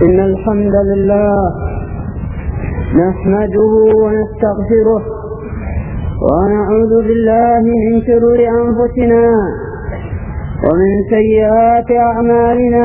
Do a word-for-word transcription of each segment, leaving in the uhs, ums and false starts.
إن الحمد لله نحمده ونستغفره ونعوذ بالله من شرور أنفسنا ومن سيئات أعمالنا.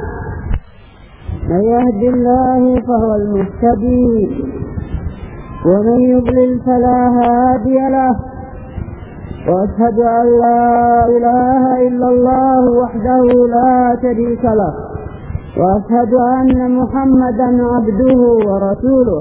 من يهد الله فهو المهتدي ومن يضلل فلا هادي له. وأشهد أن لا إله إلا الله وحده لا شريك له، وأشهد أن محمدا عبده ورسوله.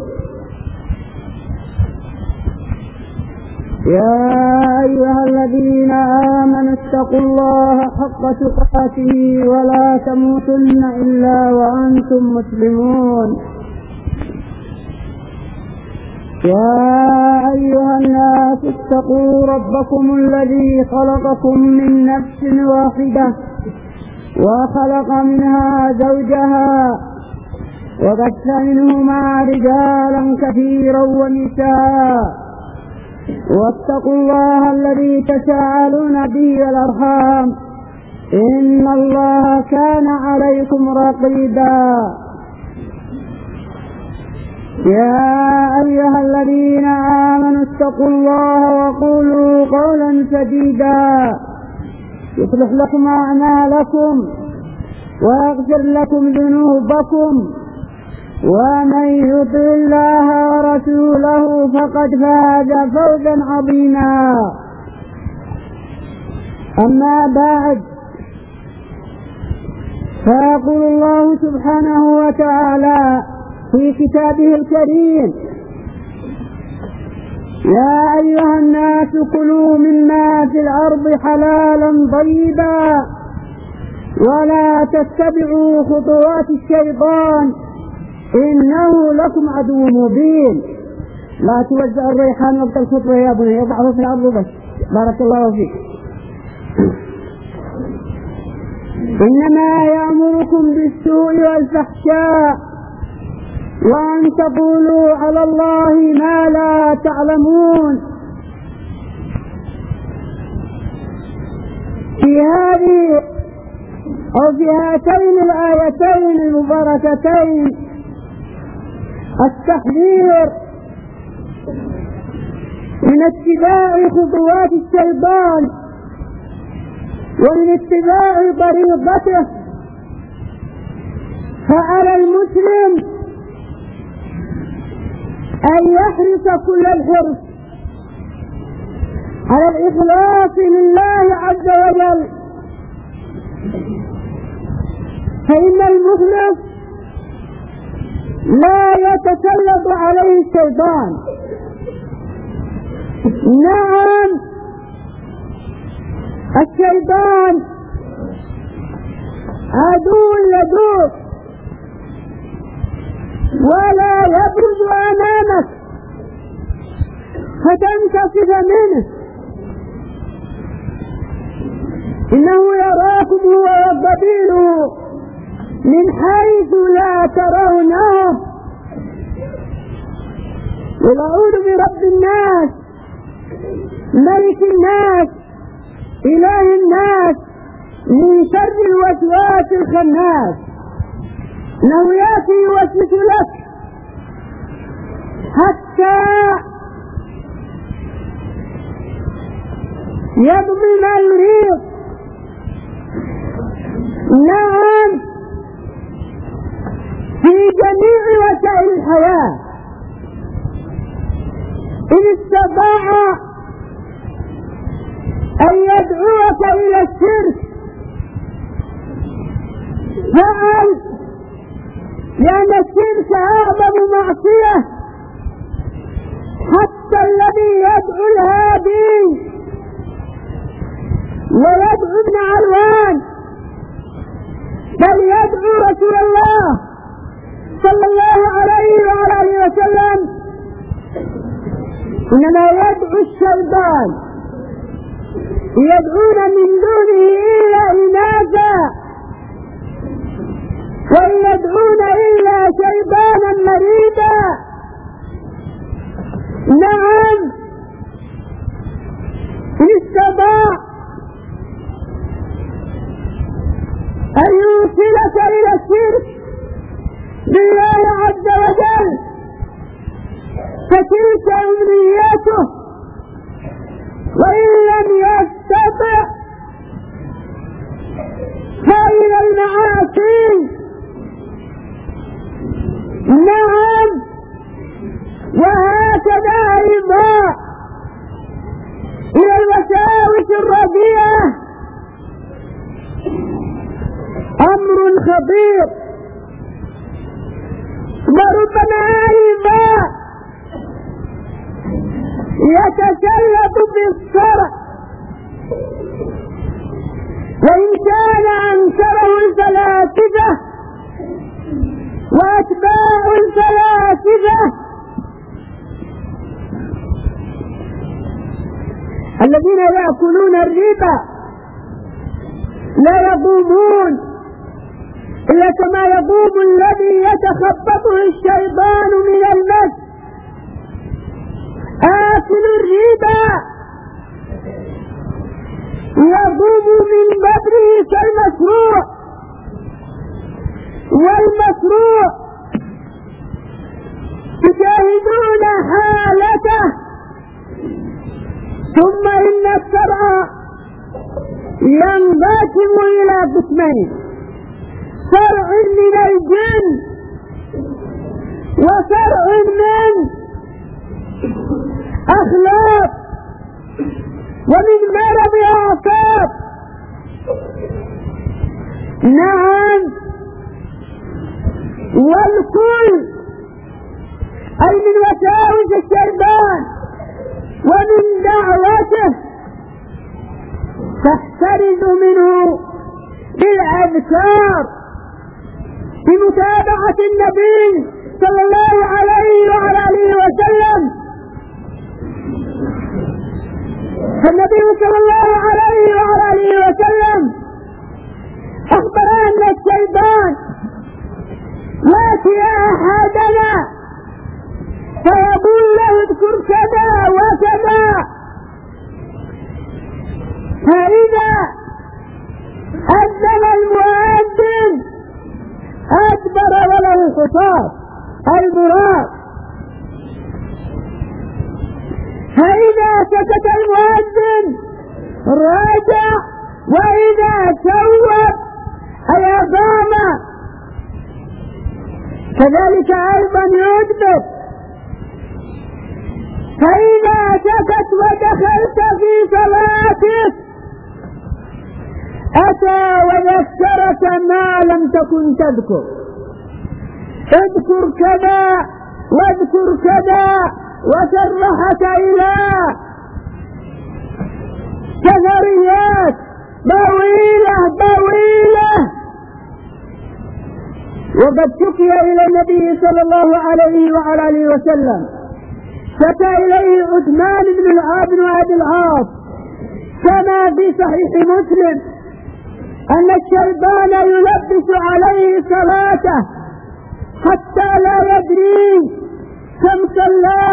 يا أيها الذين آمنوا اتقوا الله حق تقاته ولا تموتن إلا وأنتم مسلمون. يا أيها الناس اتقوا ربكم الذي خلقكم من نفس واحدة وخلق منها زوجها وبث منهما رجالا كثيرا ونساء، واتقوا الله الذي تساءلون به والأرحام إن الله كان عليكم رقيبا. يا أيها الذين آمنوا اتقوا الله وقولوا قولا سديدا يصلح لكم أعمالكم ويغفر لكم ذنوبكم، ومن يطع الله ورسوله فقد فاز فوزا عظيما. أما بعد، فيقول الله سبحانه وتعالى في كتابه الكريم: يا أيها الناس كلوا مما في الأرض حلالا طيبا ولا تتبعوا خطوات الشيطان إنه لكم عدو مبين. لا توزع الريحان وقت الخطوة يا بني، يضعه في الأرض بس. بارك الله فيك. إنما يأمركم بالسوء والفحشاء وأن تقولوا على الله ما لا تعلمون. في هذه أو في هاتين الآيتين المباركتين التحذير من اتباع خطوات الشيطان ومن اتباع طريقته. فعلى المسلم أن يحرص كل الحرص على الإخلاص لله عز وجل، فإن المخلص لا يتسلط عليه الشيطان. نعم، الشيطان عدو لدود ولا يبرز أمامك فتنتصف منه. إنه يراكم هو وقبيله من حيث لا ترونه. ونعوذ برب الناس ملك الناس إله الناس من شر الوسواس الخناس. إنه يأتي يوسوس لك حتى يبغي ما يريد. نعم، في جميع وسائل الحياة إن استطاع أن يدعوك إلى الشرك فعل، لأن الشرك أعظم معصية. حتى الذي يدعو الهادي ويدعو ابن عروان بل يدعو رسول الله صلى الله عليه وعلى آله وسلم إنما يدعو الشيطان، يدعون من دونه إلا إناثا وإن يدعون إلا شيطانا مريدا. نعم، إن استطاع أن يوصلك إلى الشرك بالله عز وجل فتلك أمنيته، وإن لم يستطع فإلى المعاصي. نعم، وهكذا أيضا إلى الوساوس الرديئة أمر خطير. وربما أيضا يتسلط بالصرع، وإن كان أنكره الفلاسفة وأتباع الفلاسفة الذين يأكلون الربا لا يقومون إلا كما يقوم الذي يتخبطه الشيطان من المس. آكل الربا يقوم من بدره كالمشروع، والمشروع تشاهدون حالته. ثم إن الشرع ينقسم إلى قسمين: شرع من الجن وشرع من أخلاق ومن مرض أعصاب. نعم، والكل أي من وساوس الشيطان ومن دعوته تحترز منه بالأذكار بمتابعة النبي صلى الله عليه وعلى آله وسلم. فالنبي صلى الله عليه وعلى آله وسلم أخبر أن الشيطان يأتي أحدنا فيقول له اذكر كذا وكذا، فإذا أذن المؤذن أدبر وله خطاب أي براق، فإذا سكت المؤذن رجع، وإذا سوب أي أقام. كذلك أيضا يدبر، فإذا سكت ودخلت في صلاتك أتى وذكرك ما لم تكن تذكر. اذكر كذا واذكر كذا، وسرحك إلى سفريات طويلة طويلة. وقد شكي إلى النبي صلى الله عليه وعلى آله وسلم، شكى إليه عثمان بن العاص بن أبي العاص كما في صحيح مسلم أن الشيطان يلبس عليه صلاته حتى لا يدري كم صلى،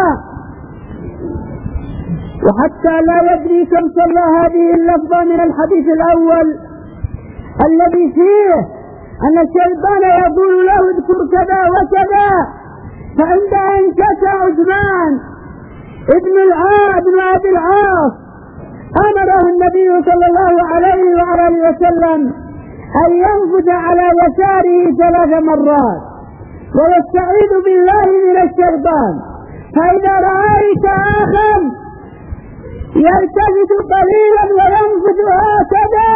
وحتى لا يدري كم صلى. هذه اللفظة من الحديث الأول الذي فيه أن الشيطان يقول له اذكر كذا وكذا، فعند أن شكى عثمان ابن العاص بن أبي العاص أمره النبي صلى الله عليه وعلى آله وسلم أن ينفث على يساره ثلاث مرات ويستعيذ بالله من الشيطان. فإذا رأيت أخا يلتفت قليلا وينفث هكذا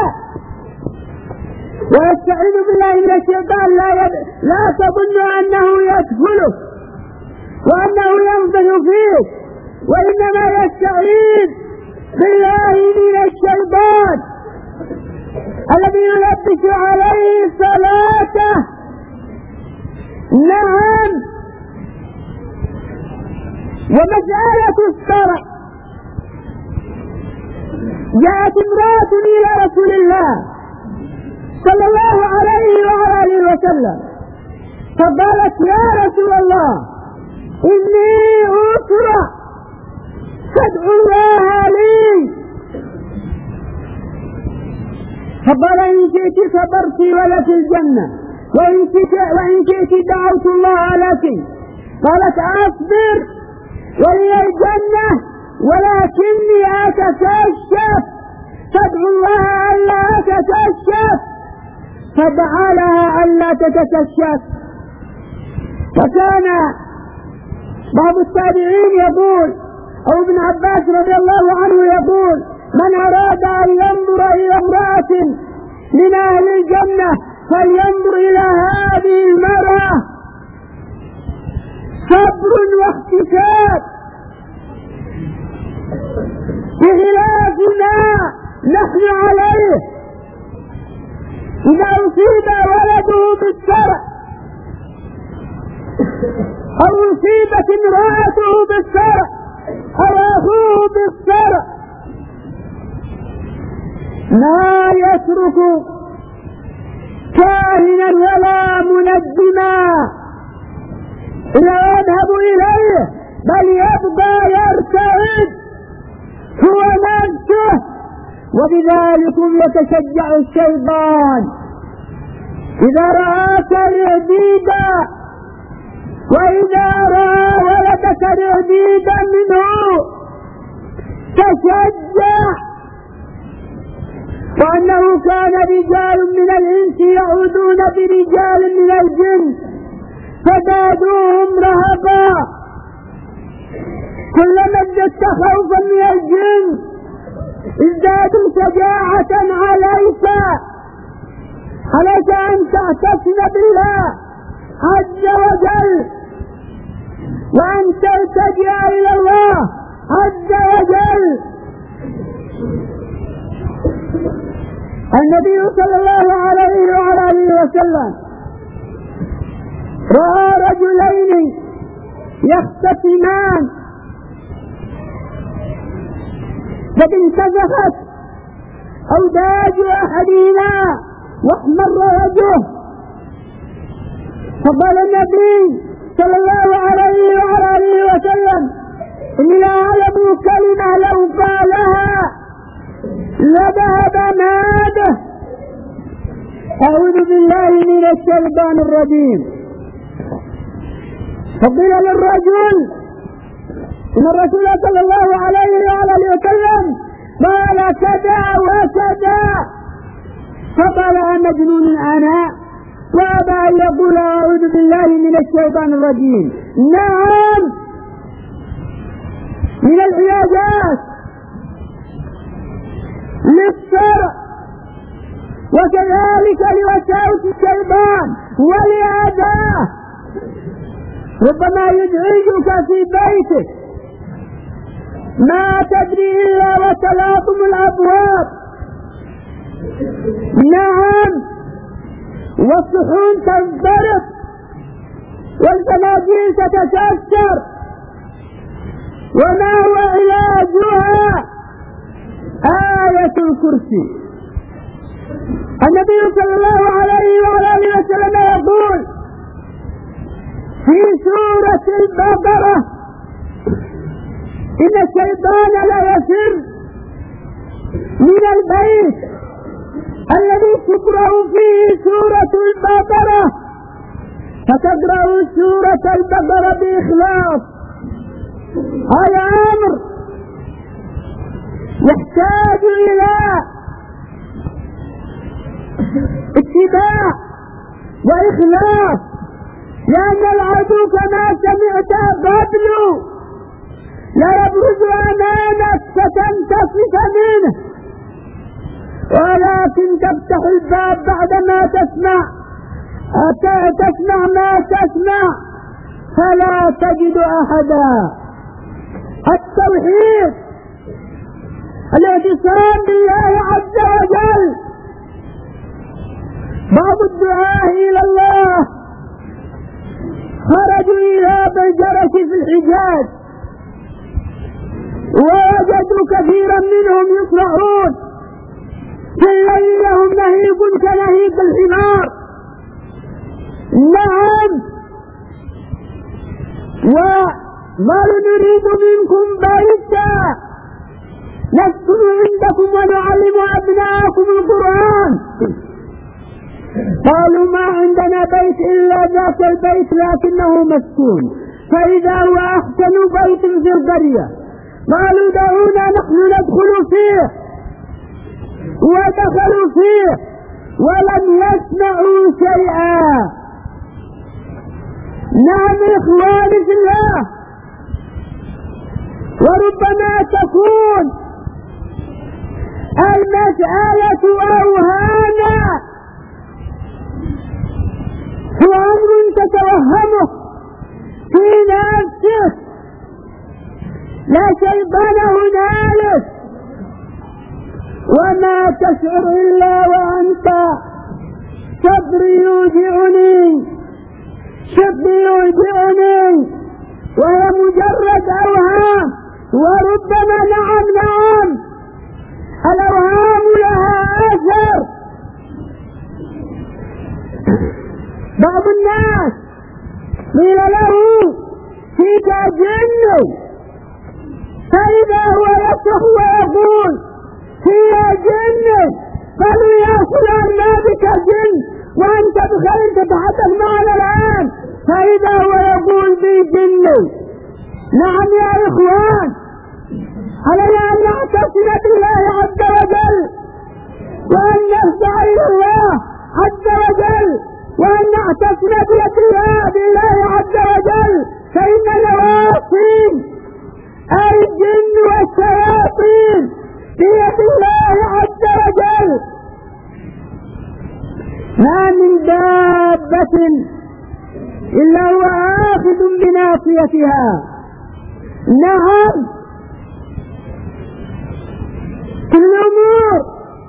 ويستعيذ بالله من الشيطان لا, يد... لا تظن أنه يدخله وأنه ينفث فيه، وإنما يستعيذ بالله من الشيطان الذي يلبس عليه صلاته. نعم، ومسألة الصرع، جاءت امرأة إلى رسول الله صلى الله عليه وعلى آله وسلم فقالت يا رسول الله إني أسرع فادعو الله لي. فقال إن شئت صبرت ولك الجنة وإن شئت دعوت الله لك. قالت أصبر ولي الجنة ولكني أتكشف، فادعو الله ألا أتكشف، فدعا لها ألا تتكشف. وكان بعض التابعين يقول، أو ابن عباس رضي الله عنه يقول: من أراد أن ينظر إلى امرأة من أهل الجنة فلينظر إلى هذه المرأة، صبر واحتساب، بخلاف ما نحن عليه. إذا أصيب ولده بالسرع أو أصيبت امرأته بالسرع أو أخوه بالسرع لا يترك كاهنا ولا منجما إلا يذهب إليه، بل يبقى يرتعد هو نفسه، وبذلكم يتشجع الشيطان إذا رآك رعديدا، وإذا رأى ولدك رعديدا منه تشجع. وأنه كان رجال من الإنس يعودون برجال من الجن فزادوهم رهبا، كلما ازددت خوفا من الجن ازدادوا شجاعة عليك. عليك أن تعتصم بالله عز وجل، وأن تلتجئ إلى الله عز وجل. النبي صلى الله عليه وعلى آله وسلم رأى رجلين يختصمان، قد انتفخت أوداج أحدهما واحمر وجهه، فقال النبي صلى الله عليه وعلى آله وسلم: إني لا أعلم كلمة لو قالها لذهب ماده. أعوذ بالله من الشيطان الرجيم. فقيل للرجل إن الرسول صلى الله عليه وعلى آله وسلم قال كذا وكذا، فقال: أمجنون أنا؟ وأبى أن يقول أعوذ بالله من الشيطان الرجيم. نعم، من العلاجات للشرع وكذلك لوساوس الشيطان ولأذاه. ربما يزعجك في بيتك ما تدري إلا وتلاطم الأبواب. نعم، والصحون تنضرب والفناجيل تتكسر. وما هو علاجها؟ آية الكرسي. النبي صلى الله عليه وعلى آله وسلم يقول في سورة البقرة: إن الشيطان لا يفر من البيت الذي تقرأ فيه سورة البقرة، فتقرأ سورة البقرة بإخلاص. هذا أمر يحتاج إلى اتباع وإخلاص، لأن العدو كما سمعت قبل لا يبرز أمامك فتنتصف منه، ولكن تفتح الباب بعدما تسمع تسمع ما تسمع فلا تجد أحدا. التوحيد، الاعتصام بالله عز وجل. بعض الدعاة إلى الله خرجوا إلى بلجرة في الحجاز ووجدوا كثيرا منهم يصرعون في الليل لهم نهيب كنهيب الحمار. نعم، وقالوا: نريد منكم بيتا نسكن عندكم ونعلم أبناءكم القرآن. قالوا ما عندنا بيت إلا ذاك البيت لكنه مسكون، فإذا هو أحسن بيت في القرية. قالوا دعونا نحن ندخل فيه، ودخلوا فيه ولم يسمعوا شيئا. نعم إخواني في الله، وربما تكون المسألة أوهاما، هو أمر تتوهمه في نفسك، لا شيطان هنالك، وما تشعر إلا وأنت صدري يوجعني، شدي يوجعني، وهي مجرد أوهام. وربما نعم نعم الأوهام لها أثر. بعض الناس قيل له فيك جن، فإذا هو يصرخ ويقول فيها جن، قالوا يا فلان ما بك جن وأنت بخير تتحدث معنا الآن، فإذا هو يقول بي جن. نعم يا إخوان، علينا أن نعتصم بالله عز وجل، وأن نخضع إلى الله عز وجل، وأن نعتصم بيد الله عز وجل، فإن نواصي الجن والشياطين بيد الله عز وجل. ما من دابة إلا هو آخذ بناصيتها. نعم كل الأمور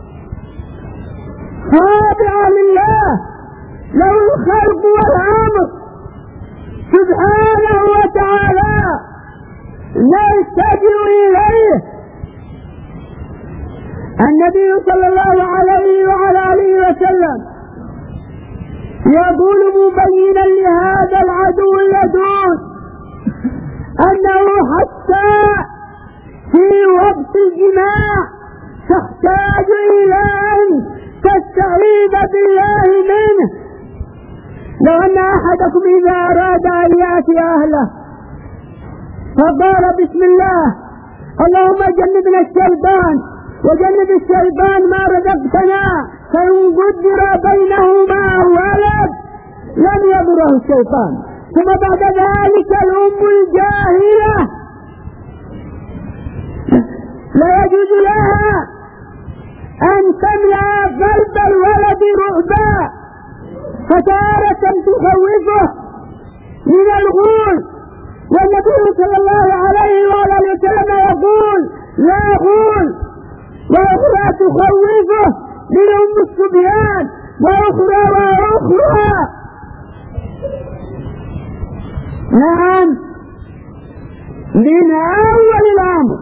خاضعة لله، له الخلق والأمر سبحانه وتعالى، نلتجئ إليه. النبي صلى الله عليه وعلى آله وسلم يقول مبينا لهذا العدو اللدود أنه حتى في وقت الجماع تحتاج إلى أن تستعيذ بالله منه. لو أن أحدكم إذا أراد أن يأتي أهله فقال بسم الله اللهم جنبنا الشيطان وجنب الشيطان ما رزقتنا، فإن قدر بينهما ولد لم يضره الشيطان. ثم بعد ذلك الأم الجاهلة لا يجوز لها أن تملأ قلب الولد رعبا، فتارة تخوفه من الغول، والنبي صلى الله عليه وآله وسلم يقول لا غول، وأخرى تخوفه من أم الصبيان، وأخرى وأخرى. نعم من أول الأمر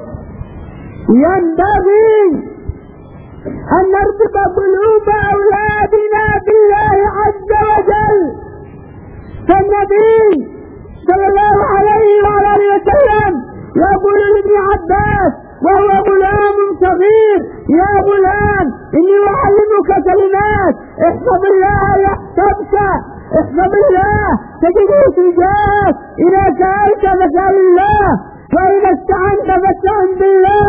ينبغي أن نربط قلوب أولادنا بالله عز وجل. فالنبي صلى الله عليه وآله وسلم يقول لابن عباس وهو غلام صغير يا غلام إني أعلمك كلمات احفظ الله يحفظك، احفظ الله تجده تجاهك، إذا سألت فاسأل الله، وإذا استعنت فاستعن بالله.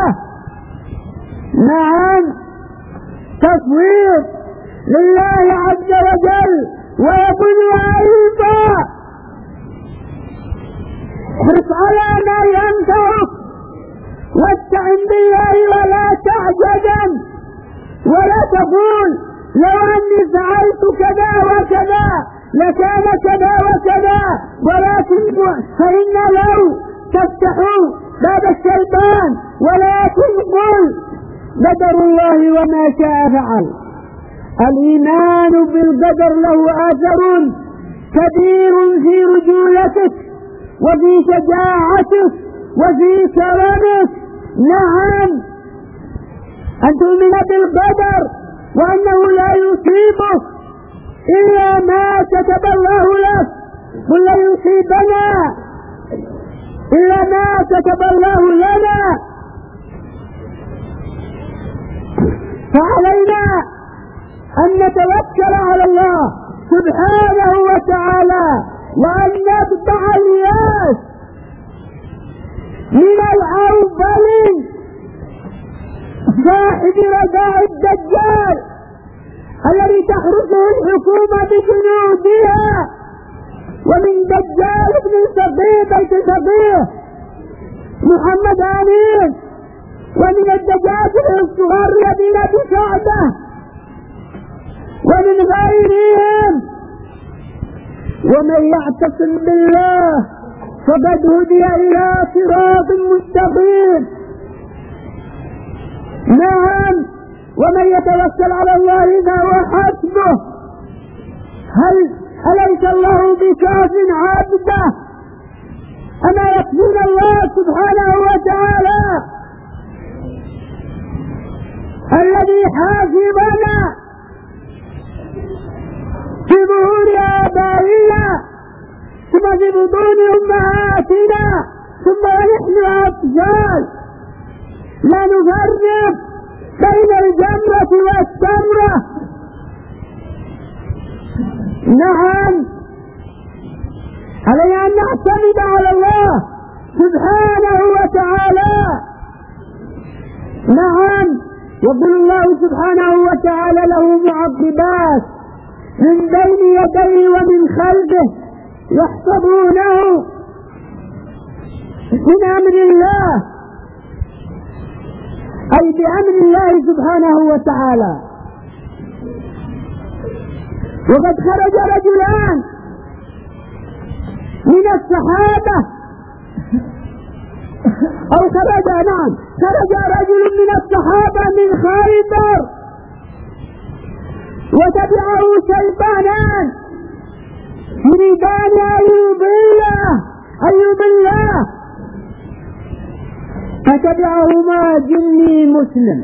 نعم تفويض لله عز وجل. ويقول أيضا احرص على ما ينفعك واستعن بالله ولا تعجزن، ولا تقول لو أني فعلت كذا وكذا لكان كذا وكذا، ولكن فإن لو تفتح باب الشيطان، ولكن قل قدر الله وما شاء فعل. الإيمان بالقدر له أثر كبير في رجولتك وفي شجاعتك وفي كرمك. نعم أن تؤمن بالقدر وأنه لا يصيبك إلا ما كتب الله لك، قل لا يصيبنا إلا ما كتب الله لنا. فعلينا أن نتوكل على الله سبحانه وتعالى، وأن نتبع الياس من الأول صاحب رداء الدجال الذي تحرسه الحكومة بجنودها، ومن دجال ابن صبيه بيت صبيه محمد آمين، ومن الدجاجل الصغار الذين بشعبه، ومن غيرهم. ومن يعتصم بالله فقد هدي إلى صراط مستقيم. نعم، ومن يتوكل على الله فهو حسبه. هل أليس الله بكاف عبده؟ أما يكفون الله سبحانه وتعالى الذي حاسبنا في ظهور آبائنا ثم في بطون أمهاتنا ثم نحن أطفال لا نفرق بين الجمرة والتمرة. نعم، علينا أن نعتمد على الله سبحانه وتعالى. نعم، يقول الله سبحانه وتعالى له معقبات من بين يديه ومن خلفه يحفظونه من أمر الله، أي بأمر الله سبحانه وتعالى. وقد خرج رجلان من الصحابة أو خرج نعم خرج رجل من الصحابة من خيبر وتبعه شيطانان يريدان أن يضله أن يضله فتبعهما جني مسلم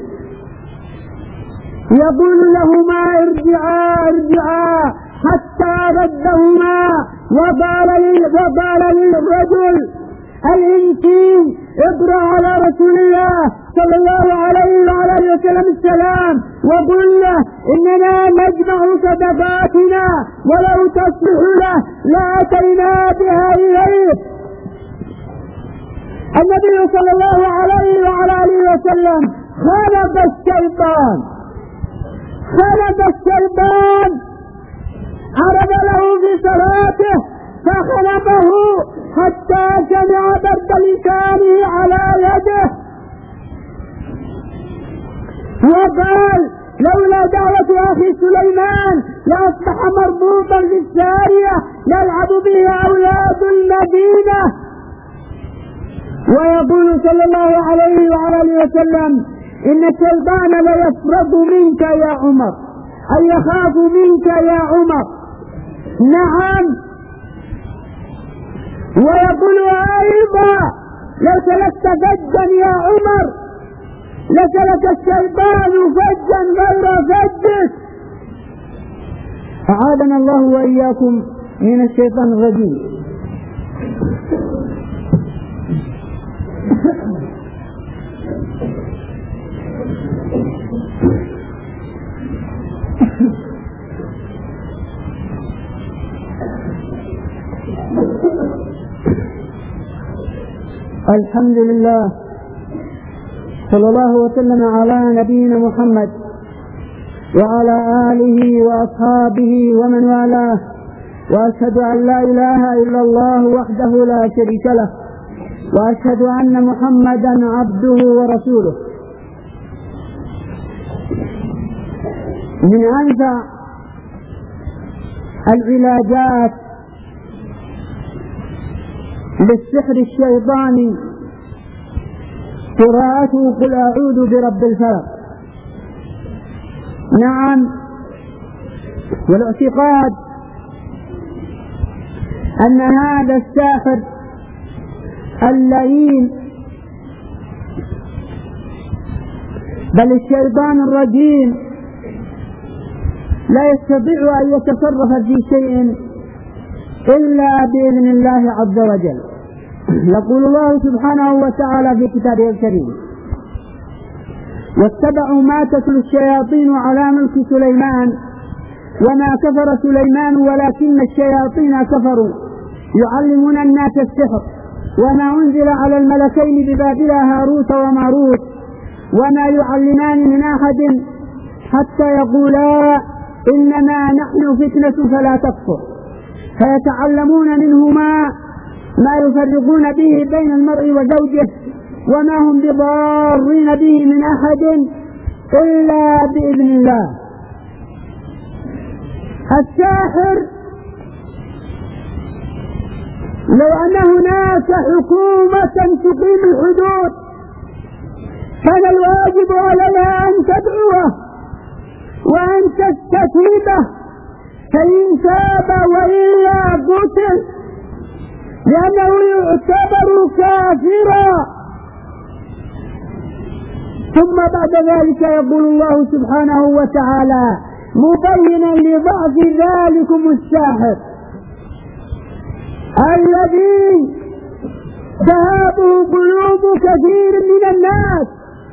يقول لهما ارجعا ارجعا حتى ردهما وقال للرجل الإنسي اقرأ على رسول الله صلى الله عليه وعلى اله وسلم السلام وقل له إننا نجمع صدقاتنا ولو تصلح له لأتينا بها إليه. النبي صلى الله عليه وعلى اله وسلم خلق الشيطان خلق الشيطان عرض له في صلاته فخلقه حتى سمع برد لسانه على يده وقال لولا دعوة أخي سليمان لأصبح مربوطا في السارية يلعب به أولاد المدينة. ويقول صلى الله عليه وعلى اله وسلم إن الشيطان ليفرط منك يا عمر، أي يخاف منك يا عمر. نعم، ويقول أيضا لو سلكت فجا يا عمر لسلك الشيطان فجا غير فجك. أعاذنا الله وإياكم من الشيطان الرجيم. الحمد لله، صلى الله وسلم على نبينا محمد وعلى آله وأصحابه ومن والاه، وأشهد أن لا إله إلا الله وحده لا شريك له، وأشهد أن محمدا عبده ورسوله. من أنفع العلاجات للسحر الشيطاني قراءته قل أعوذ برب الفلق. نعم، والاعتقاد أن هذا الساحر اللئيم بل الشيطان الرجيم لا يستطيع أن يتصرف في شيء إلا بإذن الله عز وجل. يقول الله سبحانه وتعالى في كتابه الكريم واتبعوا ما تتلو الشياطين على ملك سليمان وما كفر سليمان ولكن الشياطين كفروا يعلمون الناس السحر وما أنزل على الملكين ببابل هاروت وماروت وما يعلمان من أحد حتى يقولا إنما نحن فتنة فلا تكفر فيتعلمون منهما ما يفرقون به بين المرء وزوجه وما هم بضارين به من أحد إلا بإذن الله. الساحر لو أن هناك حكومة تقيم الحدود كان الواجب عليها أن تدعوه وأن تستتيبه فإن تاب وإلا قتل لأنه يعتبر كافرا. ثم بعد ذلك يقول الله سبحانه وتعالى مبينا لضعف ذلكم الساحر الذي تهابه قلوب كثير من الناس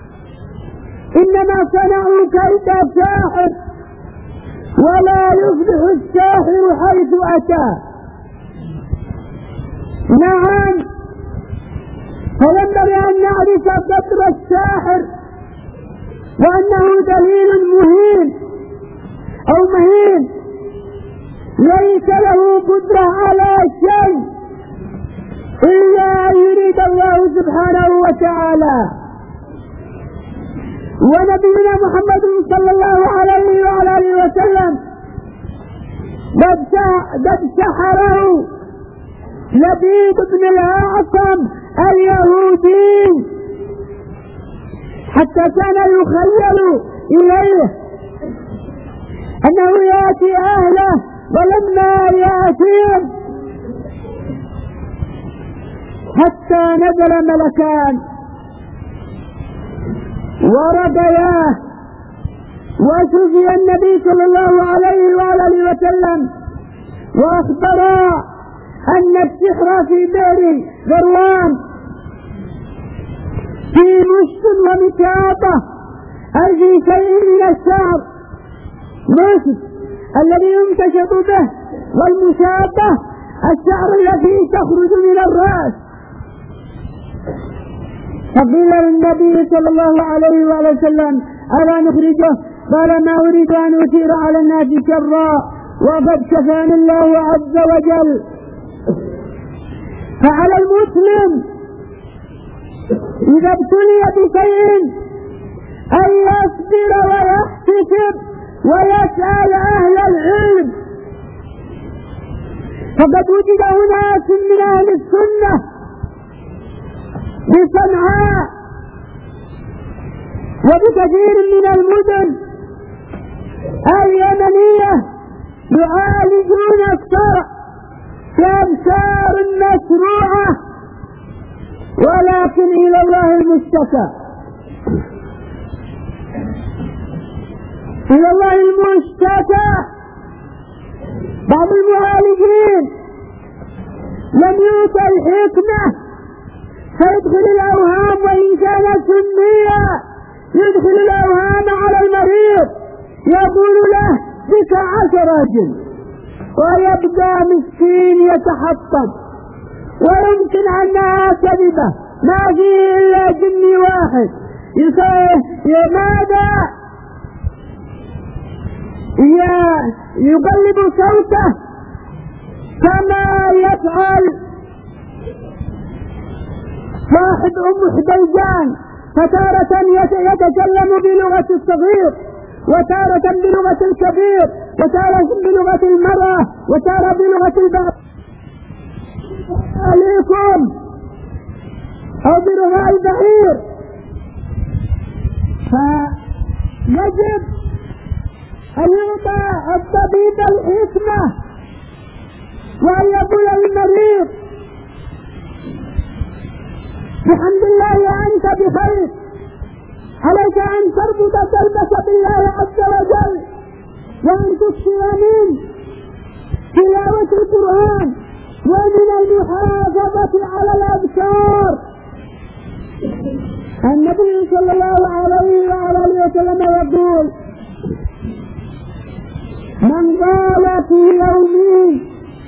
إنما صنعوا كيد ساحر ولا يفلح الساحر حيث أتى. نعم فينبغي أن نعرف قدر الساحر وأنه دليل مهين أو مهين ليس له قدرة على شيء إلا أن يريد الله سبحانه وتعالى. ونبينا محمد صلى الله عليه وعلى آله وسلم قد سحره لبيد بن الأعصم اليهودي حتى كان يخيل إليه أنه يأتي أهله ولما يأتيهم حتى نزل ملكان ورقياه وشفي النبي صلى الله عليه وآله وسلم وأخبر أن السحر في بئر ذروان في مشط ومكابة أي في شيء من الشعر مشط الذي ينتشط به والمشابة الشعر الذي تخرج من الرأس. فقيل للنبي صلى الله عليه وآله وسلم ألا نخرجه؟ قال ما أريد أن أثير على الناس شرا وقد كفاني الله عز وجل. فعلى المسلم إذا ابتلي بشيء أن يصبر ويحتسب ويسأل أهل العلم. فقد وجد أناس من أهل السنة بصنعاء وبكثير من المدن اليمنية يعالجون الصرع بأبشار مشروعة ولكن إلى الله المشتكى إلى الله المشتكى. بعض المعالجين لم يؤتى الحكمة فيدخل الأوهام وإن كانت سنية يدخل الأوهام على المريض يقول له بك عشر أجل ويبقى مسكين يتحطم ويمكن أنها كذبة ما فيه إلا جني واحد يسوي ماذا يقلب صوته كما يفعل صاحب أم حديجان فتارة يتكلم بلغة الصغير وتارة بلغة الكبير وتارة بلغة المرأة وتارة بلغة البعض عليكم أو بلغة البعير. فيجب أن يعطى الطبيب الحكمة وأن يقول للمريض بحمد الله أنت بخير عليك أن تربط قلبك بالله عز وجل وأن تكثر من تلاوة القرآن ومن المحافظة على الأذكار النبي صلى الله عليه وعلى اله وسلم يقول: من قال في يومه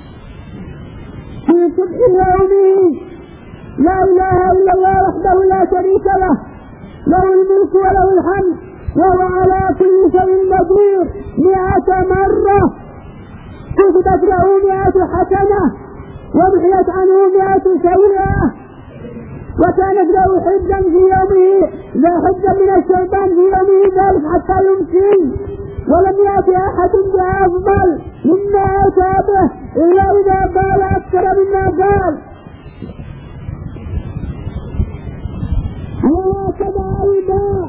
في صبح يومه لا اله الا الله وحده لا شريك له له الملك وله الحمد وهو على كل شيء قدير مئة مرة كتبت له مئة حسنة ومحيت عنه مئة سيئة وكانت له حجا في يومه لا حجا من الشيطان في يومه ذلك حتى يمسي ولم يأتي أحد بأفضل مما أتى به إلا إذا قال أكثر مما قال. وهكذا أيضا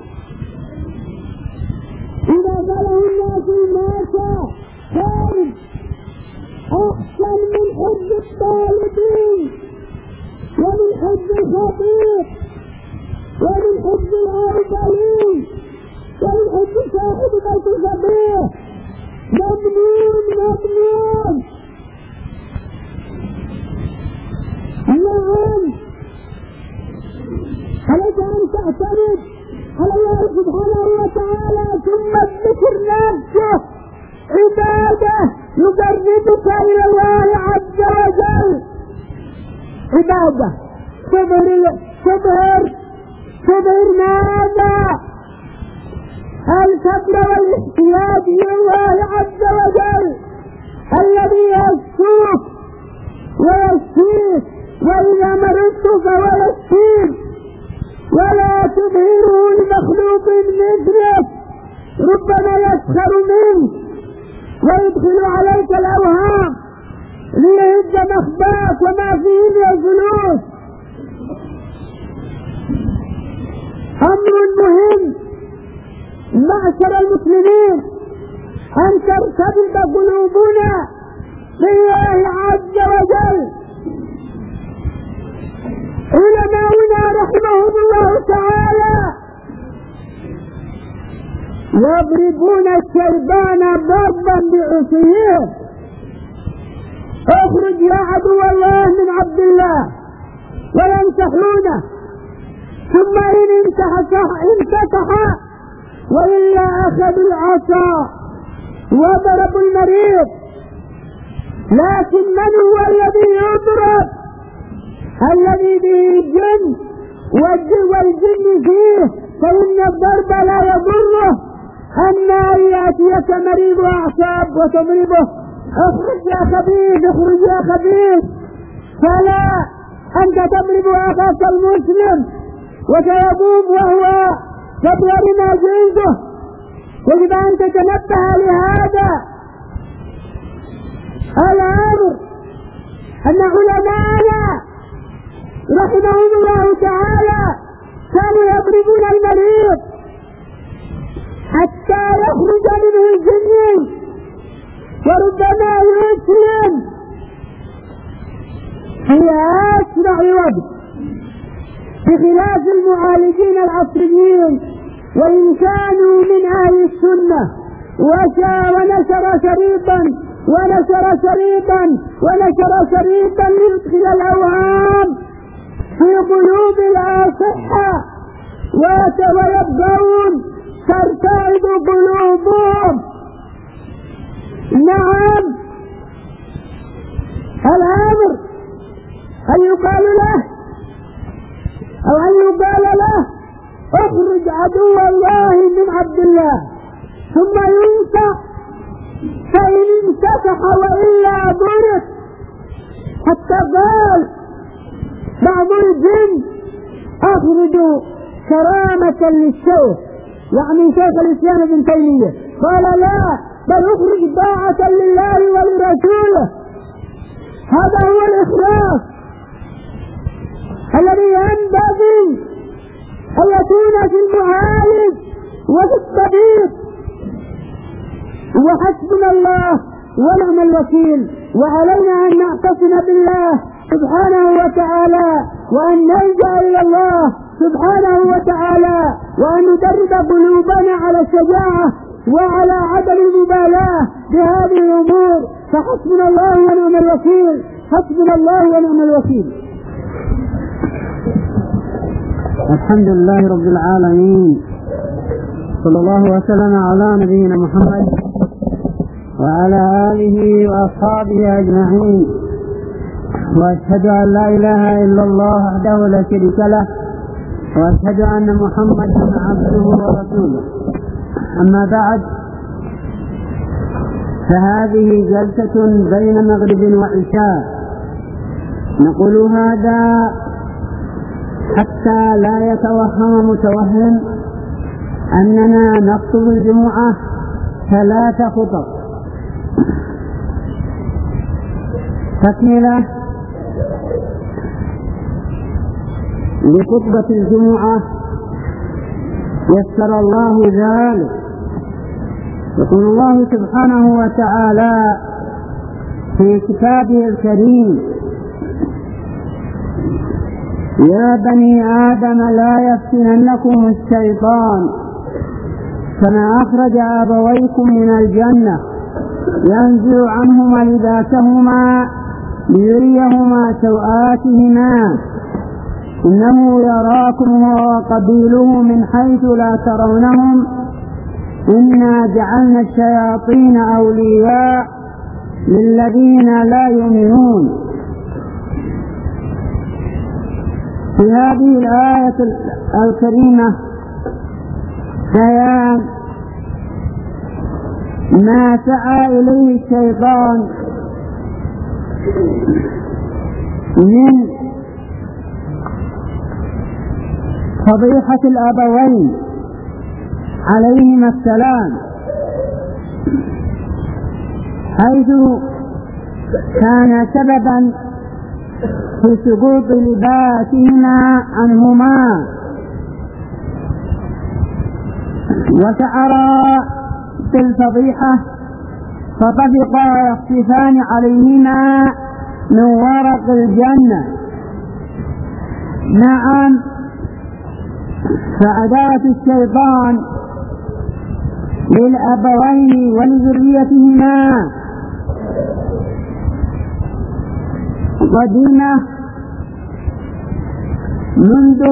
إذا قاله الناس الناس خارج أحسن من حب الطالبين ومن حب الخطيب ومن حب الأرذلين ومن حب صاحب بيت الصبيح مبنون مبنون. نعم عليك أن تعتمد على الله سبحانه وتعالى ثم الذكر نفسه عبادة يقربك إلى الله عز وجل. عبادة تظهر تظهر تظهر ماذا؟ الفقر والاحتياج إلى الله عز وجل الذي يشفيك ويشفيك وإذا مرضت فهو يشفيك ولا تظهره لمخلوق مثلك ربما يسخر منك ويدخل عليك الأوهام ليهد مخباك وما فيه من الفلوس. أمر مهم معشر المسلمين أن ترتبط قلوبنا بالله عز وجل. علماؤنا رحمهم الله تعالى يضربون الشيطان ضربا بعصيهم: اخرج يا عدو الله من عبد الله، ويمسحونه ثم إن انفتح وإلا أخذوا العصا وضربوا المريض. لكن من هو الذي يضرب؟ الذي به الجن والجن فيه، فإن الضرب لا يضره. أما يأتيك مريض أعصاب وتضربه: اخرج يا خبيث اخرج يا خبيث، فلا، أنت تضرب أخاك المسلم وسيقوم وهو كبر ما جنده. يجب أن تتنبه لهذا الأمر أن علماءنا رحمهم الله تعالى كانوا يضربون المريض حتى يخرج منه الجن وربما يسلم في أسرع وقت، بخلاف المعالجين العصريين وإن كانوا من أهل السنة وشا ونشر شريطا ونشر شريطا ونشر شريطا ليدخل الأوهام في قلوب الأصحاء ويبدون ترتعد قلوبهم. نعم الأمر أن يقال له أو أن يقال له: اخرج عدو الله من عبد الله، ثم ينسى، فإن انفتح وإلا ضرب. حتى قال بعض الجن: اخرجوا كرامة للشيخ، يعني شيخ الإسلام ابن تيمية. قال: لا، بل اخرج طاعة لله ولرسوله. هذا هو الإخلاص الذي ينبغي أن يكون في المعالج وفي الطبيب. وحسبنا الله ونعم الوكيل، وعلينا أن نعتصم بالله سبحانه وتعالى، وأن نلجأ إلى الله سبحانه وتعالى، وأن ندرب قلوبنا على الشجاعة وعلى عدم المبالاة بهذه الأمور. فحسبنا الله ونعم الوكيل، حسبنا الله ونعم الوكيل. الحمد لله رب العالمين، صلى الله وسلم على نبينا محمد وعلى آله وأصحابه أجمعين، وأشهد أن لا إله إلا الله وحده لا شريك له، وأشهد أن محمدا عبده ورسوله. أما بعد، فهذه جلسة بين مغرب وعشاء، نقول هذا حتى لا يتوهم متوهم أننا نخطب الجمعة ثلاث خطب. تكملة لخطبة الجمعة يسر الله ذلك. يقول الله سبحانه وتعالى في كتابه الكريم: يا بني آدم لا يفتننكم الشيطان كما أخرج أبويكم من الجنة ينزع عنهما لباسهما ليريهما سوآتهما إنه يراكم هو وقبيله من حيث لا ترونهم إنا جعلنا الشياطين أولياء للذين لا يؤمنون. في هذه الآية الكريمة بيان ما سعى إليه الشيطان من فضيحة الأبوين عليهما السلام، حيث كان سببا في سقوط لباسهما عنهما، وشعرا بالفضيحة فطفقا يخصفان عليهما من ورق الجنة. نعم، فعداوة الشيطان للأبوين ولذريتهما قديمة منذ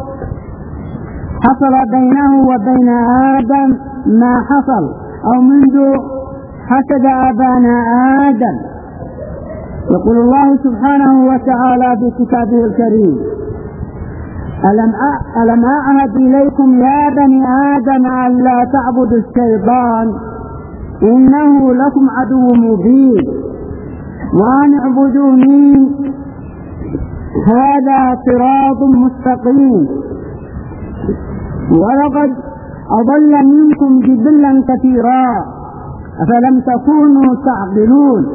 حصل بينه وبين آدم ما حصل، أو منذ حسد أبانا آدم. يقول الله سبحانه وتعالى في كتابه الكريم: ألم ألم أعهد إليكم يا بني آدم أن لا تعبدوا الشيطان إنه لكم عدو مبين وأن اعبدوني هذا صراط مستقيم ولقد أضل منكم جبلا كثيرا أفلم تكونوا تعقلون.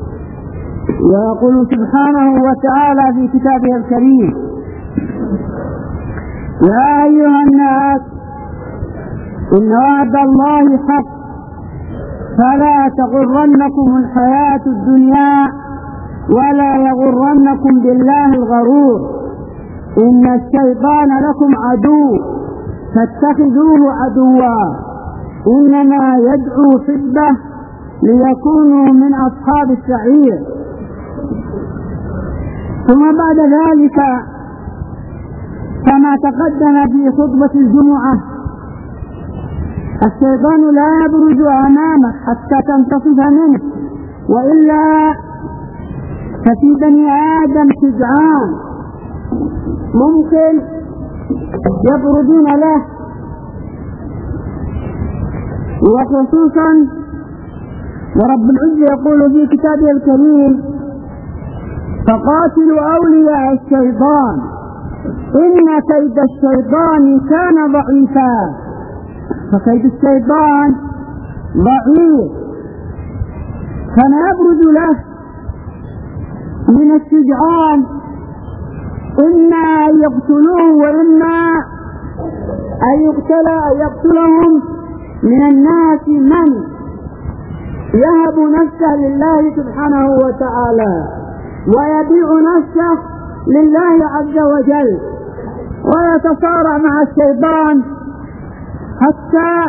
ويقول سبحانه وتعالى في كتابه الكريم: يا أيها الناس إن وعد الله حق فلا تغرنكم الحياة الدنيا ولا يغرنكم بالله الغرور إن الشيطان لكم عدو فاتخذوه عدوا إنما يدعو حزبه ليكونوا من أصحاب السعير. ثم بعد ذلك كما تقدم في خطبة الجمعة الشيطان لا يبرز أمامك حتى تنتصف منه، وإلا ففي بني آدم شجعان ممكن يبرزون له، وخصوصا ورب العزة يقول في كتابه الكريم: فقاتلوا أولياء الشيطان إن كيد الشيطان كان ضعيفا. فكيد الشيطان ضعيف، فما يبرز له من الشجعان إما أن يقتلوه وإما أن يقتل أن يقتلهم من الناس من يهب نفسه لله سبحانه وتعالى ويبيع نفسه لله عز وجل ويتصارع مع الشيطان حتى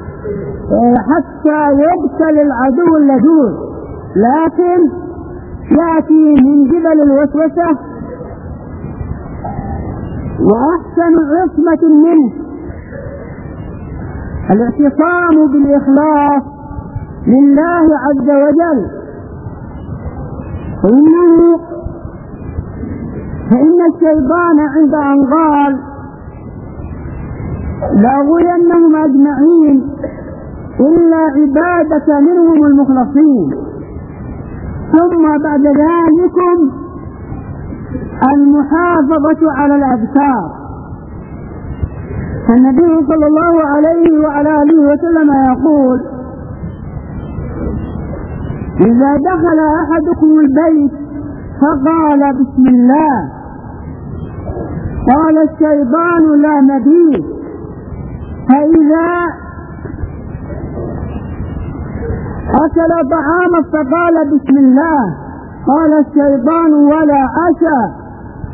حتى يقتل العدو اللدود، لكن يأتي من جبل الوسوسة وأحسن عصمة منه الاعتصام بالإخلاص لله عز وجل، فإنه فإن الشيطان عند أن قال لأغوينهم أجمعين إلا عبادك منهم المخلصين، ثم بعد ذلك المحافظة على الأذكار. فالنبي صلى الله عليه وعلى آله وسلم يقول إذا دخل أحدكم البيت فقال بسم الله قال الشيطان لا مبيت، فإذا أكل طعاما فقال بسم الله قال الشيطان ولا عشاء.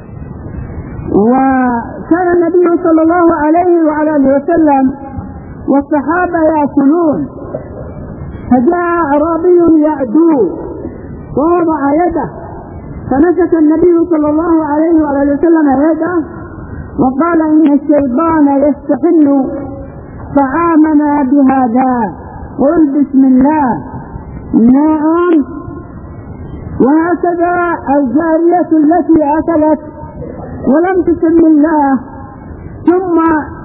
وكان النبي صلى الله عليه وعلى آله وسلم والصحابة يأكلون، فجاء أعرابي يعدو ووضع يده، فمسك النبي صلى الله عليه وعلى آله وسلم يده وقال إن الشيطان يستحل طعامنا بهذا، قل بسم الله. نعم. وهكذا الجارية التي أكلت ولم تسم الله ثم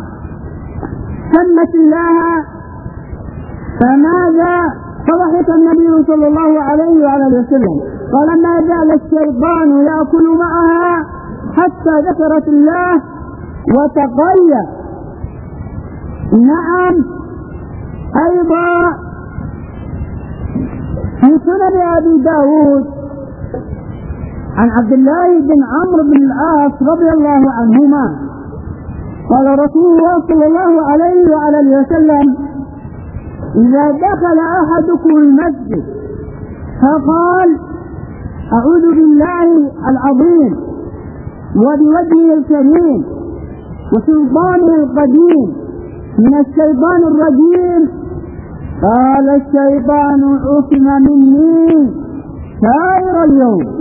سمت الله، فماذا؟ فضحك النبي صلى الله عليه وعلى آله وسلم قال ما زال الشيطان يأكل معها حتى ذكرت الله وتقيأ. نعم. أيضا في سنن أبي داود عن عبد الله بن عمرو بن العاص رضي الله عنهما قال رسول الله صلى الله عليه وعلى آله وسلم إذا دخل أحدكم المسجد فقال أعوذ بالله العظيم وبوجهه الكريم وسلطانه القديم من الشيطان الرجيم، قال الشيطان عصم مني سائر اليوم.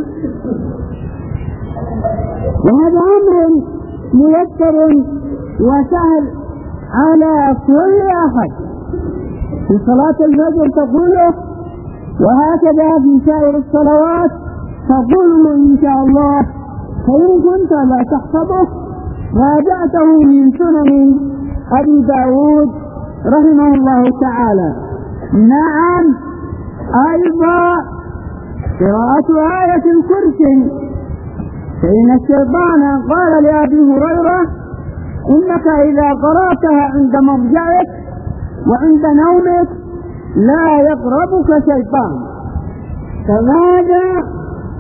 وهذا أمر ميسر وسهل على كل أحد في صلاة الفجر تقوله، وهكذا في سائر الصلوات تقوله إن شاء الله، فإن كنت لا تحفظه راجعته من سنن أبي داود رحمه الله تعالى. نعم. أيضا قراءة آية الكرسي، فإن الشيطان قال لأبي هريرة إنك إذا قرأتها عند مرجعك وعند نومك لا يقربك شيطان. فماذا؟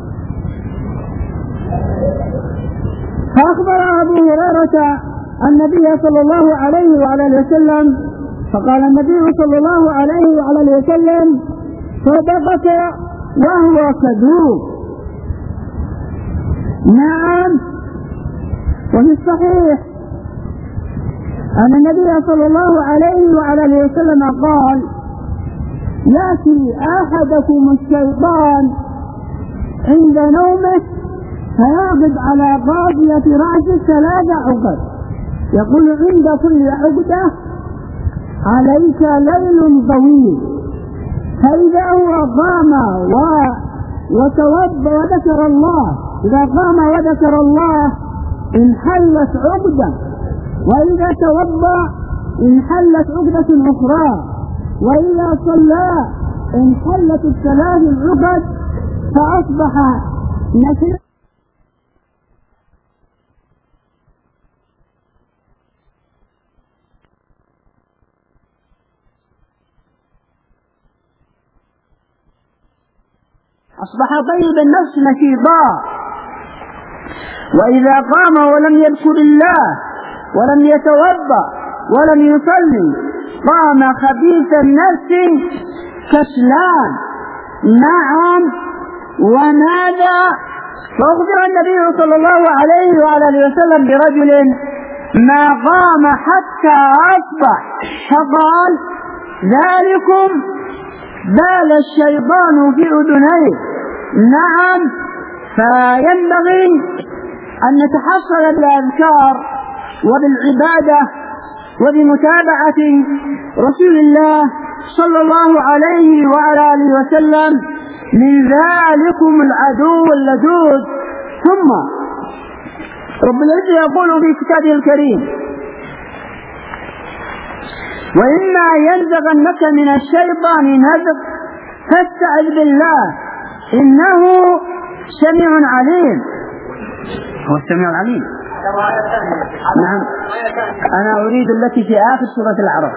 فأخبر أبو هريرة النبي صلى الله عليه وعلى آله وسلم، فقال النبي صلى الله عليه وعلى آله وسلم صدقك وهو كذوب. نعم. وفي الصحيح أن النبي صلى الله عليه وعلى آله وسلم قال يأتي أحدكم الشيطان عند نومه فيأخذ على قاضية رأسه ثلاث عقد، يقول عند كل عقدة عليك ليل طويل، فإذا هو قام وتوضأ وذكر الله، إذا قام وذكر الله انحلت عقدة، وإذا توضأ انحلت عقدة أخرى، وإذا صلى انحلت الثلاث العقد، فأصبح نسل أصبح طيب النفس نشيطا. وإذا قام ولم يذكر الله ولم يتوضأ ولم يصلي قام خبيث النفس كسلان. نعم. وماذا؟ فأخبر النبي صلى الله عليه وعلى آله وسلم برجل ما قام حتى أصبح، فقال ذلكم بال الشيطان في أذنيه. نعم. فينبغي أن نتحصل بالأذكار وبالعبادة وبمتابعة رسول الله صلى الله عليه وعلى آله وسلم من ذلكم العدو اللدود. ثم رب العزة يقول في كتابه الكريم: وإما ينزغنك من الشيطان نزغ فاستعذ بالله إنه سميع عليم. هو السميع العليم. نعم، أنا أريد التي في آخر سورة الأعراف.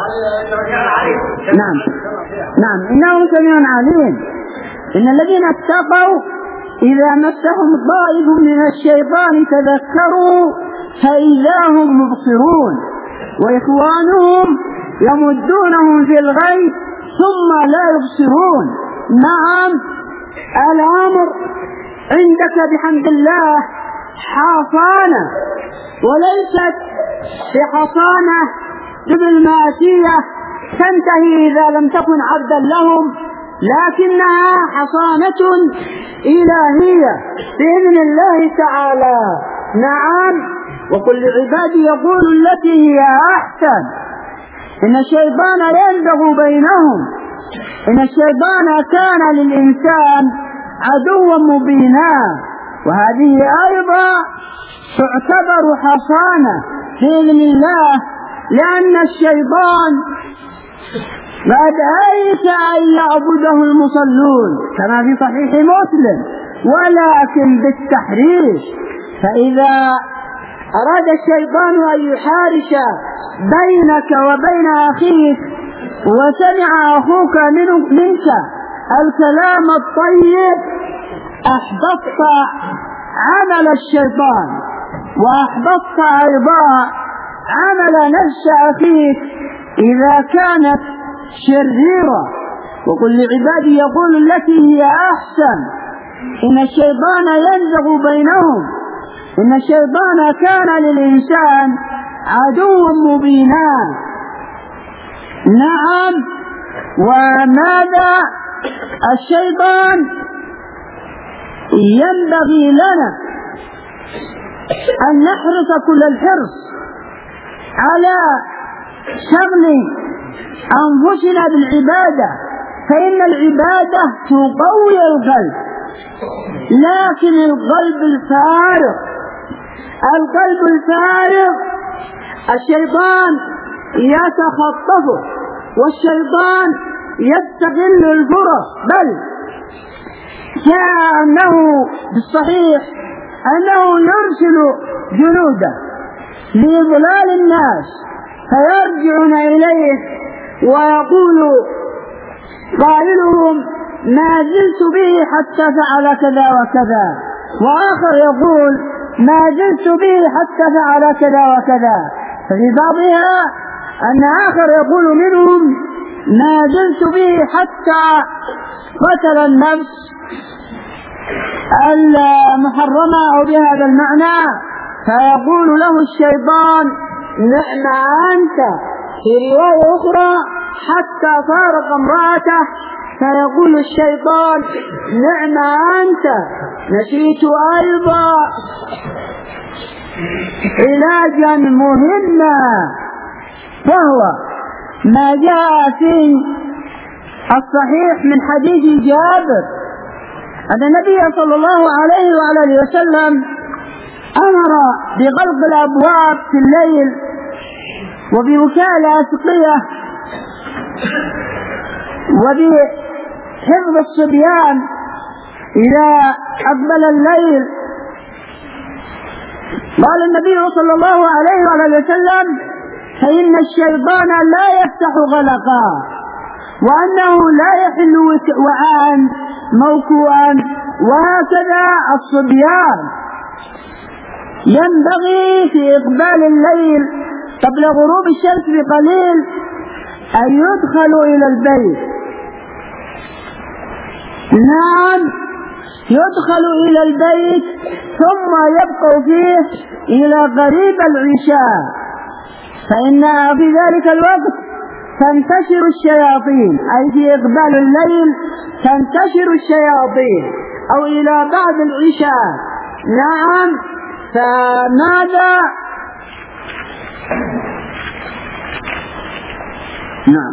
نعم نعم إنه سميع عليم. إن الذين اتقوا إذا مسهم طائف من الشيطان تذكروا فإذا هم مبصرون وإخوانهم يمدونهم في الغي ثم لا يبصرون. نعم، الأمر عندك بحمد الله حصانة، وليست بحصانة دبلوماسية تنتهي إذا لم تكن عبدا لهم، لكنها حصانة إلهية بإذن الله تعالى. نعم، وكل عبادي يقول التي هي أحسن. إن الشيطان ينزغ بينهم. إن الشيطان كان للإنسان عدوا مبينا، وهذه أيضا تعتبر حصانة بإذن الله، لأن الشيطان قد أيس أن يعبده المصلون كما في صحيح مسلم، ولكن بالتحريش. فإذا أراد الشيطان أن يحارش بينك وبين أخيك وسمع أخوك منك الكلام الطيب أحبطت عمل الشيطان، وأحبطت أيضا عمل نفس أخيك إذا كانت شريرة. وكل عبادي يقول التي هي أحسن. إن الشيطان ينزغ بينهم. إن الشيطان كان للإنسان عدوا مبينا. نعم، وماذا الشيطان ينبغي لنا أن نحرص كل الحرص على شغل أنفسنا بالعبادة، فإن العبادة تقوي القلب، لكن القلب الفارغ القلب الفارغ الشيطان يتخطفه، والشيطان يستغل الفرص. بل جاء أنه بالصحيح أنه يرسل جنوده لإضلال الناس فيرجعون إليه ويقول قائلهم: ما زلت به حتى فعل كذا وكذا، وآخر يقول: ما زلت به حتى فعل كذا وكذا. ففي بعضها أن آخر يقول منهم: ما زلت به حتى قتل النفس المحرمة أو بهذا المعنى، فيقول له الشيطان: نعم أنت. في رواية أخرى: حتى فارق امرأته، فيقول الشيطان: نعم أنت. نسيت أيضا علاجا مهما، وهو ما جاء في الصحيح من حديث جابر أن النبي صلى الله عليه وعلى آله وسلم أمر بغلق الأبواب في الليل وبوكاء الأسقية وبحفظ الصبيان إذا أقبل الليل. قال النبي صلى الله عليه وعلى آله وسلم: فإن الشيطان لا يفتح غلقا، وأنه لا يحل وعاء موكوءا، وهكذا الصبيان ينبغي في إقبال الليل قبل غروب الشمس بقليل أن يدخلوا إلى البيت. نعم، يدخل إلى البيت ثم يبقوا فيه إلى قريب العشاء، فإن في ذلك الوقت تنتشر الشياطين، أي في إقبال الليل تنتشر الشياطين، أو إلى بعد العشاء. نعم، فماذا نعم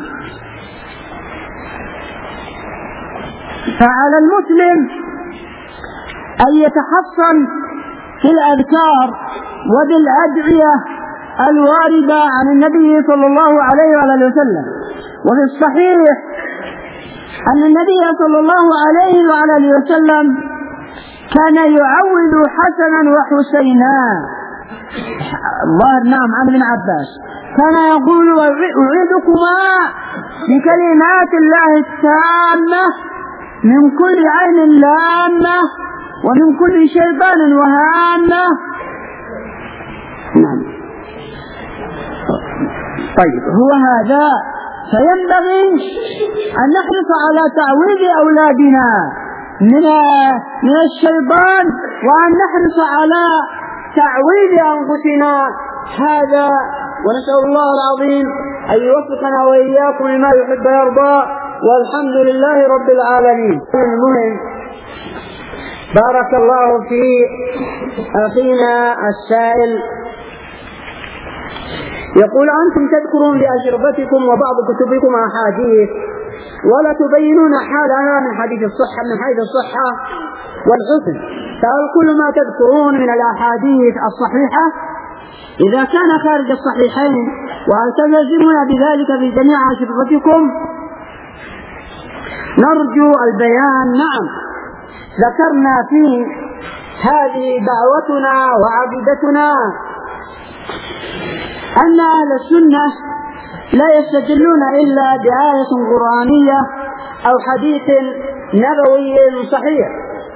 فعلى المسلم أن يتحصن في الأذكار وبالأدعية الواردة عن النبي صلى الله عليه وآله وسلم. وفي الصحيح أن النبي صلى الله عليه وآله وسلم كان يعوذ حسنا وحسينا الله نعم عن ابن عباس كان يقول أعيذكما بكلمات الله التامة من كل عين لامة ومن كل شيطان وهامة. نعم طيب هو هذا. فينبغي أن نحرص على تعويذ أولادنا من من الشيطان وأن نحرص على تعويذ أنفسنا هذا. ونسأل الله العظيم أن يوفقنا وإياكم لما يحب ويرضى والحمد لله رب العالمين. المهم بارك الله في أخينا السائل يقول أنتم تذكرون بأشربتكم وبعض كتبكم أحاديث ولا تبينون حالها من حديث الصحة من حيث الصحة والحسن، فهل كل ما تذكرون من الأحاديث الصحيحة إذا كان خارج الصحيحين وهل تلزمون بذلك في جميع أشربتكم؟ نرجو البيان. نعم ذكرنا في هذه دعوتنا وعقيدتنا أن أهل السنة لا يستدلون إلا بآية قرآنية أو حديث نبوي صحيح،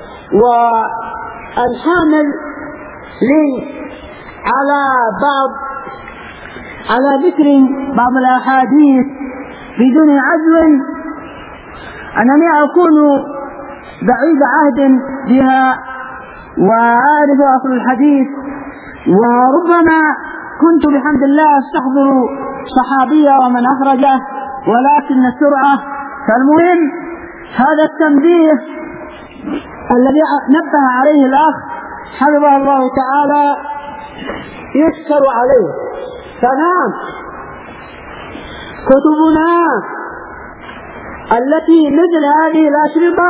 والحامل لي على بعض على ذكر بعض الأحاديث بدون عزو أنني أكون بعيد عهد بها وأعرف أصل الحديث، وربما كنت بحمد الله أستحضر صحابية ومن أخرجه ولكن السرعة. فالمهم هذا التنبيه الذي نبه عليه الأخ حفظه الله تعالى يشكر عليه. فنعم كتبنا التي مثل هذه الأشرطة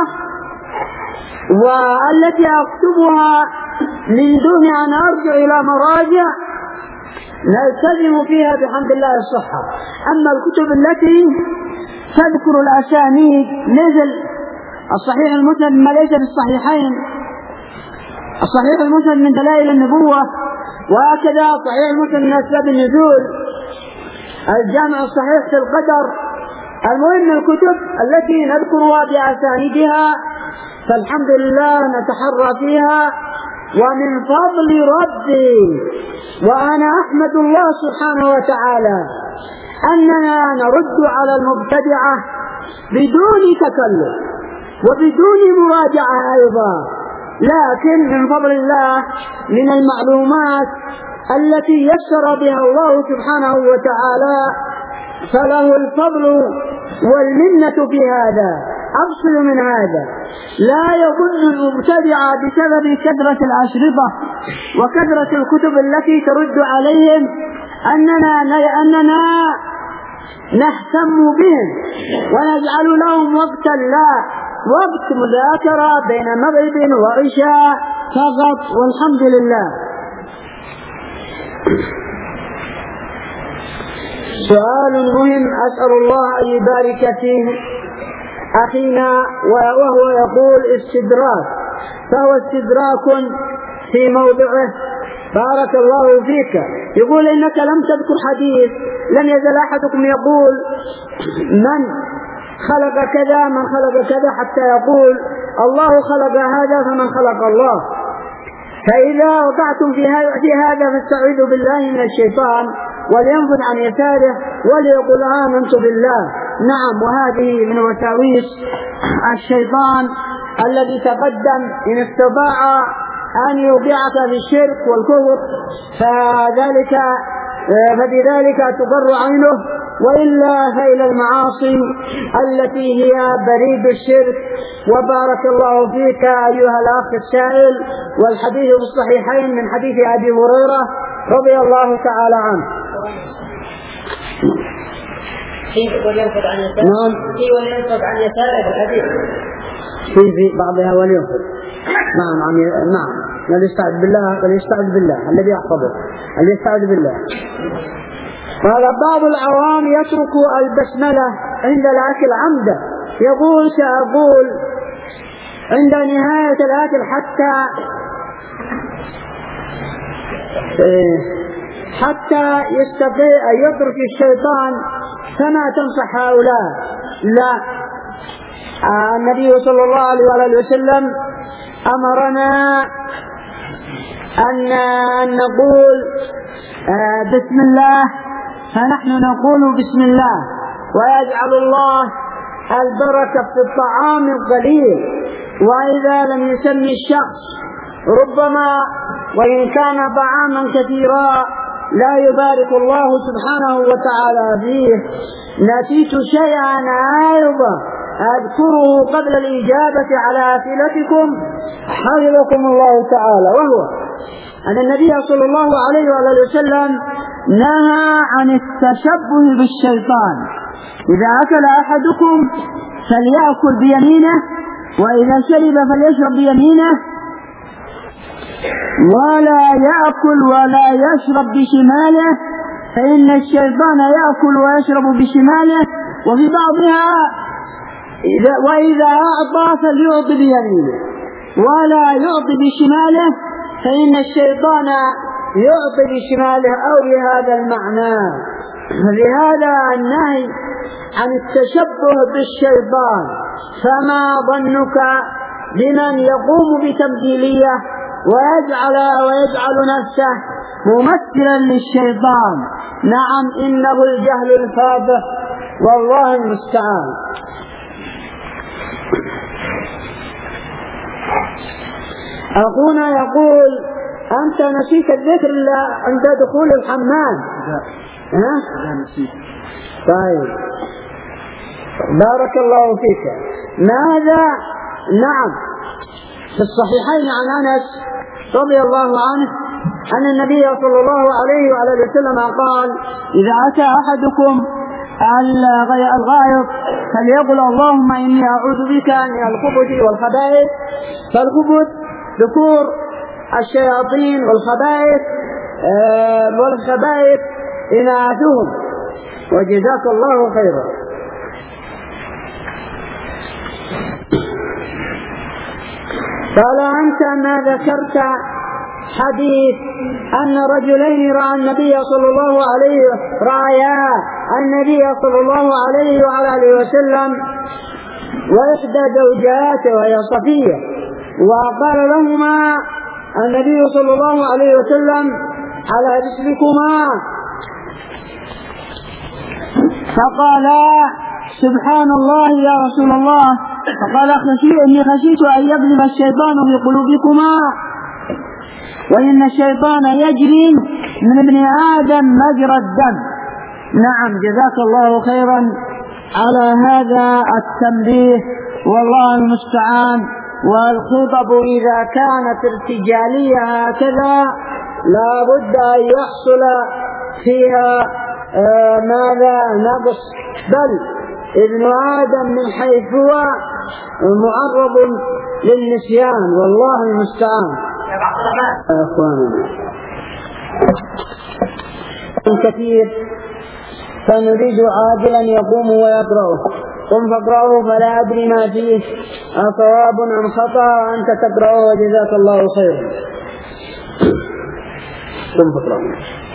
والتي أكتبها من دون أن أرجع إلى مراجع نلتزم فيها بحمد الله الصحة. أما الكتب التي تذكر الأسانيد مثل الصحيح المسند ما ليس في الصحيحين، الصحيح المسند من دلائل النبوة، وهكذا صحيح المسند من أسباب النزول، الجامع الصحيح في القدر. المهم الكتب التي نذكرها بأسانيدها فالحمد لله نتحرى فيها، ومن فضل ربي وأنا أحمد الله سبحانه وتعالى أننا نرد على المبتدعة بدون تكلف وبدون مراجعة أيضا، لكن من فضل الله من المعلومات التي يسر بها الله سبحانه وتعالى فله الفضل والمنة في هذا. أفصل من هذا لا يظن المبتدع بسبب كثرة الأشرطة وكثرة الكتب التي ترد عليهم أننا أننا نهتم بهم ونجعل لهم وقتا، لا، وقت مذاكرة بين مغرب وعشاء فقط والحمد لله. سؤال مهم أسأل الله أن يبارك فيه أخينا وهو يقول استدراك، فهو استدراك في موضعه بارك الله فيك. يقول إنك لم تذكر حديث لم يزل أحدكم يقول من خلق كذا من خلق كذا حتى يقول الله خلق هذا فمن خلق الله. فإذا وقعتم في هذا فاستعوذوا بالله من الشيطان ولينظر عن يساره وليقول آمنت بالله. نعم وهذه من وساويس الشيطان الذي تقدم إن استطاع أن يوقعك بالشرك والكفر فذلك فبذلك تقر عينه وإلا فإلى المعاصي التي هي بريد الشرك. وبارك الله فيك أيها الأخ السائل، والحديث في الصحيحين من حديث أبي هريرة رضي الله تعالى عنه. ولينفض عن يساره. نعم. في ولينفض عن يساره الحديث. في في بعضها ولينفض. نعم عن نعم. الذي يستعذ بالله الذي يستعذ بالله الذي يحفظه الذي يستعذ بالله. قال بعض العوام يترك البسملة عند الأكل عمدا، يقول سأقول عند نهاية الأكل حتى حتى يستطيع أن يترك الشيطان. فما تنصح هؤلاء؟ لا، النبي صلى الله عليه وسلم أمرنا أن نقول بسم الله، فنحن نقول بسم الله، ويجعل الله البركة في الطعام القليل. وإذا لم يسمي الشخص ربما وإن كان طعاما كثيرا لا يبارك الله سبحانه وتعالى فيه. نسيت شيئا أيضا أذكره قبل الإجابة على أسئلتكم حفظكم الله تعالى، وهو أن النبي صلى الله عليه وسلم نهى عن التشبه بالشيطان. إذا أكل أحدكم فليأكل بيمينه، وإذا شرب فليشرب بيمينه، ولا يأكل ولا يشرب بشماله، فإن الشيطان يأكل ويشرب بشماله. وفي بعضها وإذا أعطى فليعطي بيمينه ولا يعطي بشماله، فإن الشيطان يعطي بشماله أو بهذا المعنى. لهذا النهي عن التشبه بالشيطان. فما ظنك بمن يقوم بتمثيلية ويجعل ويجعل نفسه ممثلا للشيطان؟ نعم، إنه الجهل الفاضح، والله المستعان. أخونا يقول أنت نسيت الذكر عند دخول الحمام. ها؟ طيب، بارك الله فيك. ماذا؟ نعم، في الصحيحين عن أنس رضي الله عنه أن النبي صلى الله عليه وعلى وسلم قال: إذا أتى أحدكم الغائط فليقل اللهم إني أعوذ بك من الخبث والخبائث. فالخبث ذكور الشياطين، والخبائث آه والخبائث إناثهم. وجزاك الله خيرا. قال أنت ما ذكرت حديث أن رجلين رأى النبي صلى الله عليه رأيا النبي صلى الله عليه وعلى وسلم وإحدى زوجاته وهي صفية، وقال لهما النبي صلى الله عليه وسلم: على رسلكما. فقالا: سبحان الله يا رسول الله. فقال: إني خشيت أن يغلب الشيطان في قلوبكما، وإن الشيطان يجري من ابن آدم مجرى الدم. نعم، جزاك الله خيرا على هذا التنبيه، والله المستعان. والخطب إذا كانت ارتجالية هكذا لا بد أن يحصل فيها آه ماذا نقص، بل ابن آدم من حيث هو معرض للنسيان، والله المستعان. يا أخواننا كثير، فنريد عاجلا يقوم ويقرأه. قم فاقرأه فلا أدري ما فيه أصواب أم خطأ، أنت تقرأه وجزاك الله خيرا. قم فاقرأه.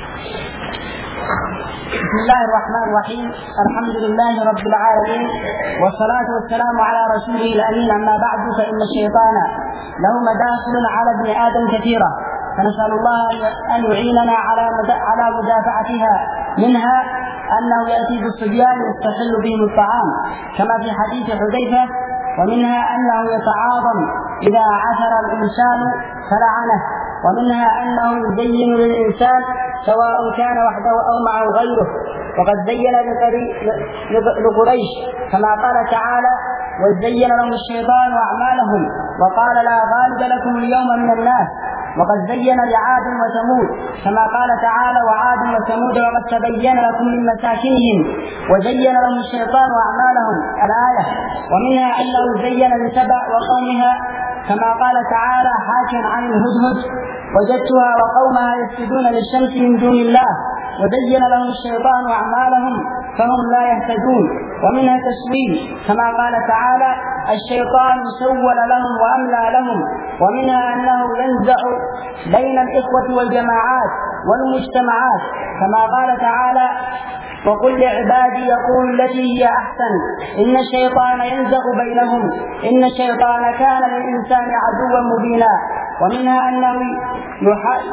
بسم الله الرحمن الرحيم. الحمد لله رب العالمين، والصلاة والسلام على رسوله الأمين. أما بعد، فإن الشيطان له مداخل على ابن آدم كثيرة، فنسأل الله أن يعيننا على على مدافعتها. منها أنه يأتي بالصبيان يستحل بهم الطعام كما في حديث حذيفة، ومنها أنه يتعاظم إذا عثر الإنسان فلعنه، ومنها أنه يزين للإنسان سواء كان وحده أو معه غيره. وقد زين لقريش كما قال تعالى وزين لهم الشيطان أعمالهم وقال لا غالب لكم اليوم من الناس. وقد زين لعاد وثمود كما قال تعالى وعاد وثمود وقد تبين لكم من مساكنهم وزين لهم الشيطان أعمالهم الآية. ومنها أنه زين لسبأ وقومها كما قال تعالى حاكيا عن الهدهد وجدتها وقومها يسجدون للشمس من دون الله وزين لهم الشيطان أعمالهم فهم لا يهتدون. ومنها تسويل كما قال تعالى الشيطان سول لهم وأملى لهم. ومنها أنه ينزع بين الإخوة والجماعات والمجتمعات كما قال تعالى وقل لعبادي يقول التي هي أحسن إن الشيطان ينزغ بينهم إن الشيطان كان للإنسان عدوا مبينا. ومنها أنه يحل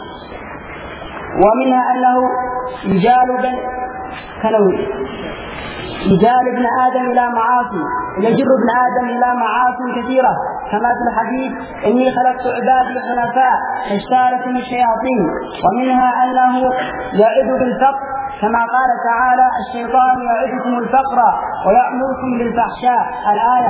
ومنها أنه يجال يجال ابن آدم إلى معاصي يجر ابن آدم إلى معاصي كثيرة كما في الحديث إني خلقت عبادي حنفاء فاجتالتهم الشياطين. ومنها أنه يعد بالفقر كما قال تعالى الشيطان يعدكم الفقر ويأمركم بالفحشاء الآية.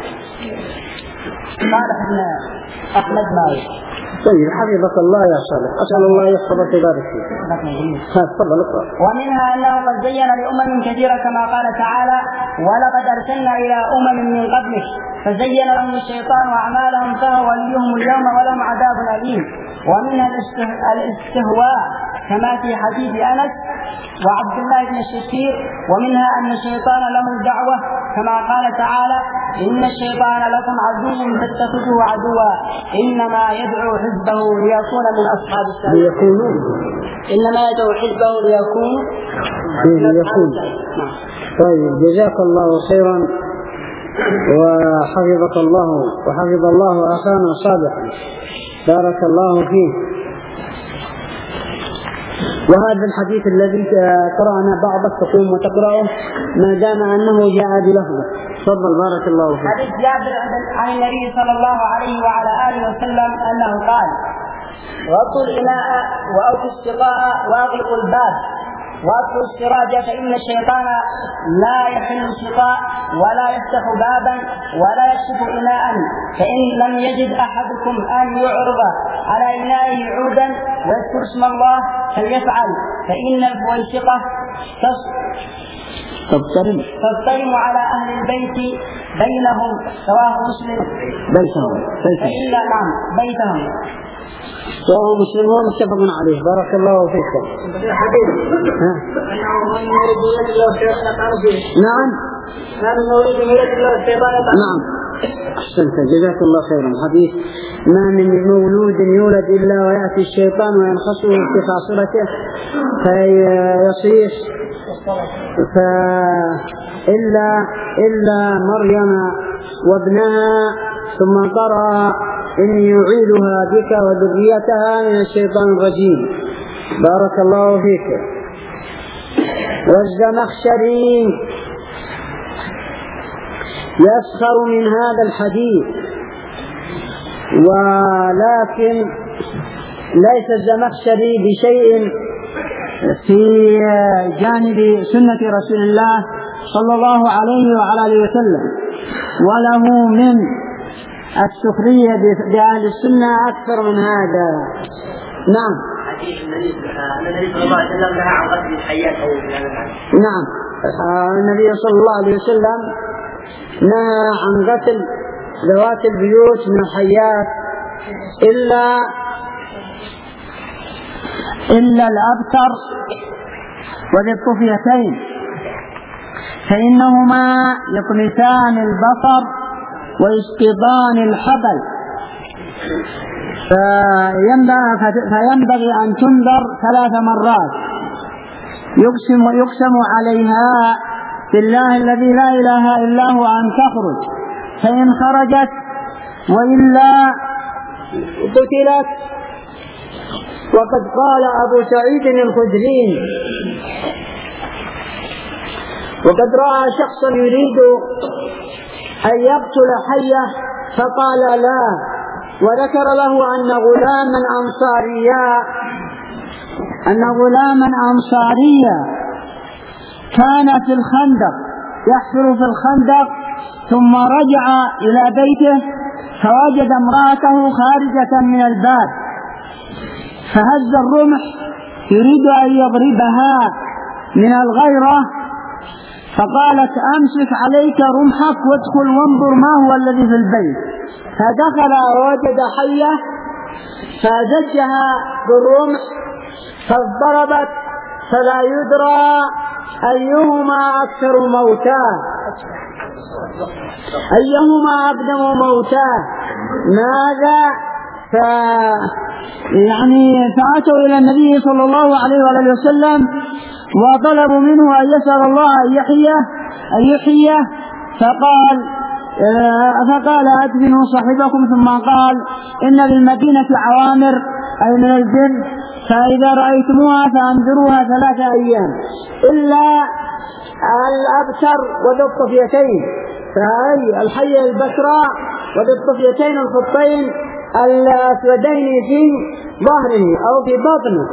قال ابن أحمد مالك. طيب حفظك الله يا صالح أسأل الله يحفظك ويبارك فيك. تفضل اقرأ. ومنها أنه قد زين لأمم كثيرة كما قال تعالى ولقد أرسلنا إلى أمم من قبلك فزين لهم الشيطان أعمالهم فهو وليهم اليوم ولهم عذاب أليم. ومنها الاستهواء كما في حديث أنس وعبد الله بن الشخير. ومنها أن الشيطان له الدعوة كما قال تعالى إن الشيطان لكم عدو فاتخذوه عدوا إنما يدعو حزبه ليكون من أصحاب السعير. إنما يدعو حزبه ليكون ليكون. طيب جزاك الله خيرا وحفظك الله وحفظ الله أخانا صالحا بارك الله فيه. وهذا الحديث الذي قرأنا بعضك تقوم وتقرأه ما دام أنه جاء بلفظه. تفضل بارك الله فيك. حديث جابر عن النبي صلى الله عليه وعلى آله وسلم أنه قال وأطوا الإناء وأوفوا السقاء وأغلقوا الباب وأطفئوا السراج فإن الشيطان لا يحل السقاء ولا يفتح بابا ولا يكشف إناء فإن لم يجد أحدكم أن يعرض على إنائه عودا ويذكر اسم الله فليفعل فإن الفويسقة تضطرم تضطرم على أهل البيت بينهم رواه مسلم بيتهم فإن نعم بيتهم رواه مسلم هو متفق عليه بارك الله فيكم. نعم نعم أحسنت جزاك الله خيرا. حديث ما من مولود يولد إلا ويأتي الشيطان وينخصه في خاصرته فيصيح إلا إلا مريم وابنها ثم قرأ إني يعيدها بك وذريتها من الشيطان الرجيم بارك الله فيك. والزمخشري يسخر من هذا الحديث ولكن ليس الزمخشري بشيء في جانب سنة رسول الله صلى الله عليه وعلى آله وسلم وله من السخرية بأهل السنة أكثر من هذا. نعم النبي صلى الله عليه وسلم نهى عن قتل الحيات أو نعم النبي صلى الله عليه وسلم نهى عن قتل ذوات البيوت من الحيات إلا إلا الأبتر وذي الطفيتين فإنهما يطمسان البصر ويسقطان الحبل فينبغي أن تنذر ثلاث مرات يقسم ويقسم عليها بالله الذي لا إله إلا هو أن تخرج فإن خرجت وإلا قتلت. وقد قال أبو سعيد الخدري وقد رأى شخصا يريد أن يقتل حية فقال لا وذكر له أن غلاما أنصاريا أن غلاما أنصاريا كان في الخندق يحفر في الخندق ثم رجع إلى بيته فوجد امرأته خارجة من الباب فهز الرمح يريد أن يضربها من الغيرة فقالت أمسك عليك رمحك وادخل وانظر ما هو الذي في البيت. فدخل ووجد حية فزجها بالرمح فاضطربت فلا يدرى أيهما أكثر موتاه أيهما أقدم موتاه ماذا ف يعني فأتوا إلى النبي صلى الله عليه وآله وسلم وطلبوا منه أن يسأل الله أن يحييه أن يحييه فقال فقال أدفنوا صاحبكم ثم قال إن للمدينة عوامر أي من الجن فإذا رأيتموها فأنذروها ثلاثة أيام إلا الأبتر وذو الطفيتين فهي الحية البتراء وذو الطفيتين الخطين الأسودين في ظهره أو في بطنه.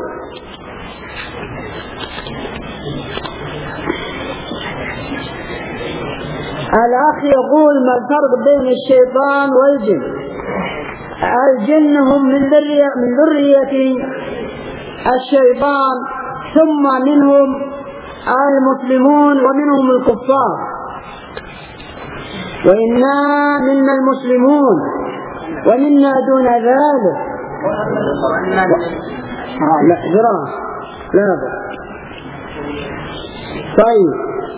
الأخ يقول ما الفرق بين الشيطان والجن؟ الجن هم من ذرية من ذرية الشيطان ثم منهم المسلمون ومنهم الكفار وإنا منا المسلمون ومنا دون ذلك. لا جرام لا بد. طيب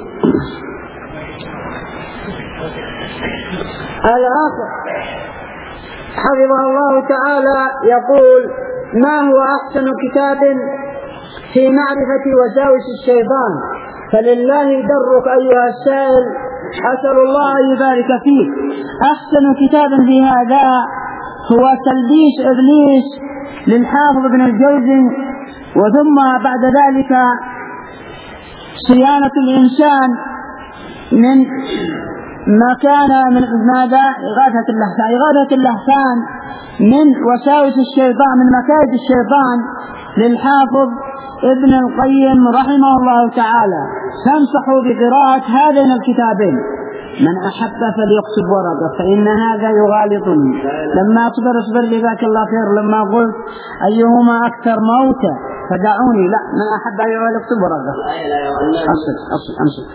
الآخر حفظه الله تعالى يقول ما هو أحسن كتاب في معرفة وساوس الشيطان؟ فلله درك أيها السائل أسأل الله أن يبارك فيك. أحسن كتاب في هذا هو تلبيس إبليس للحافظ ابن الجوزي وثم بعد ذلك صيانة الإنسان من ما كان من ماذا إغاثة اللهفان إغاثة اللهفان من وساوس الشيطان من مكائد الشيطان للحافظ ابن القيم رحمه الله تعالى. فانصحوا بقراءة هذين الكتابين. من أحب فليكتب ورقة فإن هذا يغالطني. لما أصبر أصبر جزاك الله خير لما قلت أيهما أكثر موتا فدعوني لا من أحب فليكتب ورقة. أصل أصل أمسك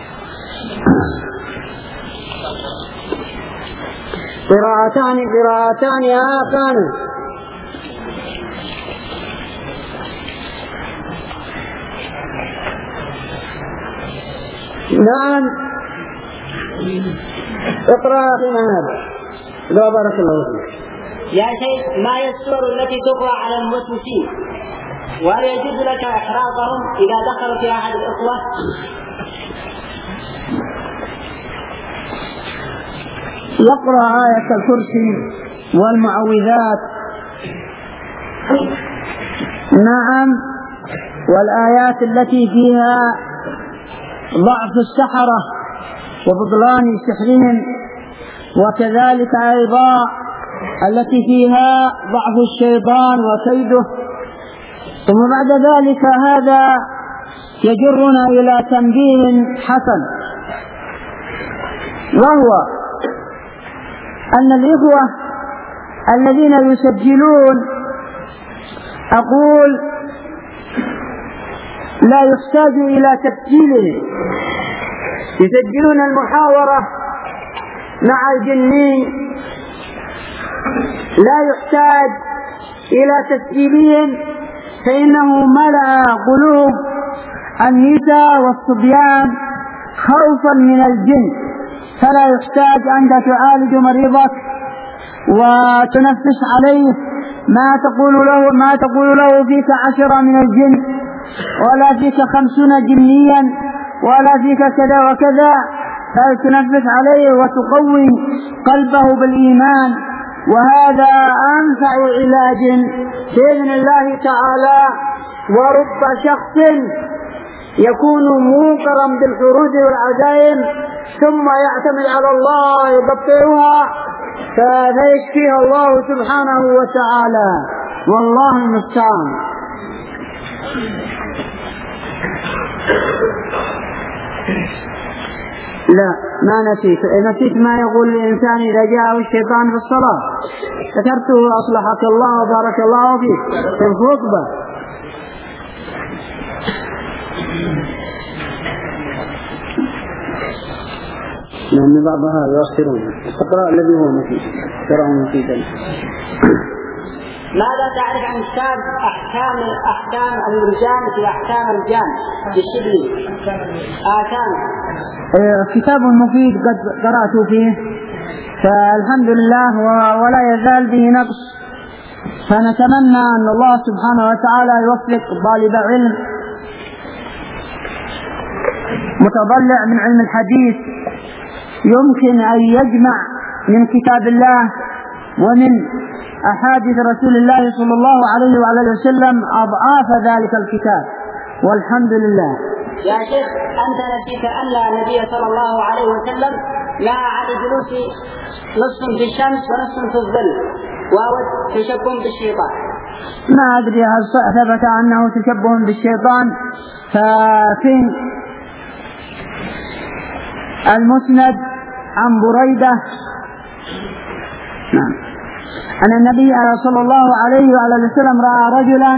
قراءتان قراءتان آخان. نعم اقرأ أخينا هذا لا بارك الله فيك. يا شيخ ما هي السور التي تقرأ على الموسوسين وهل يجوز لك إحراقهم إذا دخلوا في أحد الإخوة؟ يقرأ آية الكرسي والمعوذات نعم والآيات التي فيها ضعف السحرة وبطلان سحرهم وكذلك أيضا التي فيها ضعف الشيطان وكيده. ثم بعد ذلك هذا يجرنا إلى تنبيه حسن وهو أن الإخوة الذين يسجلون أقول لا يحتاج إلى تسجيله يسجلون المحاورة مع الجنين لا يحتاج إلى تسجيلهم فإنه ملأ قلوب النساء والصبيان خوفا من الجن فلا يحتاج أنت تعالج مريضك وتنفس عليه ما تقول له ما تقول له فيك عشرة من الجن ولا فيك خمسون جنيا ولا فيك كذا وكذا بل تنفس عليه وتقوي قلبه بالإيمان وهذا أنفع علاج بإذن الله تعالى. ورب شخص يكون موقرا بالحروج والعزائم ثم يعتمد على الله يبطئها فيشفيها الله سبحانه وتعالى والله المستعان. لا ما نسيت، نسيت ما يقول الإنسان إذا جاءه الشيطان في الصلاة، ذكرته أصلحك الله وبارك الله فيك في الخطبة. لأن بعضها يؤخرون. اقرأ الذي هو مفيد، اقرأ مفيدا. ماذا تعرف عن كتاب أحكام أحكام المرجان في أحكام الجان في الشبلي؟ آكام كتاب مفيد قد قرأت فيه، فالحمد لله ولا يزال به نقص، فنتمنى أن الله سبحانه وتعالى يوفق طالب علم متضلع من علم الحديث يمكن أن يجمع من كتاب الله ومن أحاديث رسول الله صلى الله عليه وعلى اله وسلم أضعاف ذلك الكتاب، والحمد لله. يا شيخ أنت نسيت أن النبي صلى الله عليه وسلم نهى عن الجلوس نصف في الشمس ونصف في الظل وهو تشبه بالشيطان. ما أدري هل ثبت أنه تشبه بالشيطان، ففي المسند عن بريدة نعم أن النبي صلى الله عليه وعلى وسلم رأى رجلا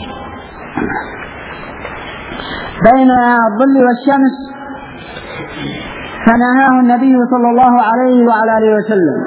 بين الظل والشمس فنهاه النبي صلى الله عليه وعلى آله وسلم.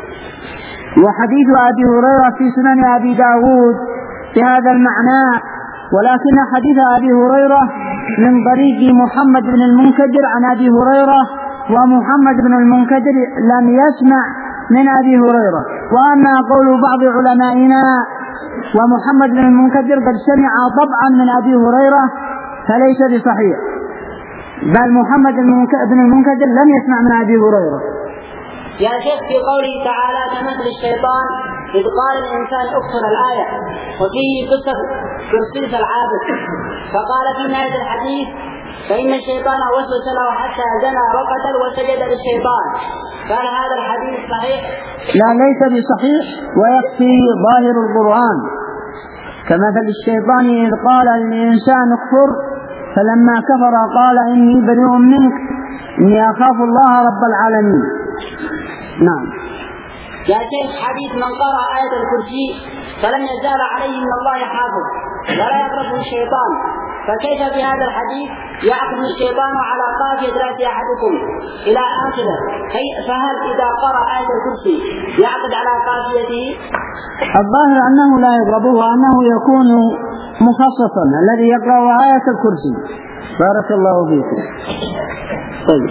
وحديث أبي هريرة في سنن أبي داود بهذا المعنى، ولكن حديث أبي هريرة من طريق محمد بن المنكدر عن أبي هريرة، ومحمد بن المنكدر لم يسمع من أبي هريرة. وأما قول بعض علمائنا ومحمد بن المنكدر قد سمع طبعا من أبي هريرة فليس بصحيح، بل محمد بن المنكدر لم يسمع من أبي هريرة. يا شيخ في قوله تعالى كمثل الشيطان إذ قال الإنسان اكفر الآية، وفيه قصة كرسيس العابد، فقال في نهاية الحديث فإن الشيطان وسوس له حتى زنى وقتل وسجد للشيطان، قال هذا الحديث صحيح؟ لا ليس بصحيح، ويكفي ظاهر القرآن كمثل الشيطان إذ قال الإنسان اكفر فلما كفر قال إني بريء منك إني أخاف الله رب العالمين. نعم. يا شيخ حديث من قرأ آية الكرسي فلم يزال عليه من الله حافظ ولا يقربه الشيطان، فكيف بهذا الحديث يعقد الشيطان على قافية رأس أحدكم إلى آخره؟ فهل إذا قرأ آية الكرسي يعقد على قافيته؟ الظاهر أنه لا يضربه، وأنه يكون مخصصا الذي يقرأ آية الكرسي. بارك الله فيكم. طيب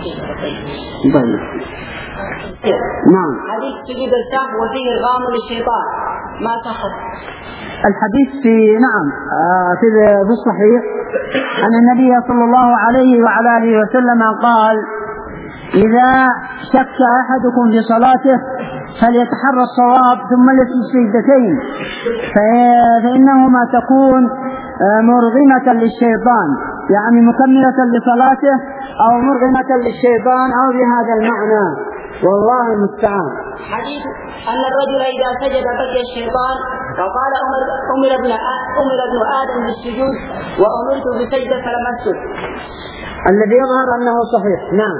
طيب نعم. حديث سجود السهو وفيه الغام للشيطان ما صح؟ الحديث في نعم في الصحيح أن النبي صلى الله عليه وعلى آله وسلم قال إذا شك أحدكم في صلاته فليتحرى الصواب ثم يسجد سجدتين فإنهما تكون مرغمة للشيطان، يعني مكملة لصلاته أو مرغمة للشيطان أو بهذا المعنى، والله المستعان. حديث أن الرجل إذا سجد بكى الشيطان وقال أمر أمر ابن أمر ابن آدم بالسجود وأمرت بسجدة فلم أسجد، الذي يظهر أنه صحيح. نعم.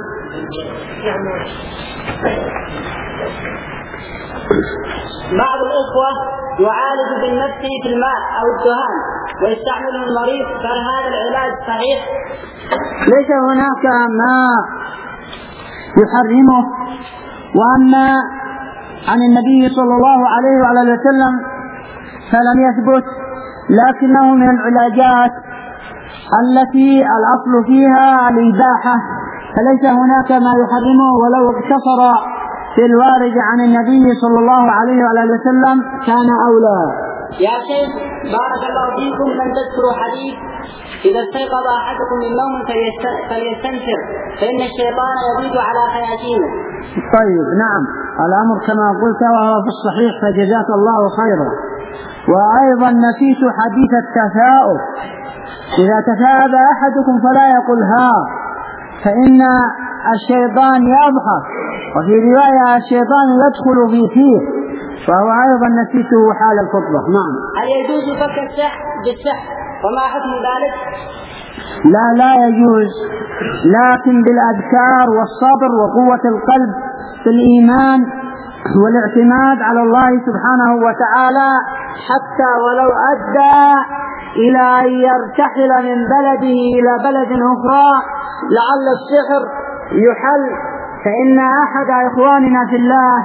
بعض الأخوة يعالج بالنفس في الماء أو الدهان ويستعمله المريض، فهل هذا العلاج صحيح؟ ليس هناك ما يحرمه، وأما عن النبي صلى الله عليه وعلى اله وسلم فلم يثبت، لكنه من العلاجات التي الأصل فيها الإباحة، فليس هناك ما يحرمه، ولو اقتصر في الوارد عن النبي صلى الله عليه وعلى اله وسلم كان أولى. يا شيخ بارك الله فيكم لن تذكروا حديث إذا استيقظ أحدكم من نوم فليستنكر فإن الشيطان يبيت على خياشيمه. طيب نعم، الأمر كما قلت وهو في الصحيح فجزاك الله خيرا. وأيضا نسيت حديث التثاؤب، إذا تثاءب أحدكم فلا يقل ها فإن الشيطان يضحك، وفي رواية الشيطان يدخل في فيه، فهو أيضا نسيته حال الخطبة. نعم. هل يجوز فك السحر بالسحر وما حكم ذلك؟ لا لا يجوز، لكن بالأذكار والصبر وقوة القلب في الإيمان والاعتماد على الله سبحانه وتعالى، حتى ولو أدى إلى أن يرتحل من بلده إلى بلد أخرى لعل السحر يحل. فإن أحد إخواننا في الله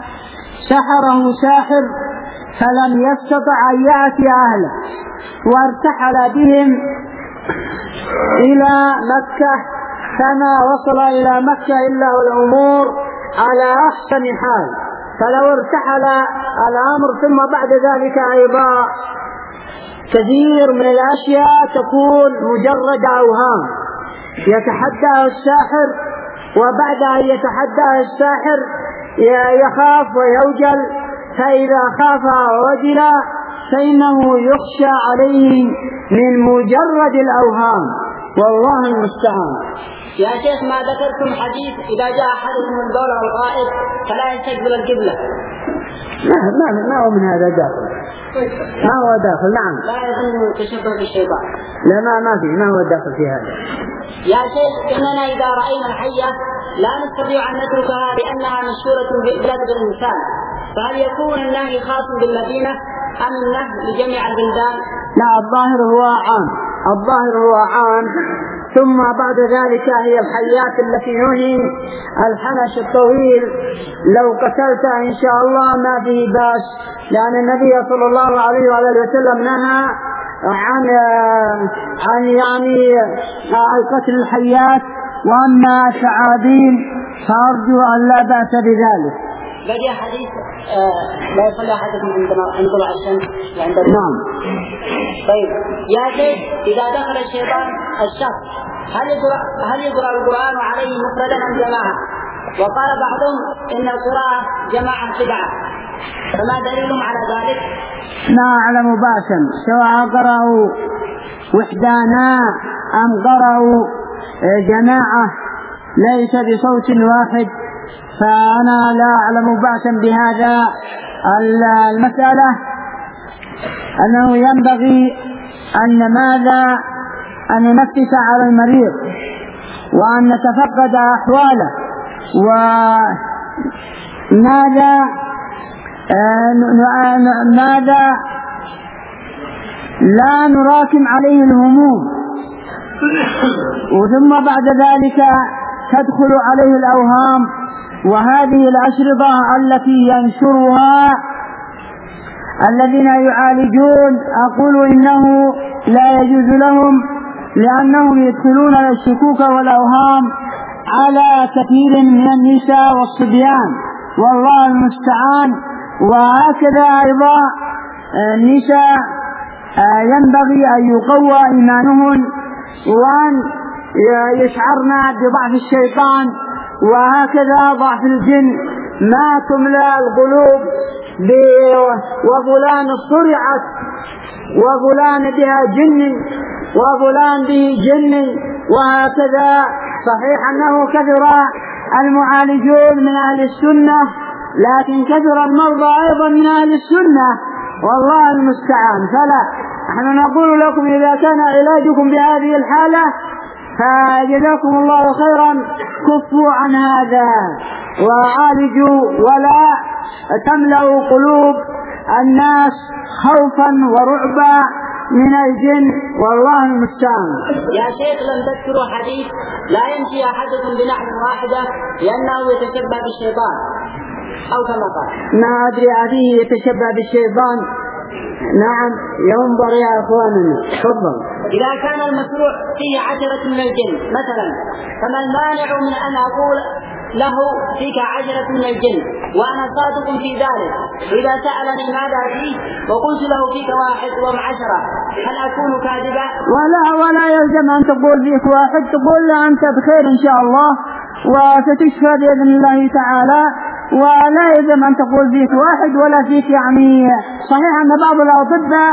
سحره ساحر فلم يستطع أن يأتي أهله، وارتحل بهم إلى مكة، فما وصل إلى مكة إلا الأمور على أحسن حال. فلو ارتحل الأمر ثم بعد ذلك أيضا كثير من الأشياء تكون مجرد أوهام يتحدى الساحر، وبعد أن يتحدى الساحر يخاف ويوجل، فإذا خاف ووجل فإنه يخشى عليه من مجرد الأوهام، والله المستعان. يا شيخ ما ذكرتم حديث إذا جاء أحدكم من البول أو الغائط فلا يستقبل القبلة؟ ما ما ما هو من هذا داخل، ما هو داخل. نعم لا يظن تشبه بالشيطان. لا ما ما في ما هو داخل في هذا. يا شيخ إننا إذا رأينا الحية لا نستطيع أن نتركها لأنها مشهورة ببلاد الإنسان، فهل يكون النهي خاص بالمدينة أم النهي لجميع البلدان؟ لا، الظاهر هو عام، الظاهر هو عام. ثم بعد ذلك هي الحيات التي نهي الحنش الطويل لو قتلتها إن شاء الله ما فيه باس، لأن النبي صلى الله عليه وآله وسلم نهى عن عن يعني قتل الحيات. وأما الثعابين فأرجو أن لا بأس بذلك. بقي حديث آه لا يصلي أحدكم عندما طلع الشمس عند نعم. طيب يا شيخ إذا دخل الشيطان الشخص هل يقرأ هل يقرأ القرآن عليه مفردا أم جماعة؟ وقال بعضهم إن القراءة جماعة بدعة، فما دليلهم على ذلك؟ لا أعلم باسا سواء قرأوا وحدانا أم قرأوا جماعة ليس بصوت واحد، فأنا لا أعلم بأسا بهذا. المسألة أنه ينبغي أن ماذا أن نفتش على المريض وأن نتفقد أحواله، وماذا ماذا لا نراكم عليه الهموم، وثم بعد ذلك تدخل عليه الأوهام. وهذه الأشرطة التي ينشرها الذين يعالجون أقول إنه لا يجوز لهم، لأنهم يدخلون الشكوك والأوهام على كثير من النساء والصبيان، والله المستعان. وهكذا أيضا النساء ينبغي أن يقوى إيمانهن وأن يشعرن بضعف الشيطان، وهكذا ضعف الجن. ما تملأ القلوب وفلان صرعت وفلان بها جن وفلان به جن، وهكذا. صحيح أنه كثر المعالجون من أهل السنة، لكن كثر المرضى أيضا من أهل السنة، والله المستعان. فلا نحن نقول لكم إذا كان علاجكم بهذه الحالة فجزاكم الله خيرا، كفوا عن هذا وعالجوا، ولا تملأوا قلوب الناس خوفا ورعبا من الجن، والله المستعان. يا شيخ لم تذكروا حديث لا يمشي أحدكم بنحو واحدة لأنه يتشبه بالشيطان أو كما قال؟ ما أدري هذه يتشبه بالشيطان. نعم ينظر يا أخواننا. تفضل. إذا كان المشروع فيه عشرة من الجن مثلا، فما المانع من أن أقول له فيك عشرة من الجن وأنا صادق في ذلك؟ إذا سألني ماذا فيه وقلت له فيك واحد وهم عشرة، هل أكون كاذبا؟ ولا ولا يلزم أن تقول فيك واحد، تقول أنت بخير إن شاء الله وستشفى بإذن الله تعالى، ولا يلزم أن تقول فيك واحد ولا فيك. يعني صحيح أن بعض الأطباء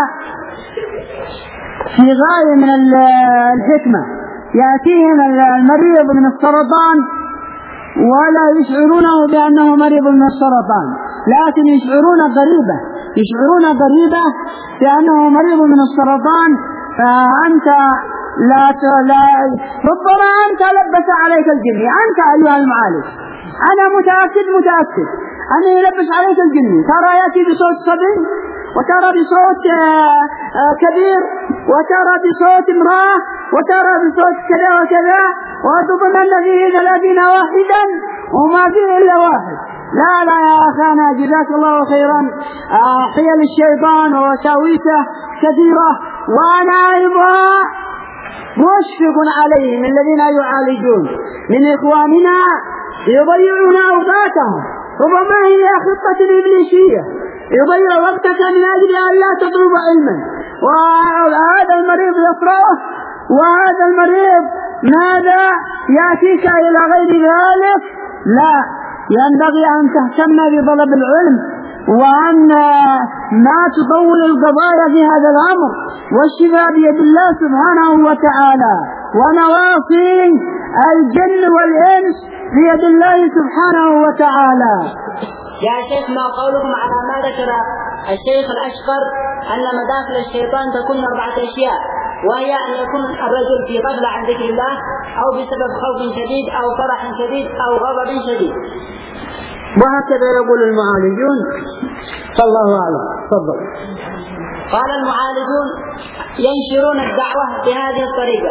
في غاية من الحكمة يأتيهم المريض من السرطان ولا يشعرونه بأنه مريض من السرطان، لكن يشعرون قريبة يشعرون قريبة بأنه مريض من السرطان. فأنت لا لا ربما أنت لبس عليك الجن، أنت أيها المعالج، أنا متأكد متأكد أنه يلبس عليك الجن، ترى يأتي بصوت صبي، وترى بصوت كبير، وترى بصوت امرأة، وترى بصوت كذا وكذا، وتظن أن فيه ثلاثين واحدا وما فيه إلا واحد. لا لا يا أخانا جزاك الله خيرا. حيل الشيطان ووساوسه كثيرة، وأنا أيضا مشفق عليهم الذين يعالجون من إخواننا يضيعون أوقاتهم، ربما هي خطة إبليسية، يضيع وقتك من أجل أن لا تطلب علما، وهذا المريض يقرأه، وهذا المريض ماذا يأتيك إلى غير ذلك. لا، ينبغي أن تهتم بطلب العلم، وأن ما تطول القضايا في هذا الأمر، والشفاء بيد الله سبحانه وتعالى، ونواصي الجن والإنس بيد الله سبحانه وتعالى. يا شيخ، ما قولكم على ما ذكر الشيخ الأشقر أن مداخل الشيطان تكون أربعة أشياء، وهي أن يكون الرجل في غفلة عن ذكر الله، أو بسبب خوف شديد، أو فرح شديد، أو غضب شديد، وهكذا يقول المعالجون. فالله أعلم. تفضل. قال المعالجون ينشرون الدعوة بهذه الطريقة،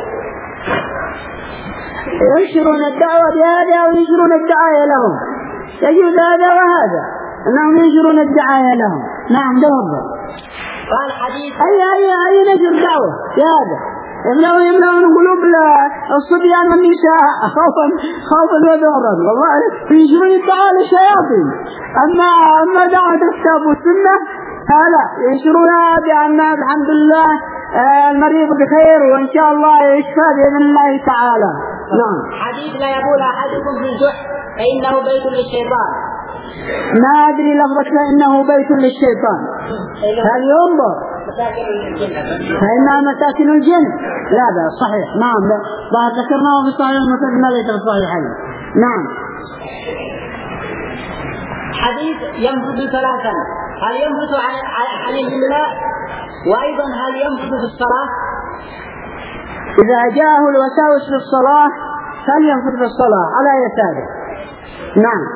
ينشرون الدعوة بهذا أو ينشرون الدعاية لهم، يجوز هذا وهذا، أنهم ينشرون الدعاية لهم. نعم تفضل. قال حديث أي أي أي نشر دعوة بهذا، يملأون يملأون قلوب الصبيان والنساء خوفا خوفا وذعرا، والله ينشرون الدعاء للشياطين. أما أما دعوة الكتاب والسنة لا، ينشرونها بأن الحمد لله المريض بخير وإن شاء الله يشفى بإذن الله تعالى. نعم. حديث لا يقول أحدكم في الجحر فإنه بيت للشيطان. ما أدري لفظك فإنه بيت للشيطان، هل ينظر فإنها مساكن الجن؟ لا لا صحيح. نعم ظهر ذكرناه في صحيح المسلم ليس في الصحيحين. نعم. حديث ينفذ ثلاثا، هل ينفذ عن الإملاء، وأيضا هل ينفذ في الصلاة؟ إذا جاءه الوساوس في الصلاة فلينفذ في الصلاة على يساره. نعم.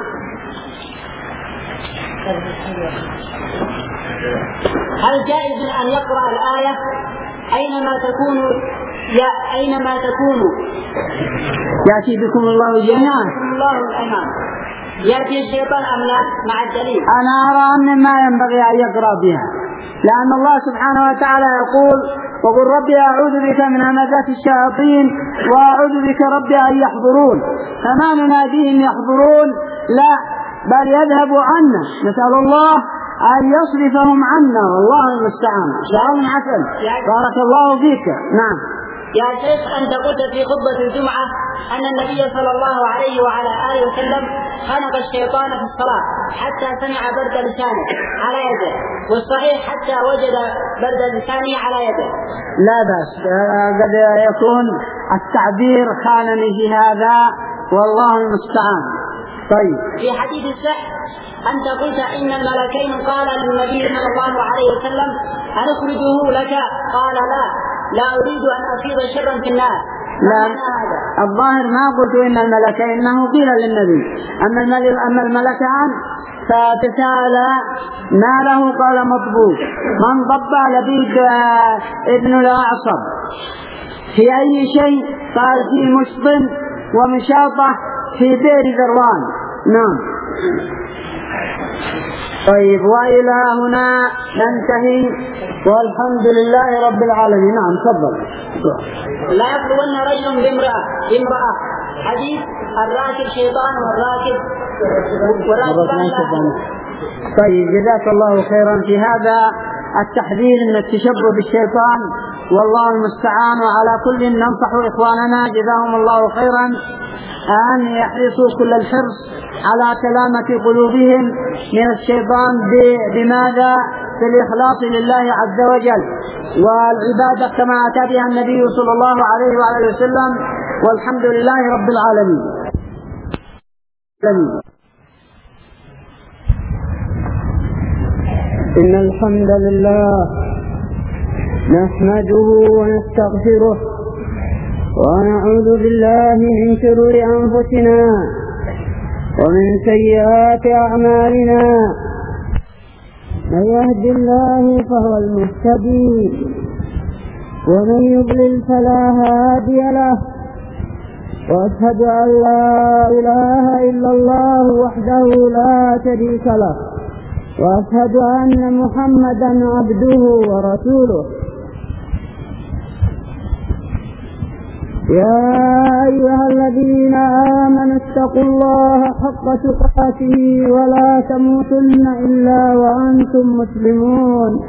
هل جائز أن يقرأ الآية أينما تكون يا أينما تكون يأتي بكم الله جميعا؟ الله الأمام. يأتي الشيطان أم لا مع الدليل؟ أنا أرى أن ما ينبغي أن يقرأ بها، لأن الله سبحانه وتعالى يقول وقل ربي أعوذ بك من همزات الشياطين وأعوذ بك ربي أن يحضرون، فما نناديهم يحضرون، لا بل يذهبوا عنا، نسأل الله أن يصرفهم عنا، والله المستعان. سؤال حسن، بارك الله فيك. نعم. يا شيخ، أنت قلت في خطبة الجمعة أن النبي صلى الله عليه وعلى آله وسلم خنق الشيطان في الصلاة حتى سمع برد لسانه على يده، والصحيح حتى وجد برد لسانه على يده. لا بأس، قد يكون التعبير خانني في هذا، والله المستعان. طيب. في حديث السحر أنت قلت إن الملكين قال للنبي صلى الله عليه وسلم أن أخرجه لك، قال لا لا أريد أن أفيض شرا في الناس. لا، الظاهر ما قلت إن الملكين، إنه قيل للنبي. أما الملك أما الملكان فتساءل ما له قال مطبوع، من ضب لبيد ابن الأعصب في أي شيء؟ قال في مشط ومشاطة في بئر ذروان. نعم. طيب، وإلى هنا ننتهي، والحمد لله رب العالمين. نعم تفضل. لا يخلون رجل بامرأة بامرأة حديث الراكب شيطان والراكب والراكب. طيب، جزاك الله خيرا في هذا التحذير من التشبه بالشيطان، والله المستعان. وعلى كل ننصح إخواننا جزاهم الله خيرا أن يحرصوا كل الحرص على سلامة قلوبهم من الشيطان. بماذا؟ بالإخلاص لله عز وجل والعبادة كما أتى بها النبي صلى الله عليه وعلى وسلم، والحمد لله رب العالمين. إن الحمد لله نحمده ونستغفره ونعوذ بالله من شرور أنفسنا ومن سيئات أعمالنا من يهد الله فهو المهتدي ومن يضلل فلا هادي له وأشهد أن لا إله إلا الله وحده لا شريك له وأشهد أن محمدا عبده ورسوله. يا أيها الذين آمنوا اتقوا الله حق تقاته ولا تموتن إلا وأنتم مسلمون.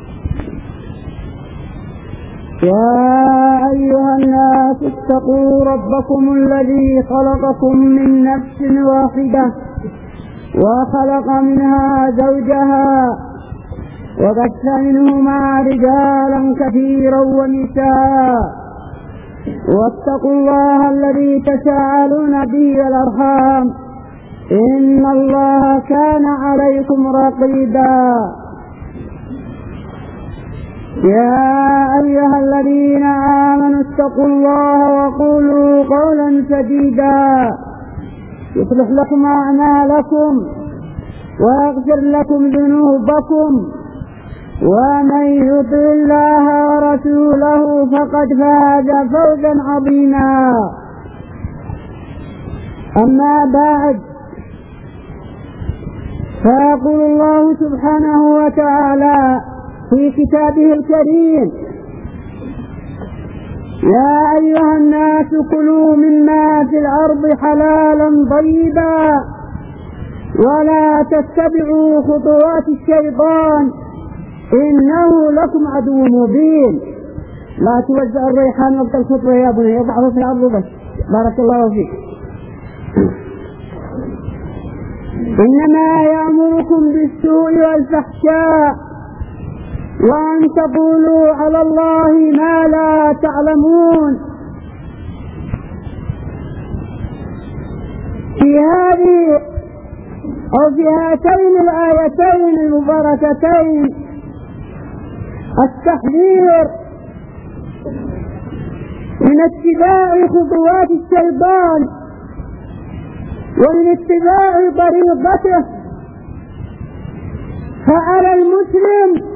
يا أيها الناس اتقوا ربكم الذي خلقكم من نفس واحدة وخلق منها زوجها وبث منهما رجالا كثيرا ونساء واتقوا الله الذي تساءلون به والأرحام إن الله كان عليكم رقيبا. يا أيها الذين آمنوا اتقوا الله وقولوا قولا سديدا يصلح لكم أعمالكم ويغفر لكم ذنوبكم ومن يطع الله ورسوله فقد فاز فوزا عظيما. أما بعد فيقول الله سبحانه وتعالى في كتابه الكريم: يا أيها الناس كلوا مما في الأرض حلالا طيبا ولا تتبعوا خطوات الشيطان إنه لكم عدو مبين. لا توزع الريحان وقت الخطوة يا بني، يضعه في الأرض بس. بارك الله فيك. إنما يأمركم بالسوء والفحشاء وأن تقولوا على الله ما لا تعلمون. في هذه أو في هاتين الآيتين المباركتين التحذير من اتباع خطوات الشيطان ومن اتباع طريقته. فعلى المسلم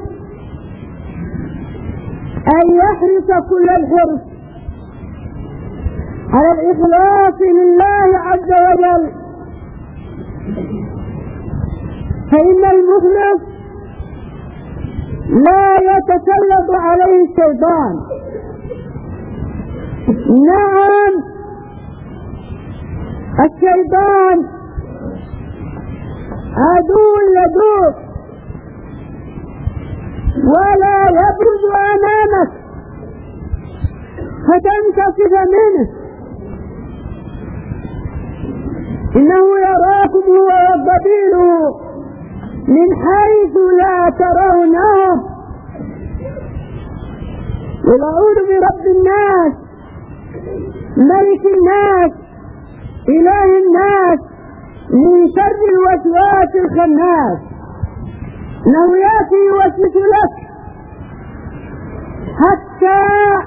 أن يحرص كل الحرص على الإخلاص لله عز وجل، فإن المخلص لا يتسلط عليه الشيطان. نعم، الشيطان عدو لدود ولا يبرز أمامك فتنتصف منه، إنه يراكم هو وقبيله من حيث لا ترونه. ونعوذ برب الناس ملك الناس إله الناس من شر الوسواس الخناس، إنه يأتي يوسوس لك حتى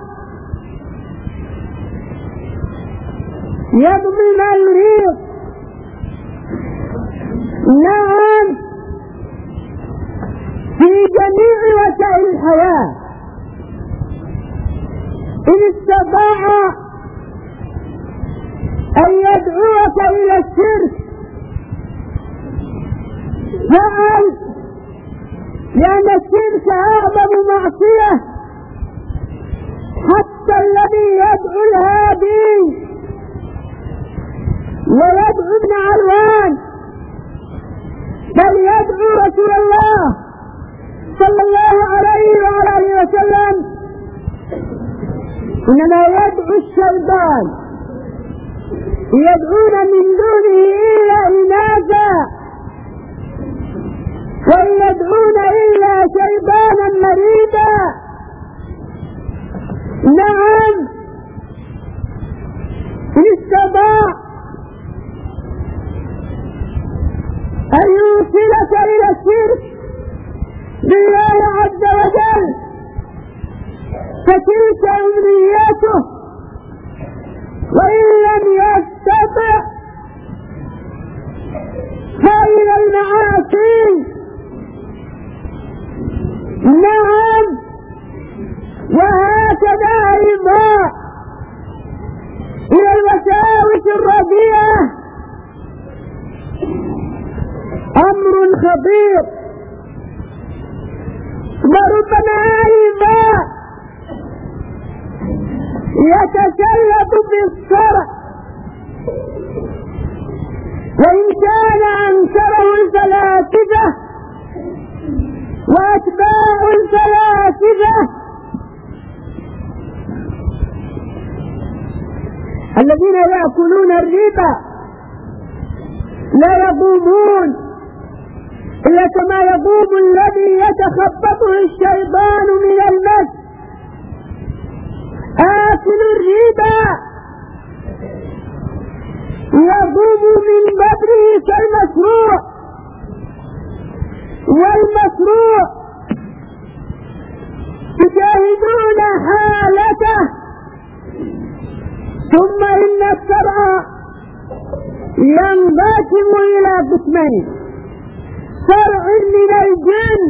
يضمن ما يريد. نعم، في جميع وسائل الحياة إن استطاع أن يدعوك إلى الشرك فعل، لأن الشرك أعظم معصية. حتى الذي يدعو الهادي ويدعو ابن علوان بل يدعو رسول الله صلى الله عليه وعلى آله وسلم، إنما يدعو الشيطان، يدعون من دونه إلا إناثا وإن يدعون إلا شيطانا مريدا. نعم، إن استطاع أن يوصلك إلى الشرك بالله عز وجل فتلك أمنيته نعم، وهكذا أيضا إلى الوساوس الرديئة أمر خطير، وربما أيضا يتسلط بالصرع، وإن كان أنكره الفلاسفة وأتباع الفلاسفة الذين يأكلون الربا لا يقومون إلا كما يقوم الذي يتخبطه الشيطان من المس. آكل الربا يقوم من بدره كالمشروع، والمشروع تشاهدون حالته. ثم إن الشرع ينقسم إلى قسمين: شرع من الجن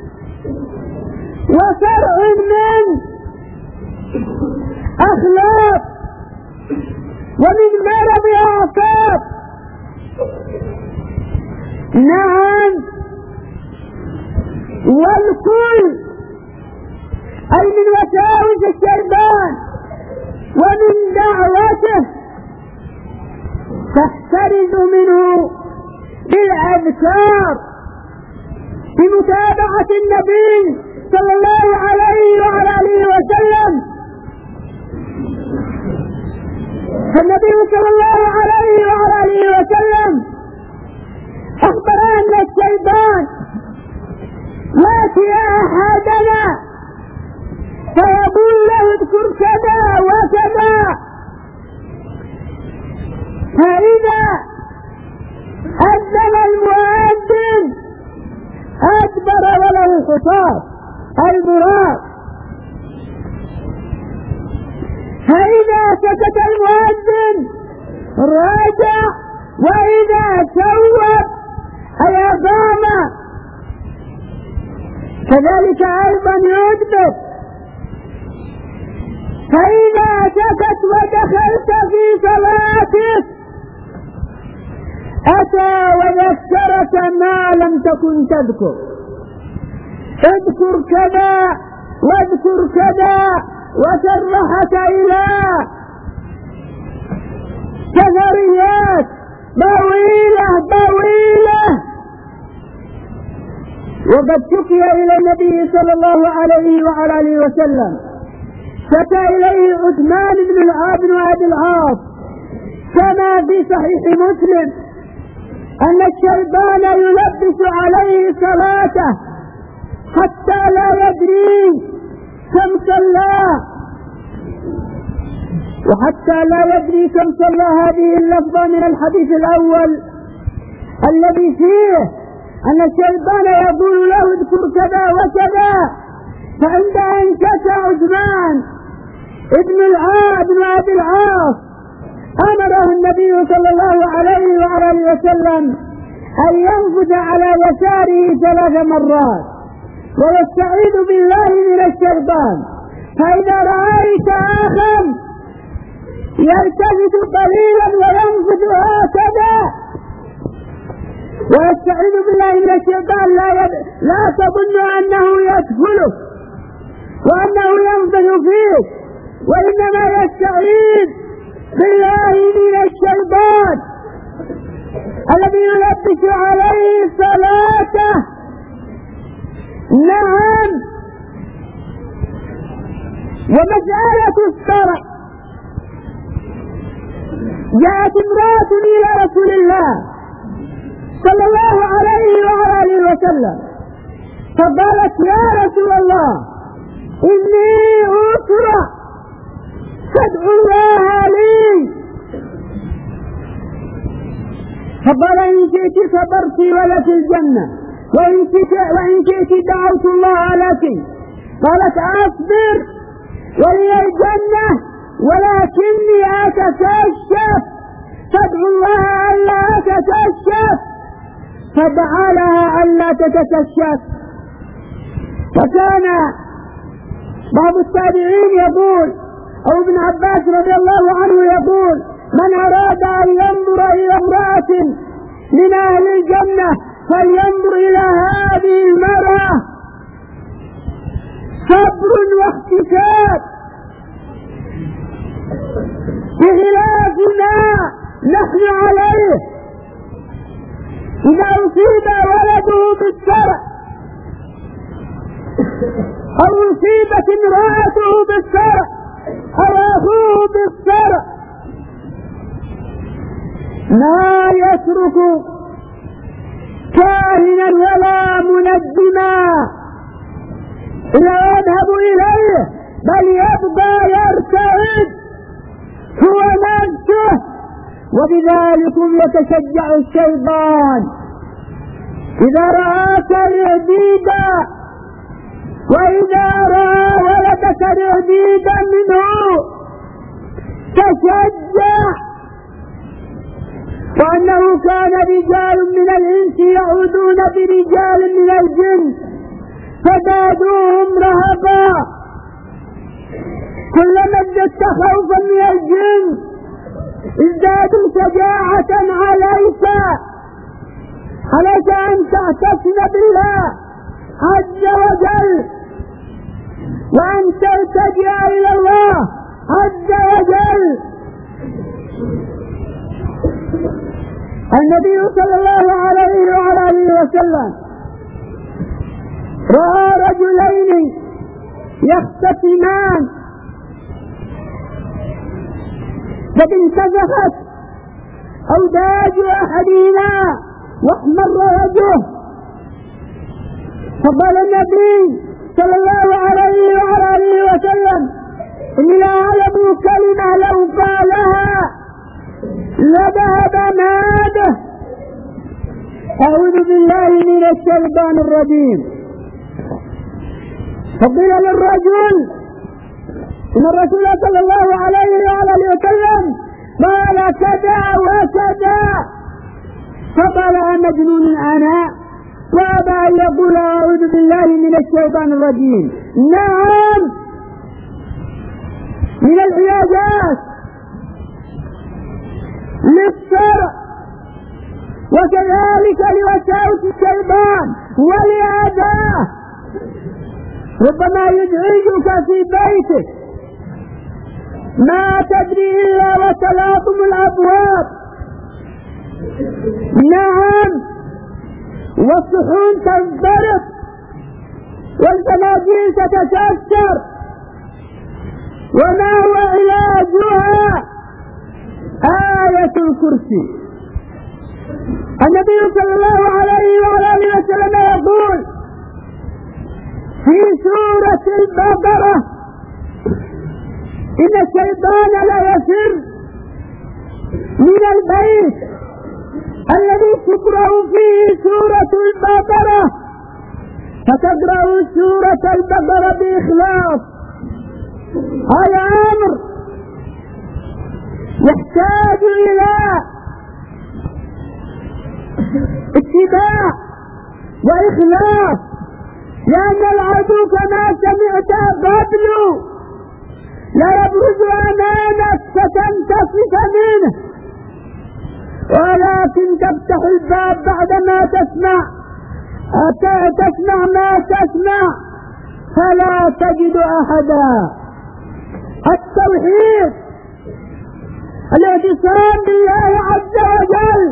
وشرع من أخلاق ومن مرض أعصاب. نعم، والكل أي من وساوس الشيطان ومن دعوته تحترز منه بالأذكار بمتابعة النبي صلى الله عليه وعلى آله وسلم. فالنبي صلى الله عليه وعلى آله وسلم أخبر أن الشيطان يأتي أحدنا فيقول له اذكر كذا وكذا، فإذا أذن المؤذن أدبر وله خطاب المراد، فإذا سكت المؤذن رجع، وإذا سوب أي أقام كذلك أيضا يدبر. فإذا سكت ودخلت في صلاتك أتى وذكرك ما لم تكن تذكر، اذكر كذا واذكر كذا، وسرحك إلى سفريات طويلة طويلة. وقد شكي إلى النبي صلى الله عليه وعلى آله وسلم، شكى إليه عثمان بن العاص بن أبي العاص كما في صحيح مسلم أن الشيطان يلبس عليه صلاته حتى لا يدري كم صلى، وحتى لا يدري كم صلى هذه اللفظة من الحديث الأول الذي فيه أن الشيطان يقول له اذكر كذا وكذا. فعند أن شكى عثمان ابن العاص بن أبي العاص أمره النبي صلى الله عليه وعلى آله وسلم أن ينفث على يساره ثلاث مرات ويستعيذ بالله من الشيطان. فإذا رأيت أخا يلتفت قليلا وينفث هكذا ويستعيذ بالله من الشيطان لا, يب... لا تظن أنه يدخله وأنه ينفث فيه، وإنما يستعيذ بالله من الشيطان الذي يلبس عليه صلاته. نعم، ومسألة الصرع، جاءت امرأة إلى رسول الله صلى الله عليه وعلى آله وسلم فقالت يا رسول الله إني أسرع فادعو الله لي. فقال إن شئت صبرت ولك الجنة، وإن شئت, وإن شئت دعوت الله لك. قالت أصبر ولي الجنة ولكني أتكشف، فادعو الله ألا أتكشف. فدعا لها ألا تتكشف، فكان بعض التابعين يقول أو ابن عباس رضي الله عنه يقول: من أراد أن ينظر إلى امرأة من أهل الجنة فلينظر إلى هذه المرأة، صبر واحتساب، بخلافنا نحن عليه. إذا أصيب ولده بالسرع أو أصيبت امرأته بالسرع أو أخوه بالسرع لا يترك كاهنا ولا منجما إلا يذهب إليه، بل يبقى يرتعد هو نفسه، وبذلكم يتشجع الشيطان إذا رآك رعديدا، وإذا رأى ولدك رعديدا منه تشجع. وأنه كان رجال من الإنس يعودون برجال من الجن فزادوهم رهبا، كلما ازددت خوفا من الجن ازدادوا شجاعة عليك. عليك أن تعتصم بالله عز وجل وأن تلتجئ إلى الله عز وجل. النبي صلى الله عليه وعلى آله وسلم رأى رجلين يختصمان قد انتفخت أوداج أحدهما واحمر وجهه، فقال النبي صلى الله عليه وعلى آله وسلم: إني لا أعلم كلمة لو قالها لذهب ماده. أعوذ بالله من الشيطان الرجيم. فقيل للرجل إن الرسول صلى الله عليه وعلى آله وسلم قال كذا وكذا، فقال: أمجنون أنا؟ وأبى أن يقول أعوذ بالله من الشيطان الرجيم. نعم، من العلاجات للصرع وكذلك لوساوس الشيطان ولأذاه. ربما يزعجك في بيتك ما تدري إلا وتلاطم الأبواب. نعم، والصحون تنضرب والزناجيل تتكسر. وما هو علاجها؟ آية الكرسي. النبي صلى الله عليه وعلى آله وسلم يقول في سورة البقرة: إن الشيطان لا يفر من البيت الذي تقرأ فيه سورة البقرة، فتقرأ سورة البقرة بإخلاص. هذا أمر يحتاج إلى اتباع وإخلاص، لأن العدو كما سمعت قبل لا يبرز أمامك فتنتصف منه، ولكن تفتح الباب بعدما تسمع تسمع ما تسمع فلا تجد أحدا. التوحيد، الاعتصام بالله عز وجل.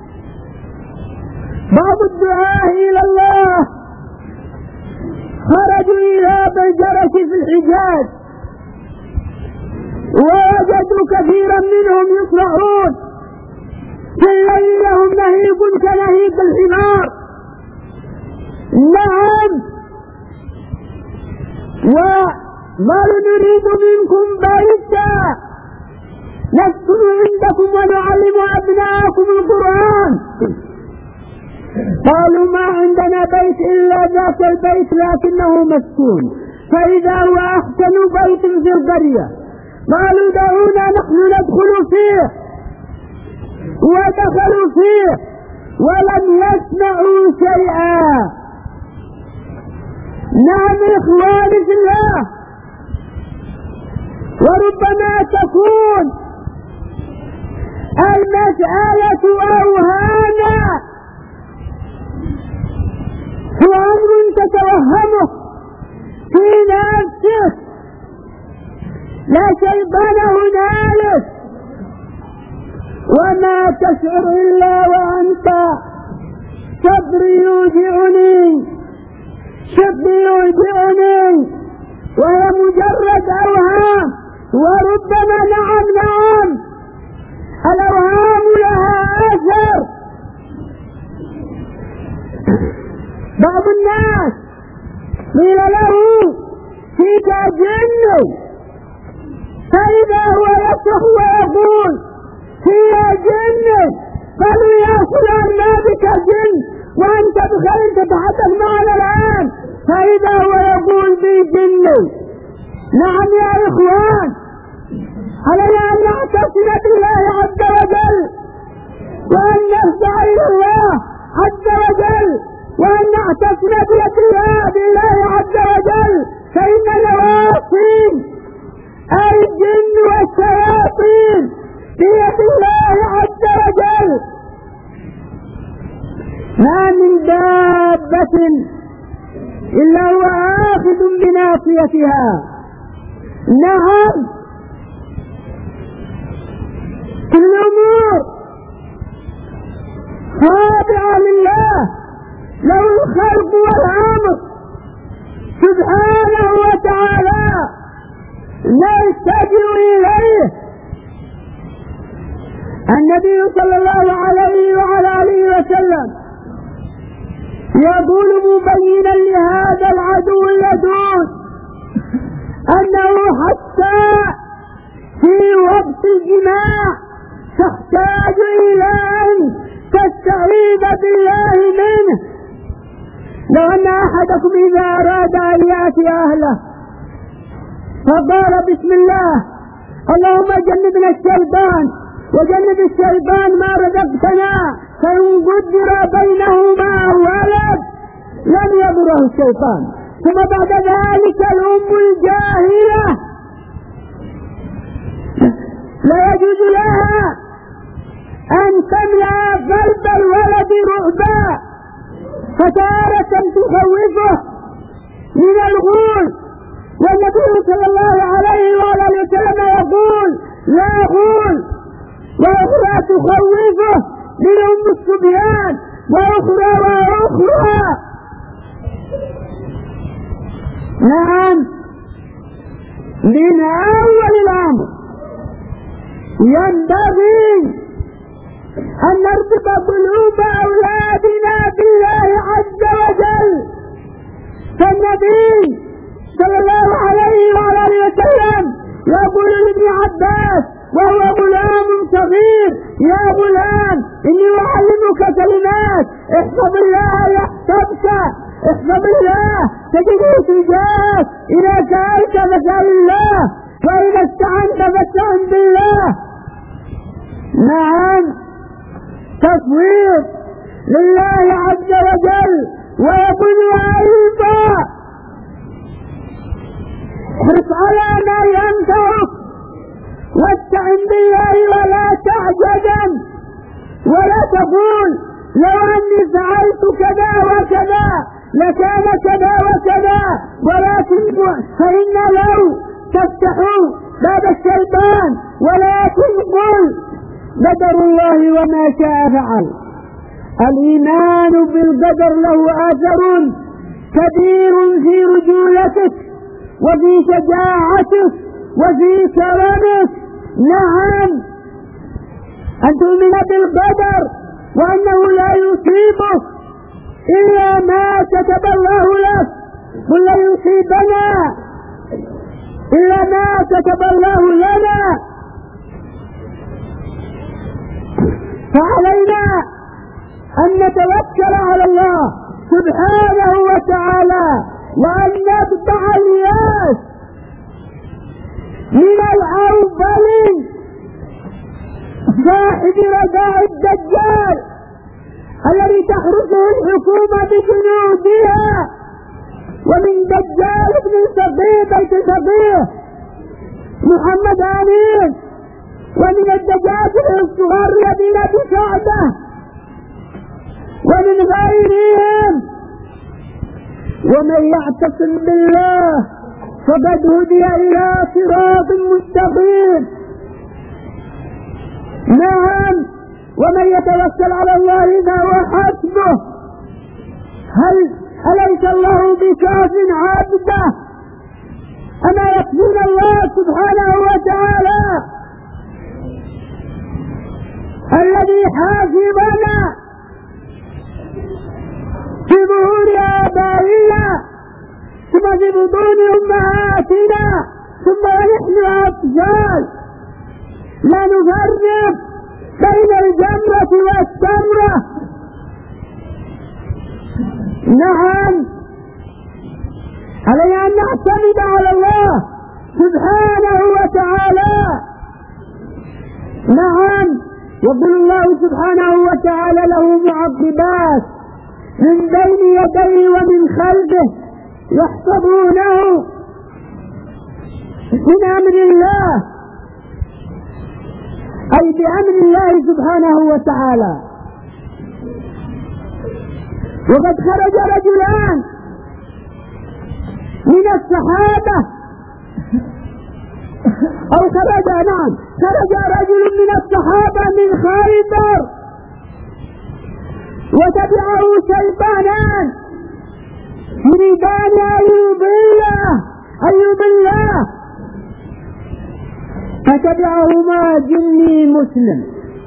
بعض الدعاة إلى الله خرجوا إلى بلجرة في الحجاز ووجدوا كثيرا منهم يصرعون في الليل لهم نهيب كنهيب الحمار. نعم، وقالوا: نريد منكم بيتا نسكن عندكم ونعلم أبناءكم القرآن. قالوا: ما عندنا بيت إلا ذاك البيت لكنه مسكون، فإذا هو أحسن بيت في القرية. قالوا: دعونا نحن ندخل فيه. ودخلوا فيه ولم يسمعوا شيئا، نعم إخواني في الله، وربما تكون المسألة أوهاما، هو أمر تتوهمه في نفسك، لا شيطان هنالك، وما تشعر إلا وأنت صدري يوجعني، شقي يوجعني، وهي مجرد أوهام. وربما نعم نعم الأوهام لها أثر. بعض الناس قيل له فيك جن، فإذا هو يصرخ ويقول فيها جن، قالوا يا فلان ما بك جن وأنت بخير تتحدث معنا الآن، فإذا هو يقول بي جن. نعم يا إخوان، علينا أن نعتصم بالله عز وجل، وأن نرجع إلى الله عز وجل، وأن نعتصم بيد الله عز وجل، فإن النواصين أي الجن والشياطين بيد الله عز وجل. ما من دابة إلا هو آخذ بناصيتها. نعم كل الأمور خاضعة لله، له الخلق والأمر سبحانه وتعالى، نلتجئ إليه. النبي صلى الله عليه وعلى آله وسلم يقول مبينا لهذا العدو اللدود أنه حتى في وقت الجماع تحتاج إلى أن تستعيذ بالله منه. لو أن أحدكم إذا أراد أن يأتي أهله فقال بسم الله اللهم جنبنا الشيطان وجنب الشيطان ما رزقتنا، فإن قدر بينهما ولد لم يضره الشيطان. ثم بعد ذلك الأم الجاهلة لا يجوز لها أن تملأ قلب الولد رعبا، فتارة تخوفه من الغول، والنبي صلى الله عليه وآله وسلم يقول لا غول، وأخرى تخوفه من أم الصبيان، وأخرى وأخرى. نعم من أول الأمر ينبغي أن نربط قلوب أولادنا بالله عز وجل. فالنبي صلى الله عليه وآله وسلم يقول لابن عباس وهو غلام صغير يا غلام إني أعلمك كلمات احفظ الله يحفظك، احفظ الله تجده تجاهك، إذا سألت فاسأل الله، وإذا استعنت فاستعن بالله. نعم تصوير لله عز وجل. ويقول أيضا احرص على ما ينفعك واستعن بالله ولا تعجزن، ولا تقول لو أني فعلت كذا وكذا لكان كذا وكذا، ولكن فإن لو تفتح باب الشيطان، ولكن قل قدر الله وما شاء فعل. الإيمان بالقدر له أثر كبير في رجولتك وفي شجاعتك وفي كرمك. نعم أن تؤمن بالقدر وأنه لا يصيبك إلا ما كتب الله لك، قل لا يصيبنا إلا ما كتب الله لنا. فعلينا أن نتوكل على الله سبحانه وتعالى، وأن نقطع الياس من الأول صاحب رداء الدجال الذي تحرسه الحكومة بجنودها ومن دجال ابن سقيف بيت سقيف محمد آمين، ومن الدجاجل الصغار الذين بشعبه ومن غيرهم. ومن يعتصم بالله فقد هدي إلى صراط مستقيم. نعم، ومن يتوكل على الله فهو حسبه. هل أليس الله بكاف عبده؟ أما يكفون الله سبحانه وتعالى الذي حافظنا في ظهور آبائنا ثم في بطون أمهاتنا ثم ونحن أطفال لا نفرق بين الجمرة والتمرة. نعم، علينا أن نعتمد على الله سبحانه وتعالى. نعم، يقول الله سبحانه وتعالى له معقبات من بين يديه ومن خلفه يحفظونه من أمر الله، أي بأمر الله سبحانه وتعالى. وقد خرج رجلان من الصحابة أو خرج نعم خرج رجل من الصحابة من خيبر وتبعه شيطانان يريدان أن يضله أن يضله فتبعهما جني مسلم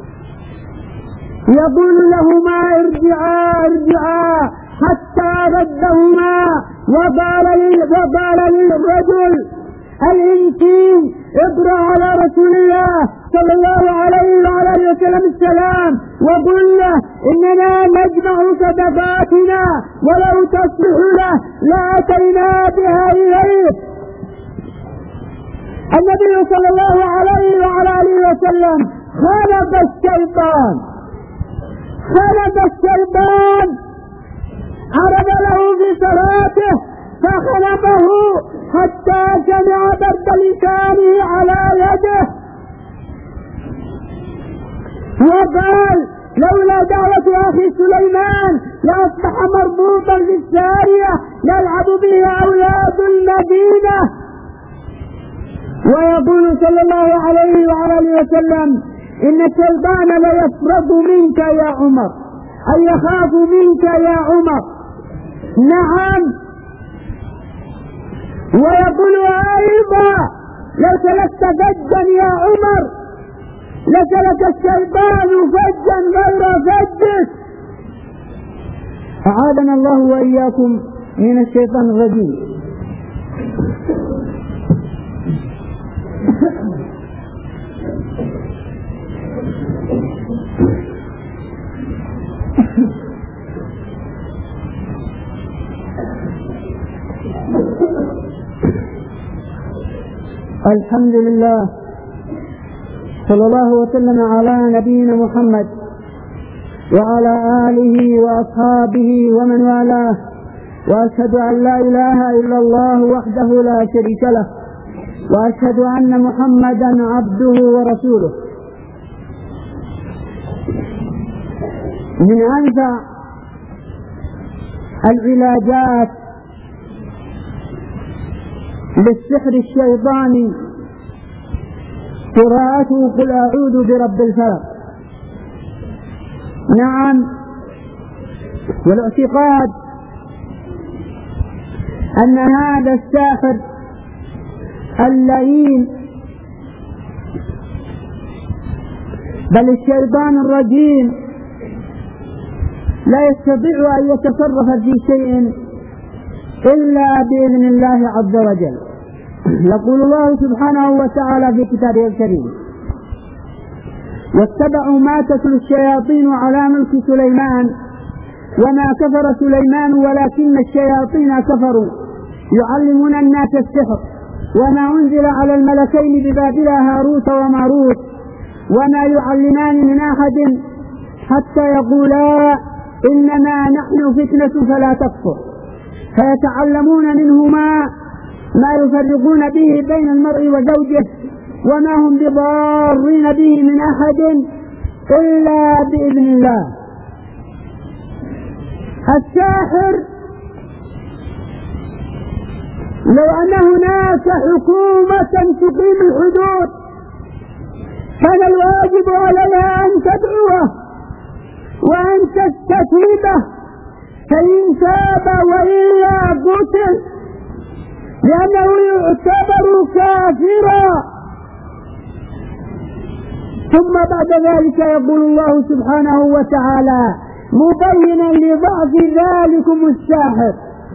يقول لهما ارجعا ارجعا حتى ردهما وقال للرجل الإنسي اقرأ على رسول الله صلى الله عليه وعلى اله وسلم السلام وقل له إننا نجمع صدقاتنا ولو تصلح له لأتينا بها إليه. النبي صلى الله عليه وعلى اله وسلم خلق الشيطان خلق الشيطان عرض له في صلاته فخلقه حتى سمع برد لسانه على يده وقال لولا دعوة أخي سليمان لأصبح مربوطا في السارية يلعب به أولاد المدينة. ويقول صلى الله عليه وعلى اله وسلم إن الشيطان ليفرط منك يا عمر، أي يخاف منك يا عمر. نعم، ويقول أيضا لو سلكت فجا يا عمر لسلك الشيطان فجا غير فجك. أعاذنا الله وإياكم من الشيطان الرجيم. الحمد لله، صلى الله وسلم على نبينا محمد وعلى آله وأصحابه ومن والاه، وأشهد أن لا إله إلا الله وحده لا شريك له، وأشهد أن محمدا عبده ورسوله. من أنفع العلاجات للسحر الشيطاني قراءته قل أعوذ برب الفلق. نعم، والاعتقاد أن هذا الساحر اللئيم بل الشيطان الرجيم لا يستطيع أن يتصرف في شيء إلا بإذن الله عز وجل. يقول الله سبحانه وتعالى في كتابه الكريم واتبعوا ما تتلو الشياطين على ملك سليمان وما كفر سليمان ولكن الشياطين كفروا يعلمون الناس السحر وما أنزل على الملكين ببابل هاروت وماروت وما يعلمان من أحد حتى يقولا إنما نحن فتنة فلا تكفر فيتعلمون منهما ما يفرقون به بين المرء وزوجه، وما هم بضارين به من أحد إلا بإذن الله. الساحر لو أن هناك حكومة تقيم الحدود كان الواجب عليها أن تدعوه وأن تستتيبه، فإن تاب وإلا قتل، لأنه يعتبر كافرا. ثم بعد ذلك يقول الله سبحانه وتعالى مبينا لضعف ذلكم الساحر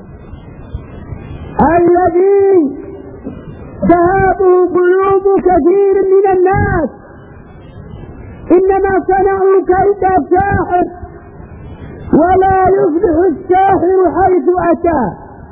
الذي تهابه قلوب كثير من الناس، إنما صنعوا كيد ساحر ولا يفلح الساحر حيث أتى.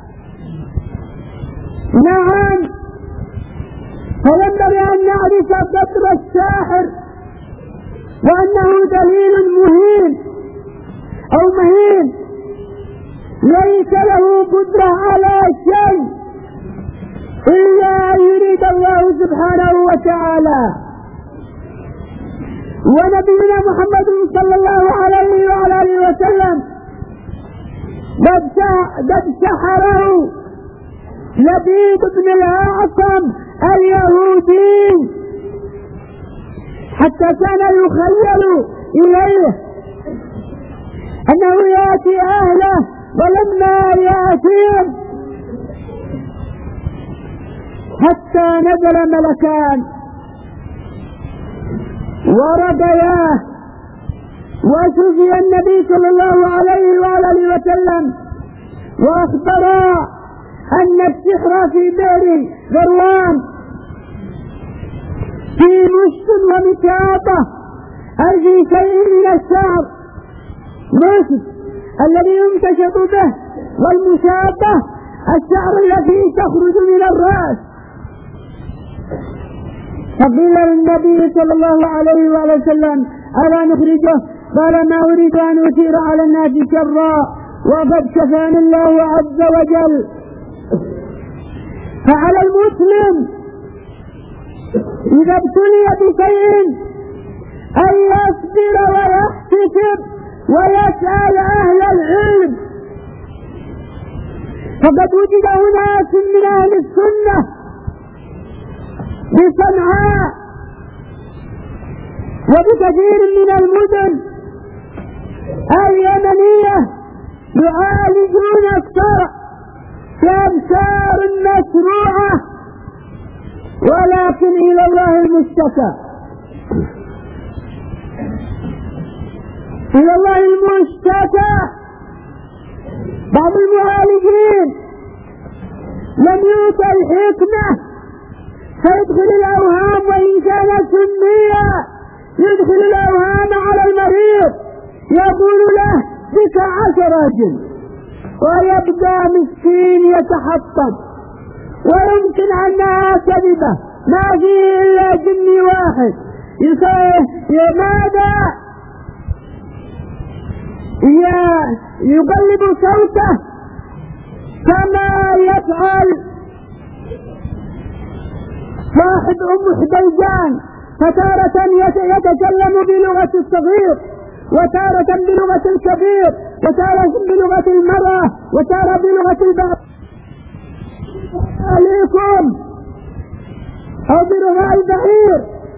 نعم، فينبغي أن نعرف قدر الساحر وأنه دليل مهين أو مهين ليس له قدرة على شيء إلا أن يريد الله سبحانه وتعالى. ونبينا محمد صلى الله عليه وعلى آله وسلم قد سحره لبيد بن الأعصم اليهودي حتى كان يخيل إليه أنه يأتي أهله، ولما يأتيهم حتى نزل ملكان ورقياه وشفي النبي صلى الله عليه وآله وسلم وأخبرا أن السحر في بئر ذروان في مشط ومكابة أي في شيء من الشعر مشط الذي يمتشط به، والمشابة الشعر الذي تخرج من الرأس. فقيل للنبي صلى الله عليه وآله وسلم ألا نخرجه؟ قال ما أريد أن أثير على الناس شرا وقد كفاني الله عز وجل. فعلى المسلم إذا ابتلي بشيء أن يصبر ويحتسب ويسأل أهل العلم، فقد وجد أناس من أهل السنة بصنعاء وبكثير من المدن اليمنية يعالجون الصرع بأبشار مشروعة، ولكن إلى الله المشتكى، إلى الله المشتكى. بعض المعالجين لم يؤتى الحكمة فيدخل الأوهام، وإن كانت سنية يدخل الأوهام على المريض، يقول له بك عشرة جن، ويبدأ مسكين يتحطم، ويمكن أنها كذبة ما فيه إلا جن واحد يصير ماذا يقلب صوته كما يفعل صاحب أم حديجان، فتارة يتكلم بلغة الصغير، وتارة بلغة الكبير، وتارة بلغة المرأة، وتارة بلغة البعض عليكم أو برغاء البعير.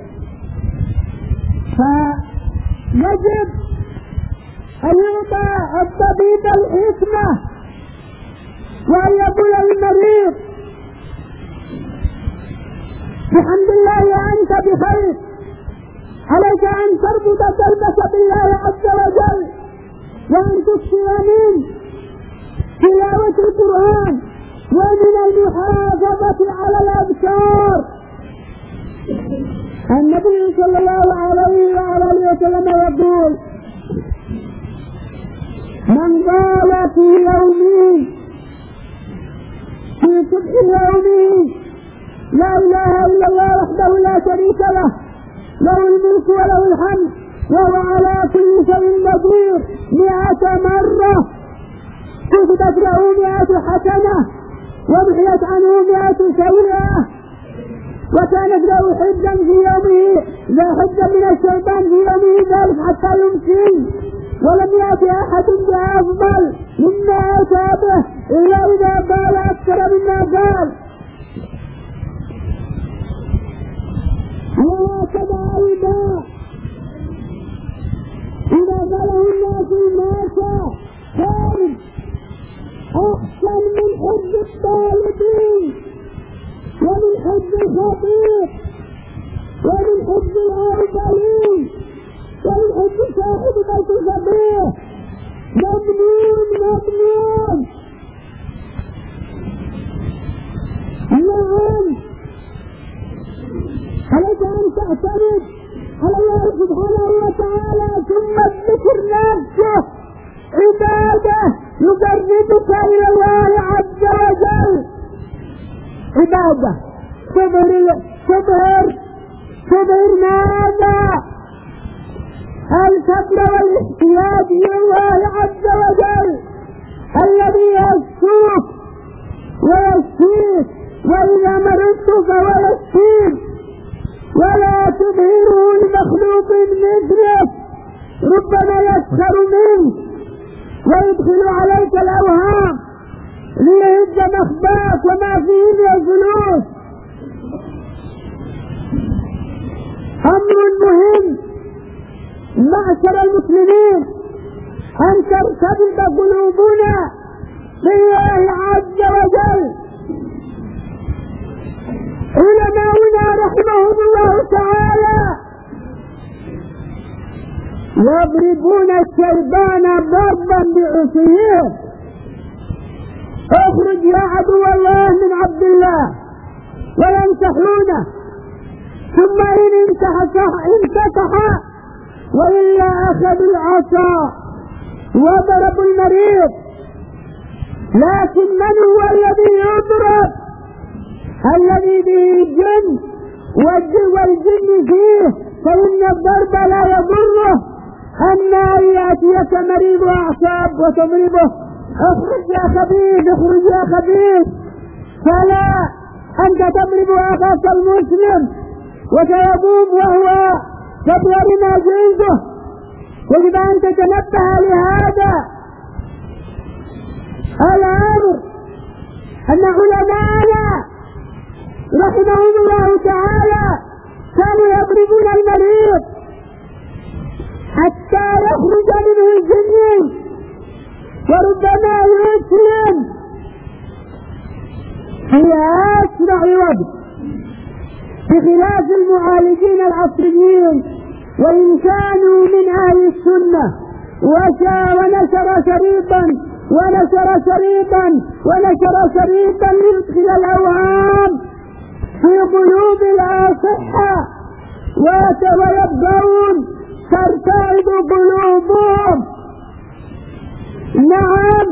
فيجب أن يعطى الطبيب الحكمة وأن يقول للمريض بحمد الله أنت بخير، عليك أن تربط قلبك بالله عز وجل، وأن تكثر من تلاوة القرآن ومن المحافظة على الأذكار. النبي صلى الله عليه وآله وسلم يقول من قال في يومه في صبح يومه لا إله إلا الله وحده لا شريك له، له الملك وله الحمد وهو على كل شيء قدير مئة مرة كتبت له مئة حسنة ومحيت عنه مئة سيئة، وكانت له حجا في يومه لا حجا من الشيطان في يومه ذلك حتى يمسي، ولم يأتي أحد بأفضل مما أتى به إلا إذا قال أكثر مما قال. وهكذا أيضا إذا قاله الناس الناس كان أحسن من حب الطالبين ومن حب الخطيب ومن حب الأرذلين ومن حب صاحب بيت الفقيه. ممنون ممنون. نعم، عليك أن تعتمد على الله سبحانه وتعالى ثم الذكر نفسه عبادة يقربك إلى الله عز وجل. عبادة تظهر تظهر تظهر ماذا؟ الفقر والاحتياج إلى الله عز وجل الذي يشفيك ويشفيك وإذا مرضت فهو يشفيك، ولا تظهره لمخلوق مثلك ربما يسخر منك ويدخل عليك الأوهام ليهد مخباك وما فيه من الفلوس. أمر مهم معشر المسلمين أن ترتبط قلوبنا بالله عز وجل. علماؤنا رحمهم الله تعالى يضربون الشيطان ضربا بعصيهم: اخرج يا عدو الله من عبد الله، ويمسحونه، ثم إن انفتح وإلا أخذ العصا وضرب المريض. لكن من هو الذي يضرب؟ الذي به الجن والجن فيه، فإن الضرب لا يضره. أما أن يأتيك مريض أعصاب وتضربه: اخرج يا خبيث اخرج يا خبيث، فلا، أنت تضرب أخاك المسلم وسيقوم وهو كبر ما جنده. يجب أن تتنبه لهذا الأمر، أن علماءنا رحمهم الله تعالى كانوا يضربون المريض حتى يخرج منه الجن وربما يسلم في أسرع وقت، بخلاف المعالجين العصريين وإن كانوا من أهل السنة ونشر شريطا ونشر شريطا ونشر شريطا ليدخل الأوهام في قلوب الأصحاء ويبدأون ترتعد قلوبهم. نعم،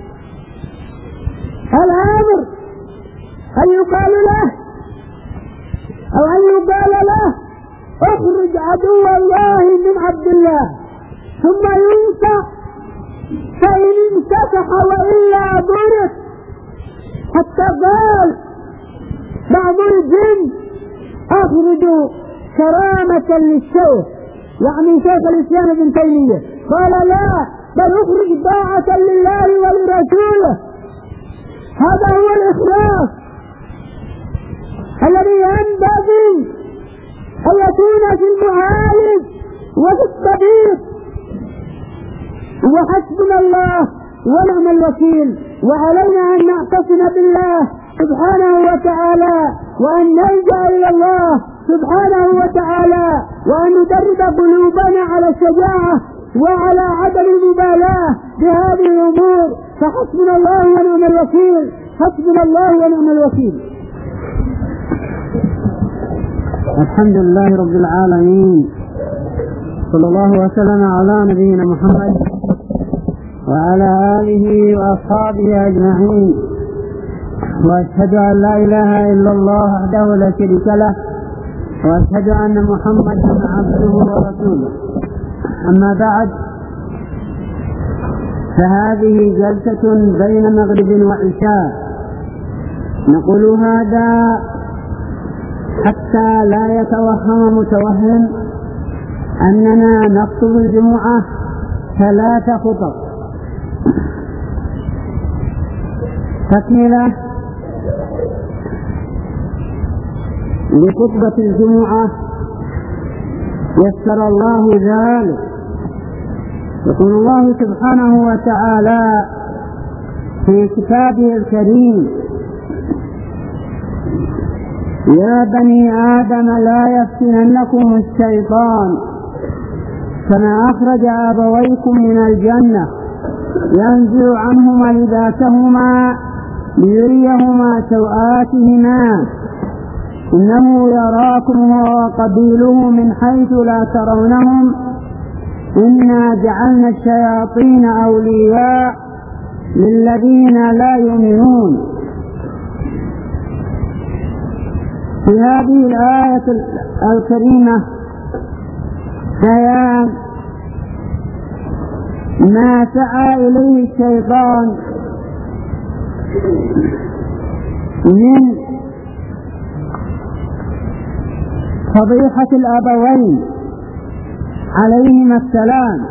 الأمر أن يقال له أو أن يقال له: اخرج عدو الله من عبد الله، ثم ينسى، فإن انفتح وإلا ضرب. حتى قال بعض الجن: اخرجوا كرامة للشيخ، يعني شيخ الإسلام ابن تيمية. قال: لا، بل اخرج طاعة لله ولرسوله. هذا هو الإخلاص الذي ينبغي أن يكون في المعالج وفي الطبيب. وحسبنا الله ونعم الوكيل، وعلينا أن نعتصم بالله سبحانه وتعالى، وأن نلجأ إلى الله سبحانه وتعالى، وأن ندرب قلوبنا على الشجاعة وعلى عدم المبالاة بهذه الأمور. فحسبنا الله ونعم الوكيل، حسبنا الله ونعم الوكيل. الحمد لله رب العالمين، صلى الله وسلم على نبينا محمد وعلى آله وأصحابه أجمعين، وأشهد أن لا إله إلا الله وحده لا شريك له، وأشهد أن محمدا عبده ورسوله. أما بعد، فهذه جلسة بين مغرب وعشاء. نقول هذا حتى لا يتوهم متوهم أننا نخطب الجمعة ثلاث خطب. تكملة لخطبة الجمعة يسر الله ذلك. يقول الله سبحانه وتعالى في كتابه الكريم: يا بني آدم لا يفتننكم الشيطان كما أخرج أبويكم من الجنة ينزع عنهما لباسهما ليريهما سوآتهما إنه يراكم هو وقبيله من حيث لا ترونهم إنا جعلنا الشياطين أولياء للذين لا يؤمنون. في هذه الآية الكريمة بيان ما سعى إليه الشيطان من فضيحة الأبوين عليهما السلام،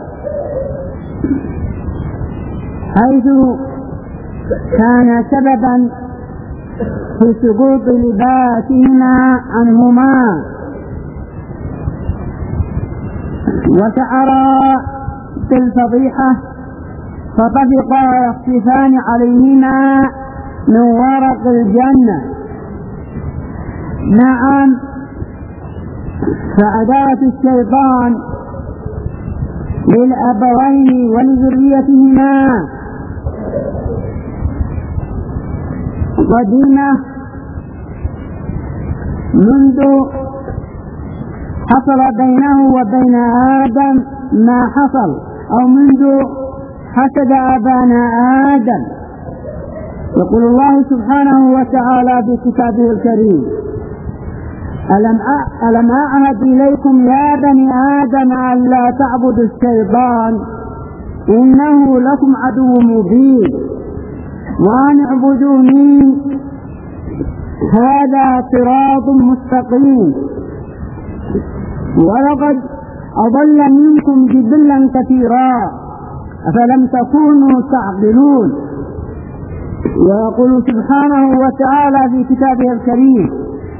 حيث كان سببا في سقوط لباسهما عنهما، وشعرا بالفضيحة فطفقا يخسفان عليهما من ورق الجنة. نعم، فعداوة الشيطان للأبوين ولذريتهما قديمة منذ حصل بينه وبين آدم ما حصل، أو منذ حسد أبانا آدم. يقول الله سبحانه وتعالى في كتابه الكريم: ألم ألم أعهد إليكم يا بني آدم أن لا تعبدوا الشيطان إنه لكم عدو مبين وأن اعبدوني هذا صراط مستقيم ولقد أضل منكم جبلا كثيرا أفلم تكونوا تعقلون. ويقول سبحانه وتعالى في كتابه الكريم: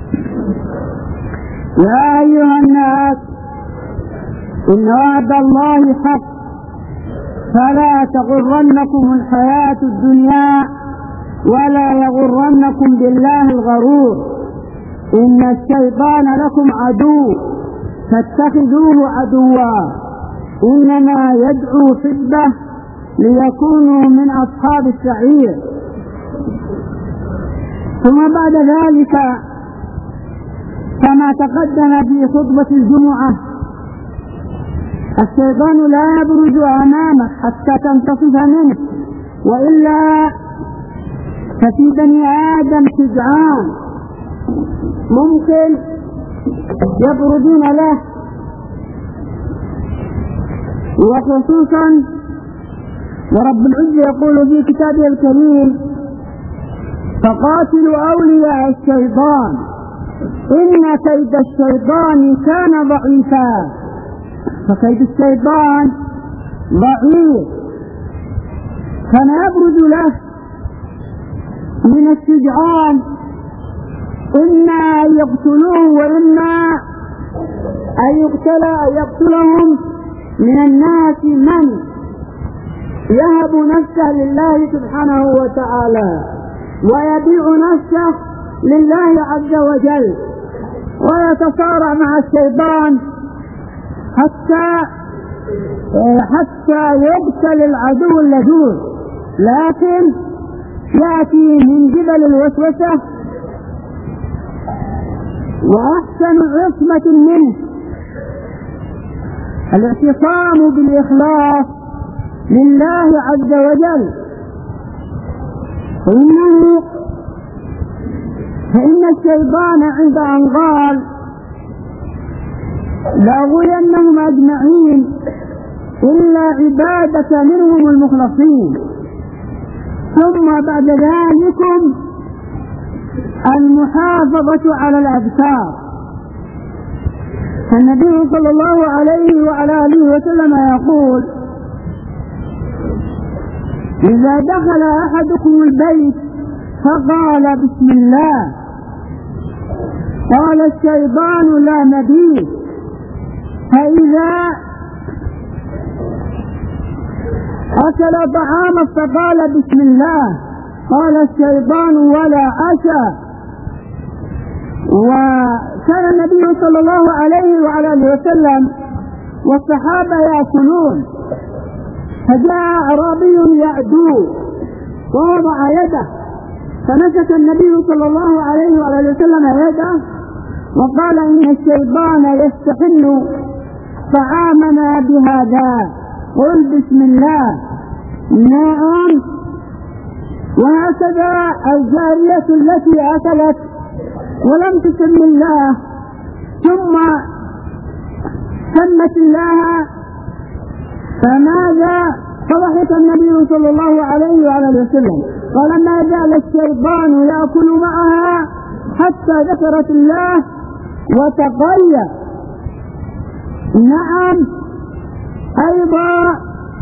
يا أيها الناس إن وعد الله حق فلا تغرنكم الحياة الدنيا ولا يغرنكم بالله الغرور إن الشيطان لكم عدو فاتخذوه عدوا إنما يدعو حزبه ليكونوا من أصحاب السعير. ثم بعد ذلك كما تقدم في خطبة الجمعة الشيطان لا يبرز أمامك حتى تنتصف منه، وإلا ففي بني آدم شجعان ممكن يبرزون له، وخصوصا ورب العزة يقول في كتابه الكريم: فقاتلوا أولياء الشيطان إن كيد الشيطان كان ضعيفا. فكيد الشيطان ضعيف، كان يبرز له من الشجعان إما أن يقتلوه وإما أن يقتل أن يقتلهم من الناس من يهب نفسه لله سبحانه وتعالى ويبيع نفسه لله عز وجل ويتصارع مع الشيطان حتى حتى يقتل العدو اللدود، لكن يأتي من جبل الوسوسة وأحسن عصمة منه الاعتصام بالإخلاص لله عز وجل. فإنه فإن الشيطان عند أن قال لأغوينهم أجمعين إلا عبادة منهم المخلصين. ثم بعد ذلك المحافظة على الأذكار. النبي صلى الله عليه وعلى آله وسلم يقول: إذا دخل أحدكم البيت فقال بسم الله قال الشيطان لا مبيت، فإذا أكل طعاما فقال بسم الله قال الشيطان ولا عشاء. وكان النبي صلى الله عليه وعلى آله وسلم والصحابة يأكلون، فجاء أعرابي يعدو ووضع يده، فمسك النبي صلى الله عليه وعلى آله وسلم يده وقال: إن الشيطان يستحل طعامنا بهذا، قل بسم الله. نعم. وهكذا الجارية التي أكلت ولم تسم الله ثم سمت الله، فماذا؟ فضحك النبي صلى الله عليه وعلى آله وسلم قال: ما زال الشيطان يأكل معها حتى ذكرت الله وتقيأ. نعم. أيضا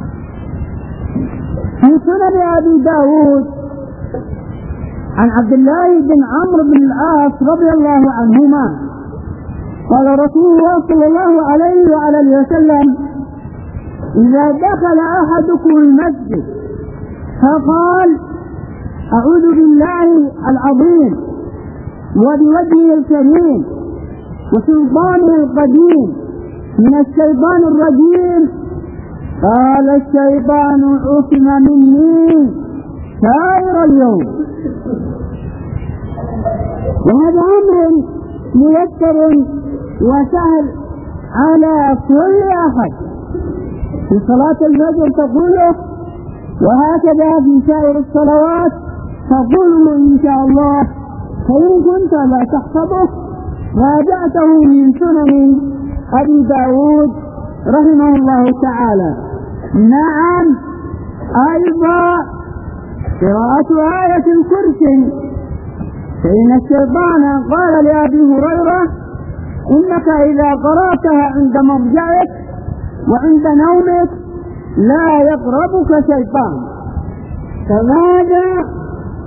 في سنن أبي داود عن عبد الله بن عمرو بن العاص رضي الله عنهما قال رسول الله صلى الله عليه وعلى آله وسلم: إذا دخل أحدكم المسجد فقال: أعوذ بالله العظيم وبوجهه الكريم وسلطانه القديم من الشيطان الرجيم، قال الشيطان عصم مني سائر اليوم. وهذا أمر ميسر وسهل على كل أحد في صلاة الفجر تقوله، وهكذا في سائر الصلوات تقوله إن شاء الله. فإن كنت لا تحفظه راجعته من سنن أبي داود رحمه الله تعالى. نعم. أيضا قراءة آية الكرسي، فإن الشيطان قال لأبي هريرة: إنك إذا قرأتها عند مرجعك وعند نومك لا يقربك شيطان. فماذا؟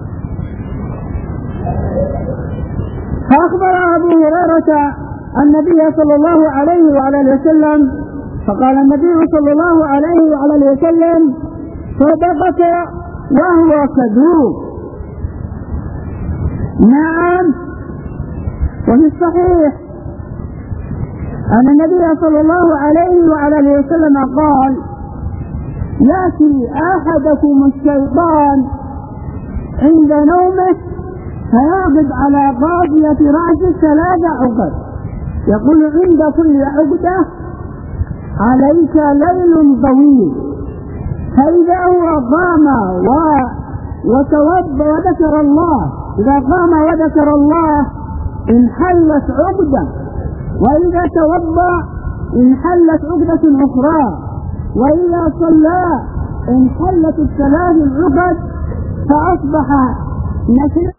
فأخبر أبو هريرة النبي صلى الله عليه وعلى آله وسلم، فقال النبي صلى الله عليه وعلى آله وسلم: صدقك وهو كذوب. نعم. وفي الصحيح أن النبي صلى الله عليه وعلى آله وسلم قال: يأتي أحدكم الشيطان عند نومه فيأخذ على قافية رأسه ثلاث عقد، يقول عند كل عقدة عليك ليل طويل. فإذا هو قام وتوضأ وذكر الله، إذا قام وذكر الله انحلت عقدة، وإذا توضأ انحلت عقدة أخرى، وإذا صلى انحلت الثلاث العقد، فأصبح نسل.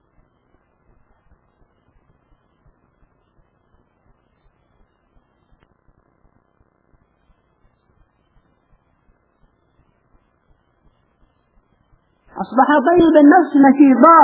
أصبح طيب النفس نشيطا.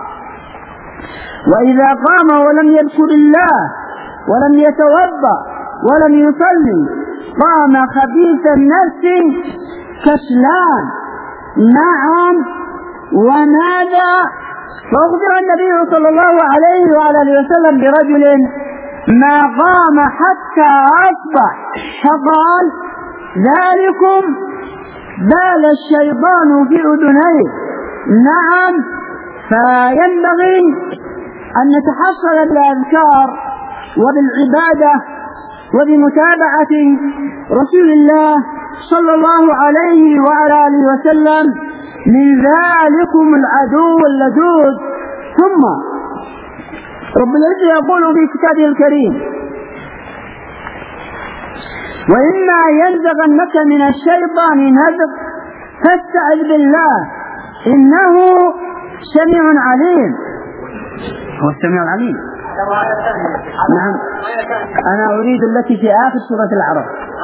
وإذا قام ولم يذكر الله ولم يتوضأ ولم يصلي قام خبيث النفس كسلان. نعم. وماذا؟ فأخبر النبي صلى الله عليه وعلى آله وسلم برجل ما قام حتى أصبح، فقال: ذلكم بال الشيطان في أذنيه. نعم. فينبغي أن نتحصل بالأذكار وبالعبادة وبمتابعة رسول الله صلى الله عليه وعلى آله وسلم. من ذلكم العدو اللدود. ثم رب العزة يقول في كتابه الكريم: وإما ينزغنك من الشيطان نزغ فاستعذ بالله إنه سميع عليم. هو السميع العليم. نعم أنا أريد التي في آخر سورة الأعراف.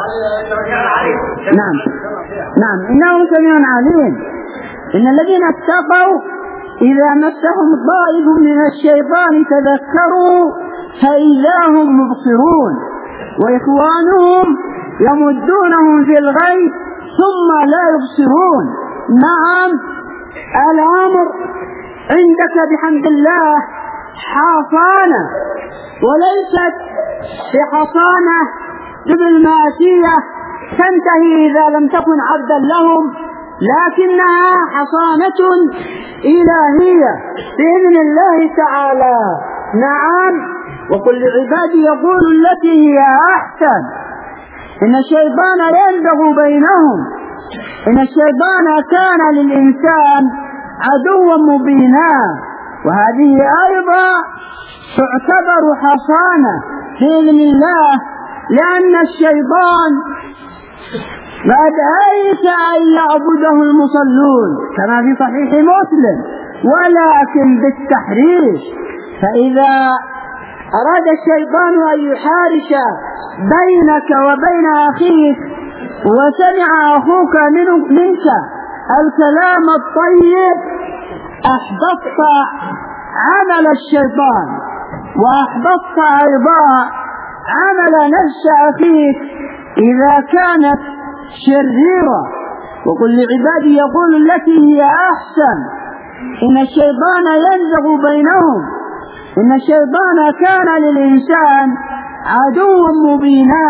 نعم نعم إنه سميع عليم. إن الذين اتقوا إذا مسهم طائف من الشيطان تذكروا فإذا هم مبصرون وإخوانهم يمدونهم في الغي ثم لا يبصرون. نعم الأمر عندك بحمد الله حصانة، وليست بحصانة بالماسية تنتهي إذا لم تكن عبدا لهم، لكنها حصانة إلهية بإذن الله تعالى. نعم وكل عبادي يقول التي هي أحسن. إن الشيطان ينزغ بينهم. إن الشيطان كان للإنسان عدوا مبينا، وهذه أيضا تعتبر حصانة بإذن الله، لأن الشيطان قد أيس أن يعبده المصلون كما في صحيح مسلم، ولكن بالتحريش. فإذا أراد الشيطان أن يحارش بينك وبين أخيك وسمع أخوك منك الكلام الطيب أحبطت عمل الشيطان، وأحبطت أيضا عمل نفس أخيك إذا كانت شريرة. وكل عبادي يقول التي هي أحسن. إن الشيطان ينزغ بينهم. إن الشيطان كان للإنسان عدوا مبينا.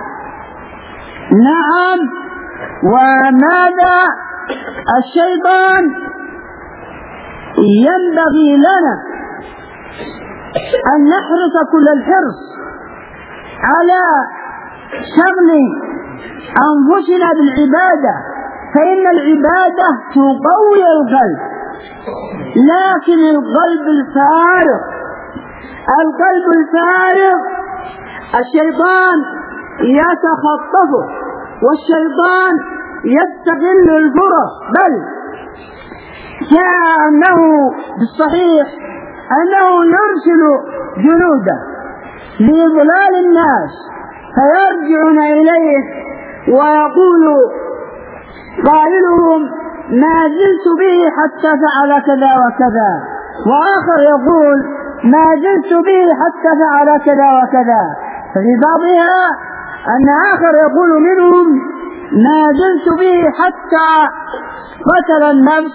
نعم وماذا الشيطان ينبغي لنا أن نحرص كل الحرص على شغل أنفسنا بالعبادة، فإن العبادة تقوي القلب، لكن القلب الفارغ القلب الفارغ الشيطان يتخطفه، والشيطان يستغل الفرص. بل جاء أنه بالصحيح أنه يرسل جنوده لإضلال الناس فيرجعون إليه ويقول قائلهم ما زلت به حتى فعل كذا وكذا، وآخر يقول ما زلت به حتى فعل كذا وكذا. ففي بعضها أن آخر يقول منهم ما زلت به حتى قتل النفس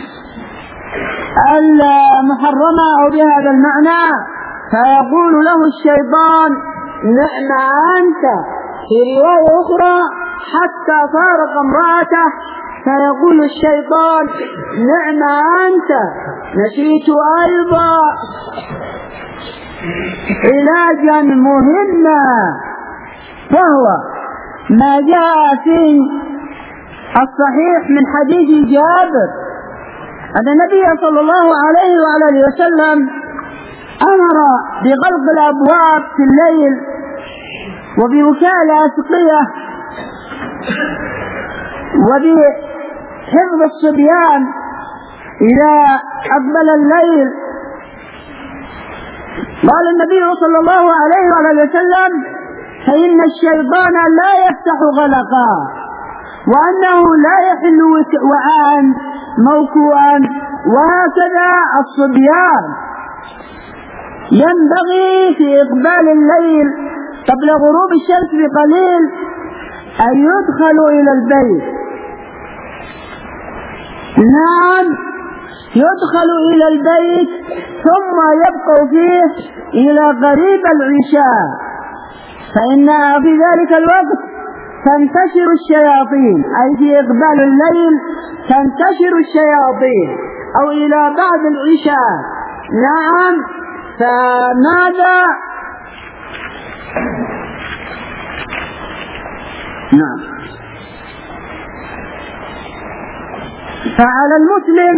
المحرمة أو بهذا المعنى، فيقول له الشيطان نعم أنت. في رواية أخرى حتى فارق امرأته، فيقول الشيطان نعم أنت. نسيت أيضا علاجا مهما، وهو ما جاء في الصحيح من حديث جابر أن النبي صلى الله عليه وآله وسلم أمر بغلق الأبواب في الليل وبوكاء الأسقية وبحفظ الصبيان إذا أقبل الليل. قال النبي صلى الله عليه وآله وسلم فإن الشيطان لا يفتح غلقا، وأنه لا يحل وعاء موكوءا، وهكذا الصبيان ينبغي في إقبال الليل قبل غروب الشمس بقليل أن يدخلوا إلى البيت. نعم يدخل إلى البيت ثم يبقوا فيه إلى قريب العشاء، فإن في ذلك الوقت تنتشر الشياطين، أي في إقبال الليل تنتشر الشياطين، أو إلى بعد العشاء. نعم فماذا نعم فعلى المسلم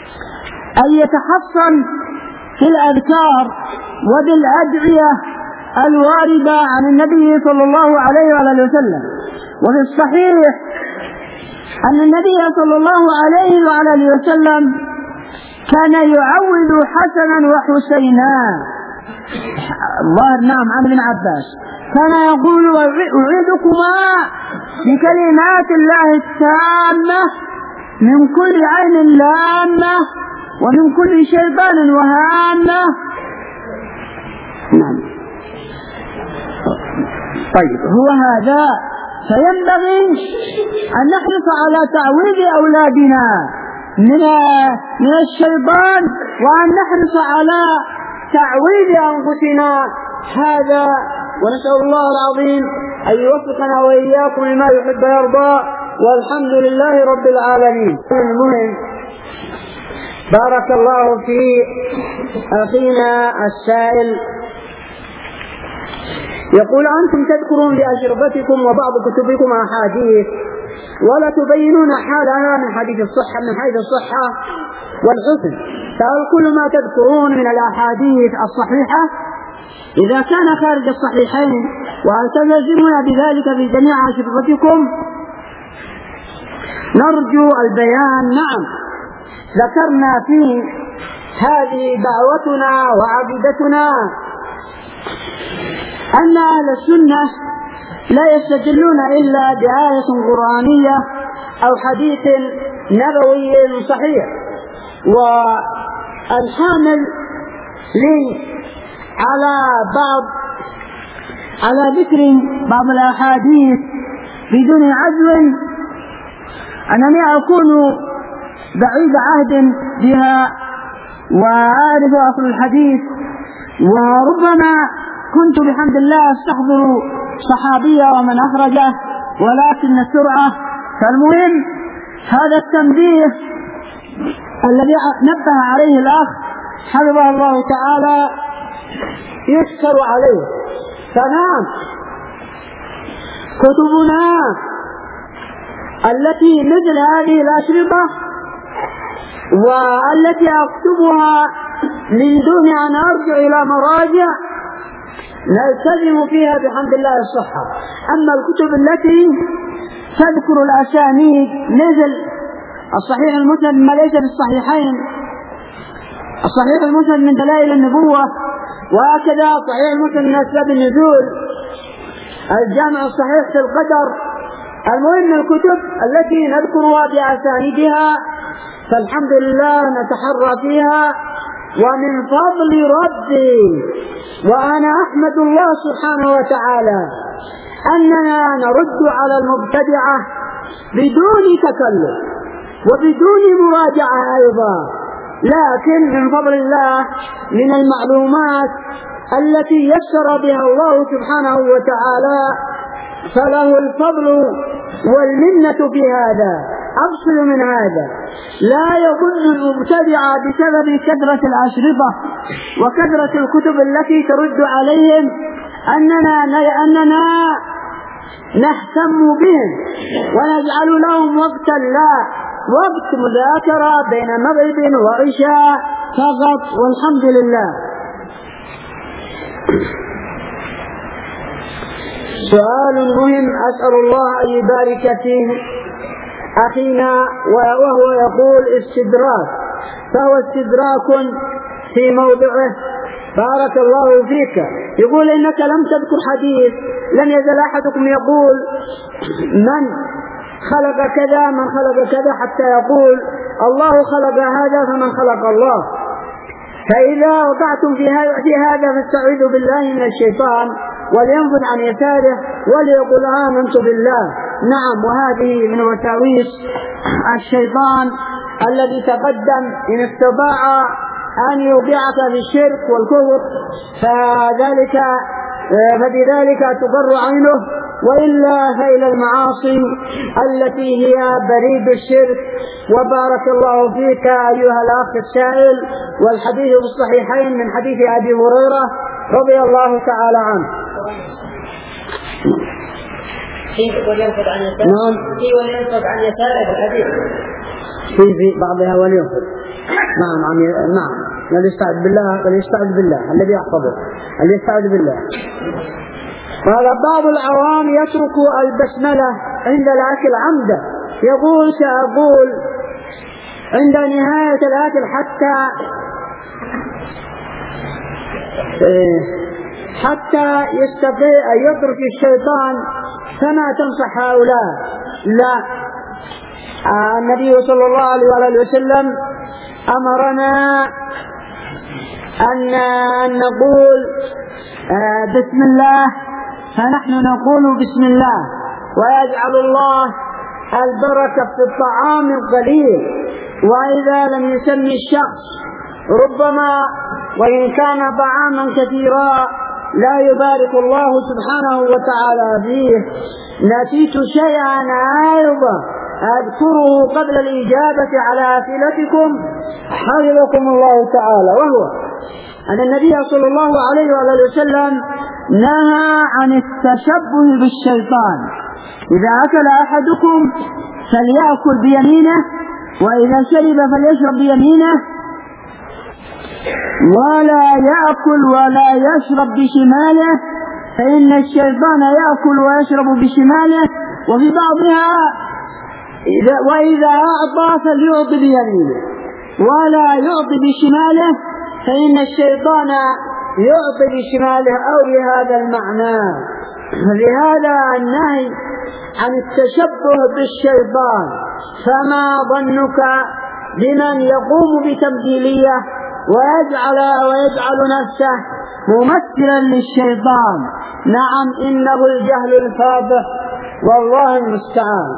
أن يتحصن في الأذكار وبالأدعية الواردة عن النبي صلى الله عليه وآله وسلم. وفي الصحيح أن النبي صلى الله عليه وآله وسلم كان يعوذ حسنا وحسينا، الظاهر نعم عن ابن عباس، كان يقول أعيذكما بكلمات الله التامة من كل عين لامة ومن كل شيطان وهامة. نعم. طيب هو هذا، فينبغي أن نحرص على تعويذ أولادنا من من الشيطان، وأن نحرص على تعويذ أنفسنا هذا، ونسأل الله العظيم أن يوفقنا وإياكم لما يحب ويرضى، والحمد لله رب العالمين. المهم بارك الله في أخينا السائل، يقول أنتم تذكرون بأشربتكم وبعض كتبكم أحاديث ولا تبينون حالها من حديث الصحة من حيث الصحة والحسن، فهل كل ما تذكرون من الأحاديث الصحيحة إذا كان خارج الصحيحين، وهل تلزمون بذلك في جميع أشربتكم؟ نرجو البيان. نعم، ذكرنا في هذه دعوتنا وعقيدتنا أن أهل السنة لا يستدلون إلا بآية قرآنية أو حديث نبوي صحيح، والحامل لي على بعض على ذكر بعض الأحاديث بدون عزو أنني أكون بعيد عهد بها وأعرف أصل الحديث، وربما كنت بحمد الله أستحضر صحابية ومن أخرجه، ولكن السرعة. فالمهم هذا التنبيه الذي نبه عليه الأخ حفظه الله تعالى يشكر عليه. فنعم، كتبنا التي مثل هذه الأشرطة والتي أكتبها من دون أن أرجع إلى مراجع نلتزم فيها بحمد الله الصحة. أما الكتب التي تذكر الأسانيد مثل الصحيح المسند ما ليس في الصحيحين، الصحيح المسند من دلائل النبوة، وهكذا صحيح المسند من أسباب النزول، الجامع الصحيح في القدر. المهم الكتب التي نذكرها بأسانيدها فالحمد لله نتحرى فيها، ومن فضل ربي وأنا أحمد الله سبحانه وتعالى أننا نرد على المبتدعة بدون تكلف وبدون مراجعة أيضا، لكن من فضل الله من المعلومات التي يسر بها الله سبحانه وتعالى فله الفضل والمنة في هذا. أقصد من هذا لا يظن المبتدع بسبب كثرة الأشرطة وكثرة الكتب التي ترد عليهم أننا أننا نهتم بهم ونجعل لهم وقتا، لا، وقت مذاكرة بين مغرب وعشاء فقط، والحمد لله. سؤال مهم أسأل الله أن يبارك فيه أخينا، وهو يقول استدراك، فهو استدراك في موضعه. بارك الله فيك. يقول إنك لم تذكر حديث لم يزل أحدكم يقول من خلق كذا من خلق كذا حتى يقول الله خلق هذا فمن خلق الله. فإذا وقعتم في هذا فاستعوذوا بالله من الشيطان ولينفذ عن يساره وليقول آمنت بالله. نعم، وهذه من وساويس الشيطان الذي تقدم إن استطاع أن يوقعك في الشرك والكفر فذلك فبذلك تقر عينه، وإلا فإلى المعاصي التي هي بريد الشرك. وبارك الله فيك أيها الأخ السائل، والحديث في الصحيحين من حديث أبي هريرة رضي الله تعالى عنه. ولينفذ عن يساره. نعم. ولينفذ عن يساره الحديث. في بعضها ولينفذ. نعم عن نعم الذي يستعذ بالله الذي يستعذ بالله الذي يحفظه الذي يستعذ بالله. قال بعض العوام يترك البسملة عند الأكل عمدا، يقول سأقول عند نهاية الأكل حتى حتى يستطيع أن يترك الشيطان، كما تنصح هؤلاء. لا، النبي صلى الله عليه وسلم أمرنا أن نقول بسم الله، فنحن نقول بسم الله، ويجعل الله البركة في الطعام القليل. وإذا لم يسمي الشخص ربما وإن كان طعاما كثيرا لا يبارك الله سبحانه وتعالى فيه. نسيت شيئا أيضا أذكره قبل الإجابة على أسئلتكم حفظكم الله تعالى، وهو أن النبي صلى الله عليه وسلم نهى عن التشبه بالشيطان. إذا أكل أحدكم فليأكل بيمينه، وإذا شرب فليشرب بيمينه، ولا يأكل ولا يشرب بشماله، فإن الشيطان يأكل ويشرب بشماله. وفي بعضها وإذا أعطى فليعطي بيمينه ولا يعطي بشماله، فإن الشيطان يعطي بشماله، أو بهذا المعنى. لهذا النهي عن التشبه بالشيطان. فما ظنك بمن يقوم بتمثيلية ويجعل ويجعل نفسه ممثلا للشيطان؟ نعم، إنه الجهل الفاضح، والله المستعان.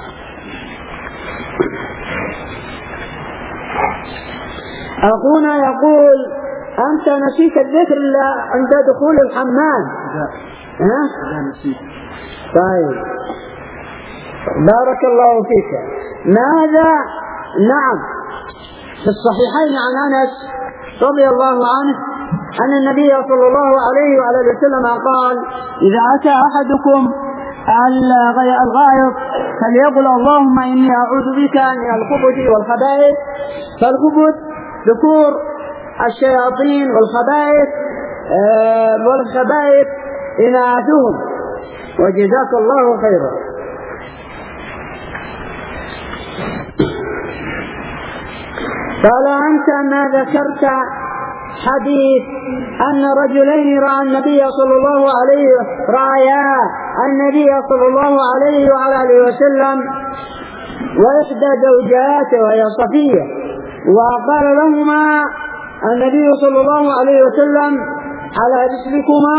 أخونا يقول أنت نسيت الذكر عند دخول الحمام. ها؟ طيب، بارك الله فيك. ماذا؟ نعم، في الصحيحين عن أنس رضي الله عنه أن النبي صلى الله عليه وعلى وسلم قال: إذا أتى أحدكم الغائط فليقل اللهم إني أعوذ بك من الخبث والخبائث. فالخبث ذكور الشياطين، والخبائث آه والخبائث إناثهم. وجزاك الله خيرا. قال أنت ما ذكرت حديث أن رجلين رأى النبي صلى الله عليه رأيا النبي صلى الله عليه وعلى وسلم وإحدى زوجاته وهي صفية، وقال لهما النبي صلى الله عليه وسلم: على رسلكما.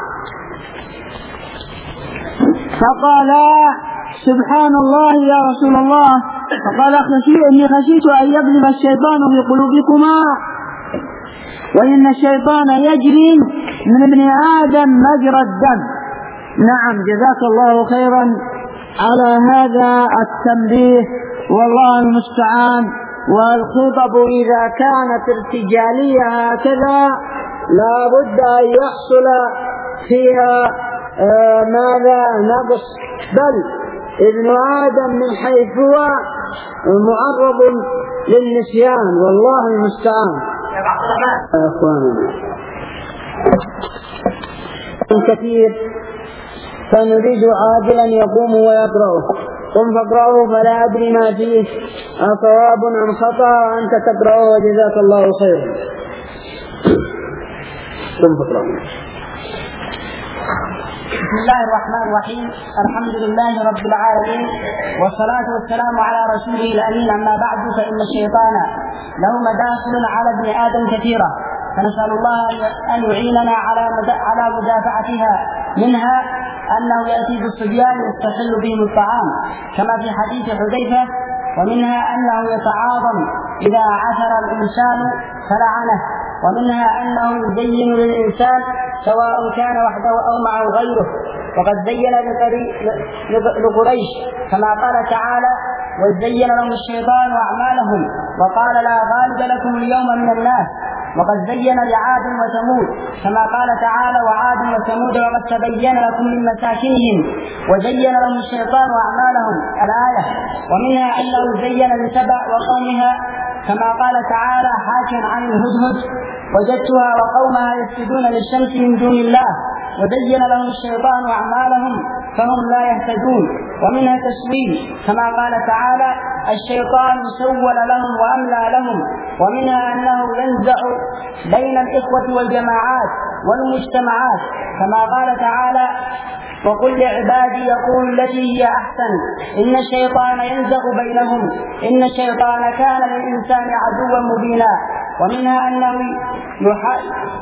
فقالا: سبحان الله يا رسول الله. فقال: إني خشيت أن يغلب الشيطان في قلوبكما، وإن الشيطان يجري من ابن آدم مجرى الدم. نعم، جزاك الله خيرا على هذا التنبيه، والله المستعان. والخطب إذا كانت ارتجالية هكذا لا بد أن يحصل فيها آه ماذا نقص، بل ابن آدم من حيث هو معرض للنسيان، والله المستعان. يا أخواننا كثير، فنريد عاجلا يقوم ويقرأه. قم فاقرأه فلا أدري ما فيه أصواب أم خطأ، أنت تقرأه وجزاك الله خيرا. قم فاقرأه. بسم الله الرحمن الرحيم. الحمد لله رب العالمين، والصلاة والسلام على رسوله الأمين. أما بعد، فإن الشيطان له مداخل على ابن آدم كثيرة، فنسأل الله أن يعيننا على على مدافعتها. منها أنه يأتي بالصبيان يستحل بهم الطعام كما في حديث حذيفة، ومنها أنه يتعاظم إذا عثر الإنسان فلعنه، ومنها أنه يزين للإنسان سواء كان وحده أو معه غيره، وقد زين لقريش كما قال تعالى: وزين لهم الشيطان أعمالهم وقال لا غالب لكم اليوم من الناس. وقد زين لعاد وثمود كما قال تعالى: وعاد وثمود وقد تبين لكم من مساكنهم وزين لهم الشيطان أعمالهم، الآية. ومنها أنه زين لسبأ وقومها كما قال تعالى حاكيا عن الهدهد: وجدتها وقومها يسجدون للشمس من دون الله وزين لهم الشيطان أعمالهم فهم لا يهتدون. ومنها تسويل كما قال تعالى: الشيطان سول لهم وأملى لهم. ومنها أنه ينزع بين الإخوة والجماعات والمجتمعات كما قال تعالى: وقل لعبادي يقول التي هي أحسن إن الشيطان ينزغ بينهم إن الشيطان كان للإنسان عدوا مبينا. ومنها أنه يحال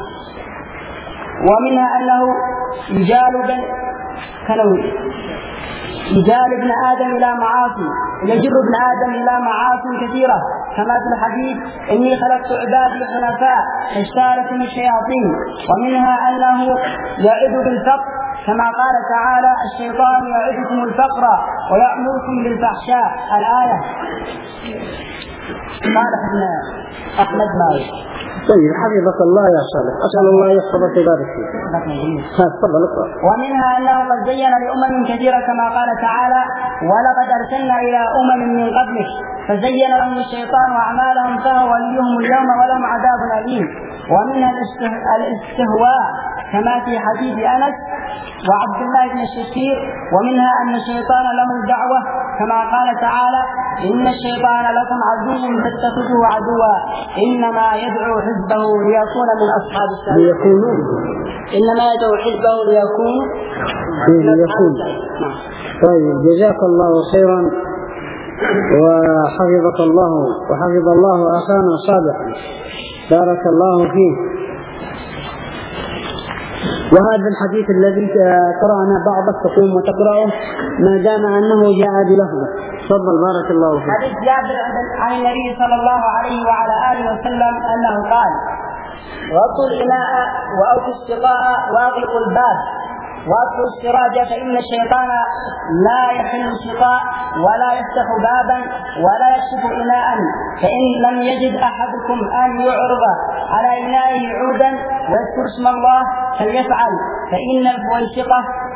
ومنها أنه يجال بن كانوا يجال ابن آدم إلى معاصي يجر ابن آدم إلى معاصي كثيرة كما في الحديث: إني خلقت عبادي حنفاء فاجتالتهم الشياطين. ومنها أنه يعد بالفقر كما قال تعالى: الشيطان يعدكم الفقر ويأمركم بالفحشاء الآية. قال ابن أحمد مالك. طيب حفظك الله يا صالح، أسأل الله يحفظك ويبارك فيك. تفضل اقرأ. ومنها أنه قد زين لأمم كثيرة كما قال تعالى: ولقد أرسلنا إلى أمم من قبلك فزين لهم الشيطان أعمالهم فهو وليهم اليوم ولهم عذاب أليم. ومنها الاستهواء كما في حديث أنس وعبد الله بن الشخير. ومنها أن الشيطان له الدعوة كما قال تعالى: إن الشيطان لكم عدو فاتخذوه عدوا إنما يدعو حزبه ليكون من أصحاب السعير. إنما يدعو حزبه ليكون ليكون. طيب جزاك الله خيرا وحفظك الله وحفظ الله أخانا صالحا، بارك الله فيه. وهذا الحديث الذي قرأنا بعضك تقوم وتقرأه ما دام أنه جاء بلفظه. تفضل بارك الله فيك. حديث جابر عن النبي صلى الله عليه وعلى آله وسلم أنه قال: غطوا الإناء وأوفوا السقاء وأغلقوا الباب وأطفئوا السراج فإن الشيطان لا يحل السقاء ولا يفتح بابا ولا يكشف إناء فإن لم يجد أحدكم أن يعرض على إنائه عودا ويذكر اسم الله فليفعل فإن الفويسقة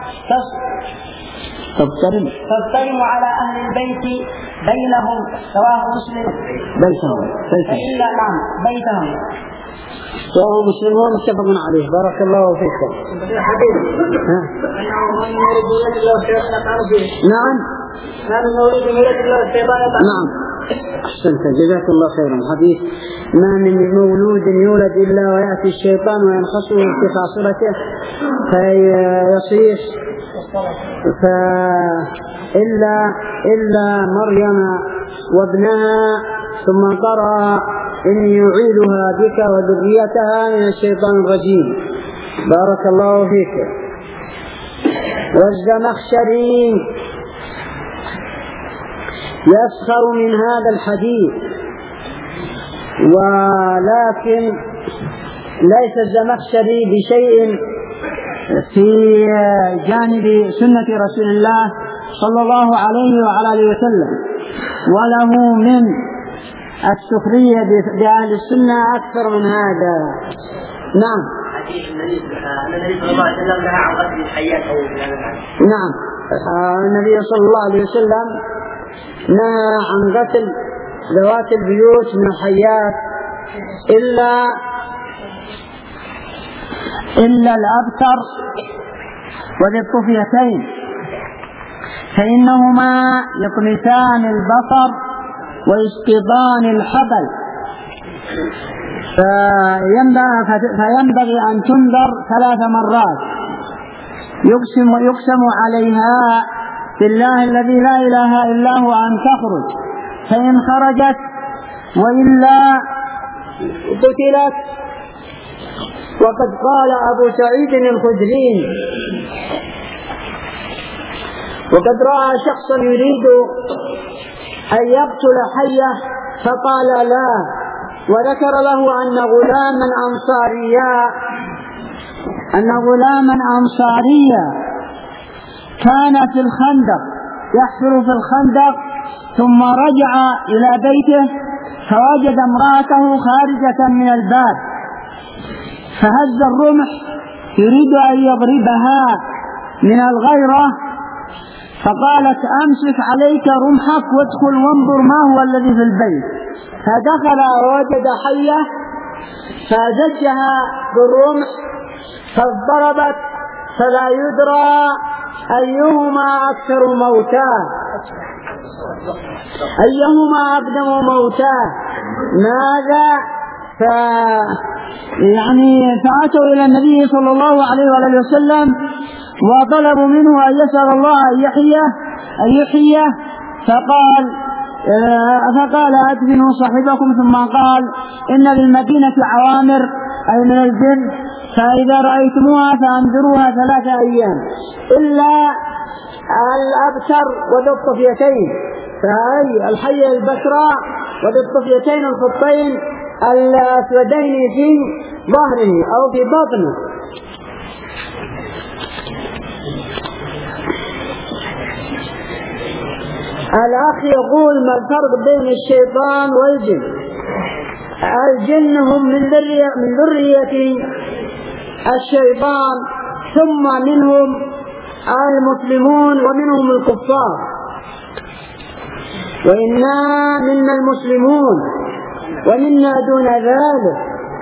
تضطرم تضطرم على أهل البيت بينهم. رواه مسلم. بيتهم فإن نعم بيتهم رواه مسلم ومتفق عليه. بارك الله فيكم. نعم نعم أحسنت جزاك الله خيرا. حديث: ما من مولود يولد إلا ويأتي الشيطان وينخسه في خاصرته فيصيح إلا إلا مريم وابنها ثم قرأ: إني يعيدها بك وذريتها من الشيطان الرجيم. بارك الله فيك. والزمخشري يسخر من هذا الحديث، ولكن ليس الزمخشري بشيء في جانب سنة رسول الله صلى الله عليه وعلى آله وسلم، وله من السخرية بأهل السنة أكثر من هذا. نعم. النبي صلى الله عليه وسلم نهى عن قتل الحيات أو نعم النبي صلى الله عليه وسلم نهى عن قتل ذوات البيوت من الحيات إلا إلا الأبتر وذي الطفيتين فإنهما يطمسان البصر ويسقطان الحبل، فينبغي أن تنذر ثلاث مرات يقسم, يقسم عليها بالله الذي لا إله إلا هو أن تخرج، فإن خرجت وإلا قتلت. وقد قال أبو سعيد الخدري: وقد رأى شخصا يريد أن يقتل حية فقال لا، وذكر له أن غلاما أنصاريا أن غلاما أنصاريا كان في الخندق يحفر في الخندق ثم رجع إلى بيته فوجد امرأته خارجة من الباب فهز الرمح يريد أن يضربها من الغيرة فقالت أمسك عليك رمحك وادخل وانظر ما هو الذي في البيت. فدخل ووجد حية فزجها بالرمح فاضطربت، فلا يدرى أيهما أكثر موتاه أيهما أقدم موتاه ماذا. ف يعني فأتوا إلى النبي صلى الله عليه وآله وسلم وطلبوا منه أن يسأل الله أن يحييه أن يحييه فقال فقال أدفنوا صاحبكم، ثم قال إن للمدينة عوامر أي من الجن، فإذا رأيتموها فأنذروها ثلاثة أيام إلا الأبتر وذو الطفيتين، فهي الحية البتراء وذو الطفيتين الخطين الأسودين في ظهره أو في بطنه. الأخ يقول ما الفرق بين الشيطان والجن؟ الجن هم من ذرية من ذرية الشيطان، ثم منهم المسلمون ومنهم الكفار، وإنا منا المسلمون ومنا دون ذلك.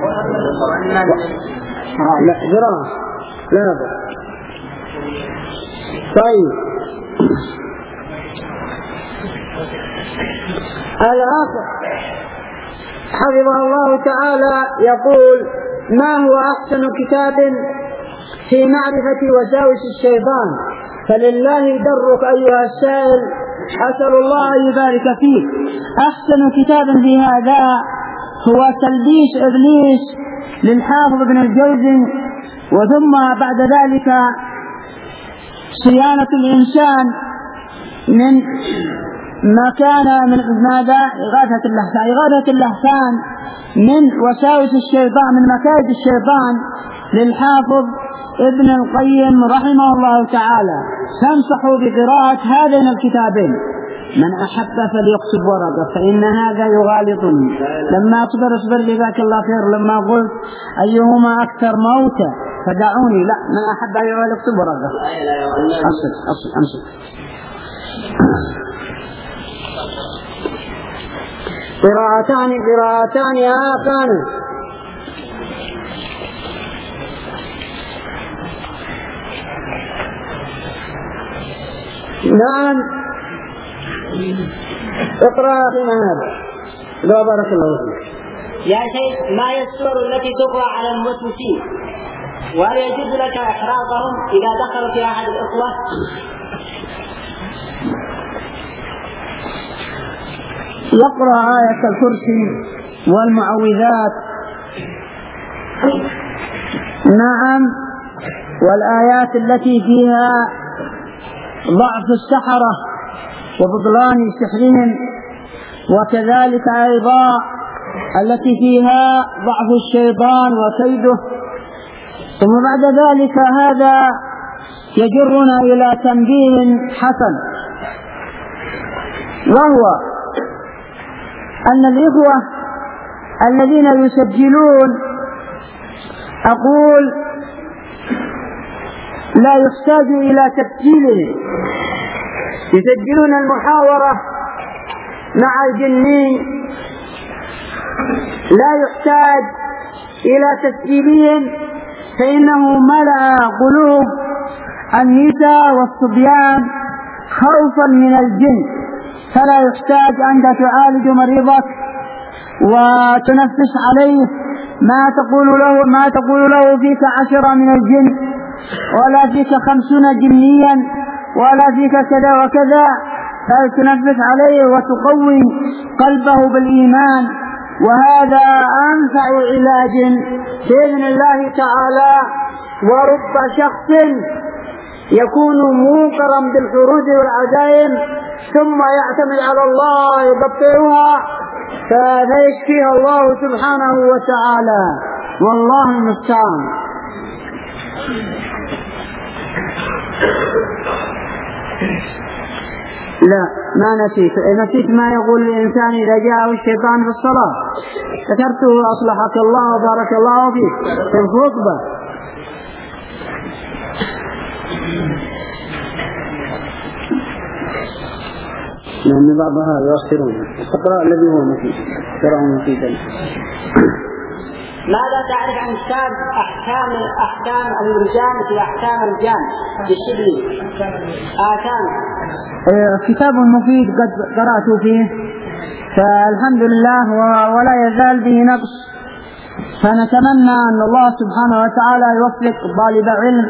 لا جراح لا بد. طيب الأخ حفظه الله تعالى يقول ما هو أحسن كتاب في معرفة وساوس الشيطان؟ فلله درك أيها السائل، أسأل الله أن يبارك فيك. أحسن كتاب في هذا هو تلبيس إبليس للحافظ ابن الجوزي، وثم بعد ذلك صيانة الإنسان من ما كان من ماذا إغاثة اللهفان إغاثة اللهفان من وساوس الشيطان من مكائد الشيطان للحافظ ابن القيم رحمه الله تعالى. فانصحوا بقراءة هذين الكتابين. من أحب فليكتب ورقة فإن هذا يغالطني. لما أصبر أصبر جزاك الله خير لما قلت أيهما أكثر موتا فدعوني، لا من أحب فليكتب ورقة. أصل أصل أصل قراءتان قراءتان آخان. نعم اقرأ أخينا هذا. لا بارك الله فيك. يا شيخ ما هي السور التي تقرأ على الموسوسين؟ وهل يجوز لك إحراقهم إذا دخلوا في أحد الإخوة؟ يقرأ آية الكرسي والمعوذات، نعم، والآيات التي فيها ضعف السحرة وبطلان سحرهم، وكذلك أيضا التي فيها ضعف الشيطان وكيده. ثم بعد ذلك هذا يجرنا إلى تنبيه حسن، وهو أن الإخوة الذين يسجلون أقول لا يحتاج إلى تسجيله، يسجلون المحاورة مع الجنين، لا يحتاج إلى تسجيلهم، فإنه ملأ قلوب النساء والصبيان خوفا من الجن، فلا يحتاج أنت تعالج مريضك وتنفس عليه ما تقول له ما تقول له فيك عشرة من الجن، ولا فيك خمسون جنيا، ولا فيك كذا وكذا، فتنفس عليه وتقوي قلبه بالإيمان. وهذا أنفع علاج بإذن الله تعالى. ورب شخص يكون موقرا بالحروج والعزائم ثم يعتمد على الله يبطئها فيشفيها الله سبحانه وتعالى، والله المستعان. لا ما نسيت نسيت ما يقول الإنسان إذا جاءه الشيطان في الصلاة، ذكرته أصلحك الله وبارك الله فيك في الخطبة. لأن بعضها يؤخرون. اقرأ الذي هو مفيد، تراه مفيدا. ماذا تعرف عن كتاب أحكام أحكام المرجان في أحكام الجان في الشبلي؟ آكام كتاب مفيد قد قرأت فيه، فالحمد لله ولا يزال به نقص، فنتمنى أن الله سبحانه وتعالى يوفق طالب علم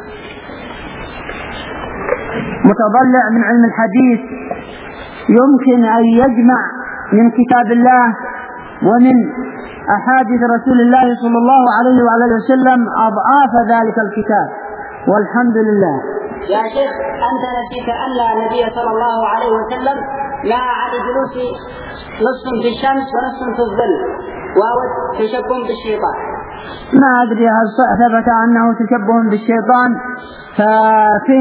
متضلع من علم الحديث يمكن أن يجمع من كتاب الله ومن أحاديث رسول الله صلى الله عليه وعلى اله وسلم أضعاف ذلك الكتاب، والحمد لله. يا شيخ أنت نسيت أن النبي صلى الله عليه وسلم نهى عن الجلوس نصف في الشمس ونصف في الظل وهو تشبه بالشيطان. ما أدري هل ثبت أنه تشبه بالشيطان، ففي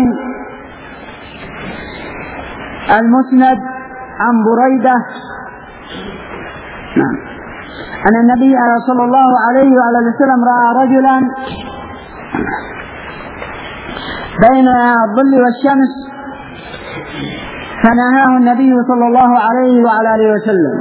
المسند عن بريدة نعم أن النبي صلى الله عليه وعلى وسلم رأى رجلا بين الظل والشمس فنهاه النبي صلى الله عليه وعلى آله وسلم.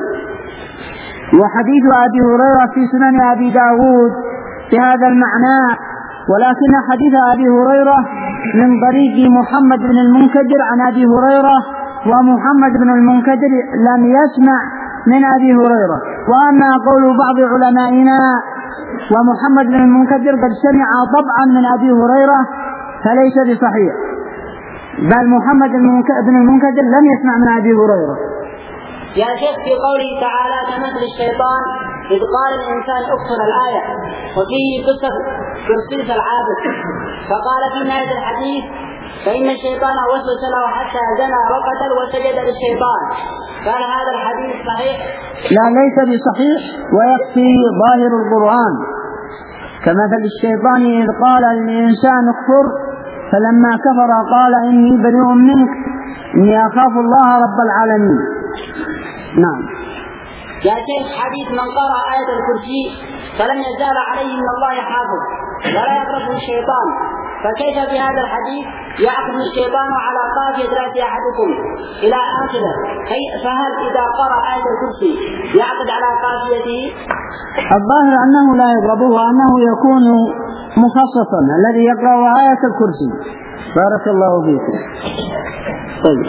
وحديث أبي هريرة في سنن أبي داود في هذا المعنى، ولكن حديث أبي هريرة من طريق محمد بن المنكدر عن أبي هريرة، ومحمد بن المنكدر لم يسمع من أبي هريرة. وأما قول بعض علمائنا ومحمد بن المنكدر قد سمع طبعا من أبي هريرة فليس بصحيح، بل محمد بن المنكدر لم يسمع من أبي هريرة. يا شيخ في قوله تعالى كمثل الشيطان إذ قال الإنسان اكفر الآية، وفيه قصة قرصيس العابد، فقال في نهاية الحديث فإن الشيطان وسوس له حتى زنى وقتل وسجد للشيطان، قال هذا الحديث صحيح؟ لا ليس بصحيح، ويكفي ظاهر القرآن كمثل الشيطان إذ قال الإنسان اكفر فلما كفر قال إني بريء منك إني أخاف الله رب العالمين. نعم. يا شيخ حديث من قرأ آية الكرسي فلم يزال عليه من الله حافظ ولا يقربه الشيطان، فكيف بهذا الحديث يعقد الشيطان على قافية رأس أحدكم إلى آخره؟ فهل إذا قرأ آية الكرسي يعقد على قافيته؟ الظاهر أنه لا يقربه، وأنه يكون مخصصا الذي يقرأ آية الكرسي. بارك الله فيكم. طيب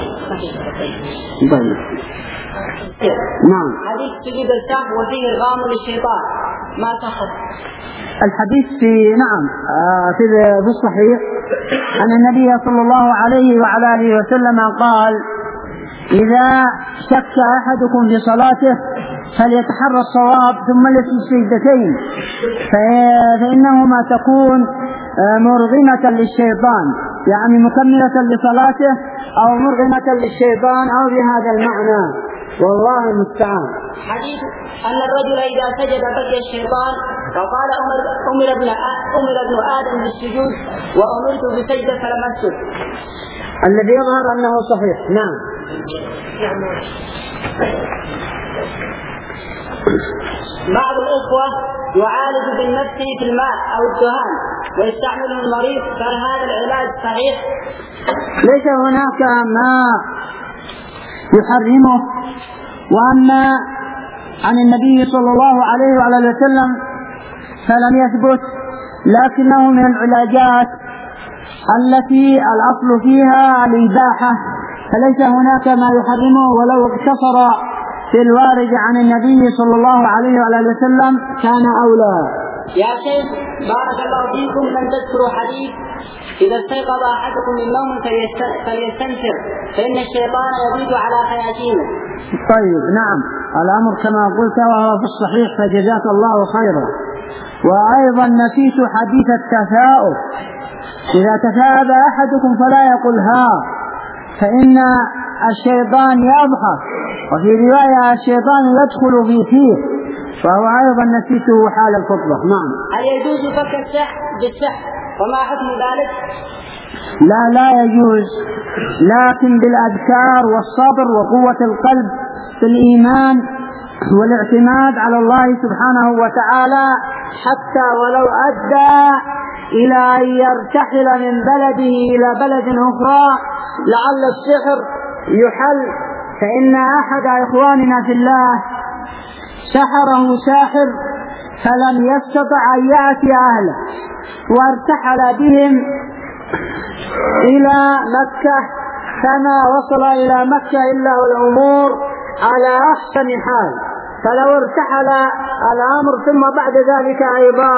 طيب نعم. حديث سجود السهو وفيه إرغام للشيطان ما صح؟ الحديث في نعم في الصحيح أن النبي صلى الله عليه وعلى آله وسلم قال إذا شك أحدكم في صلاته فليتحرى الصواب ثم يسجد سجدتين فإنهما تكون مرغمة للشيطان، يعني مكملة لصلاته أو مرغمة للشيطان أو بهذا المعنى، والله المستعان. حديث أن الرجل إذا سجد بكى الشيطان وقال أمر أمر ابن أمر ابن آدم بالسجود وأمرت بسجدة فلم أسجد، الذي يظهر أنه صحيح. نعم. بعض الأخوة يعالج بالنفس في الماء أو الدهان ويستعمله المريض، فهل هذا العلاج صحيح؟ ليس هناك ما يحرمه، وأما عن النبي صلى الله عليه وعلى وسلم فلم يثبت، لكنه من العلاجات التي الأصل فيها الإباحة، فليس هناك ما يحرمه، ولو اقتصر في الوارد عن النبي صلى الله عليه وعلى وسلم كان أولى. يا شيخ بارك الله فيكم من تذكروا حديث إذا استيقظ أحدكم من نوم فليستنكر فإن الشيطان يبيت على خياشيمه. طيب نعم، الأمر كما قلت وهو في الصحيح، فجزاك الله خيرا. وأيضا نسيت حديث التثاؤب، إذا تثاءب أحدكم فلا يقل ها فإن الشيطان يضحك، وفي رواية الشيطان يدخل في فيه، فهو أيضا نسيته حال الخطبة. نعم. هل يجوز فك السحر بالسحر وما حكم ذلك؟ لا لا يجوز، لكن بالأذكار والصبر وقوة القلب بالإيمان والاعتماد على الله سبحانه وتعالى، حتى ولو أدى إلى أن يرتحل من بلده إلى بلد أخرى لعل السحر يحل فإن أحد إخواننا في الله سحره ساحر فلم يستطع أن يأتي أهله وارتحل بهم إلى مكة، فما وصل إلى مكة إلا الأمور على أحسن حال. فلو ارتحل الأمر ثم بعد ذلك أيضا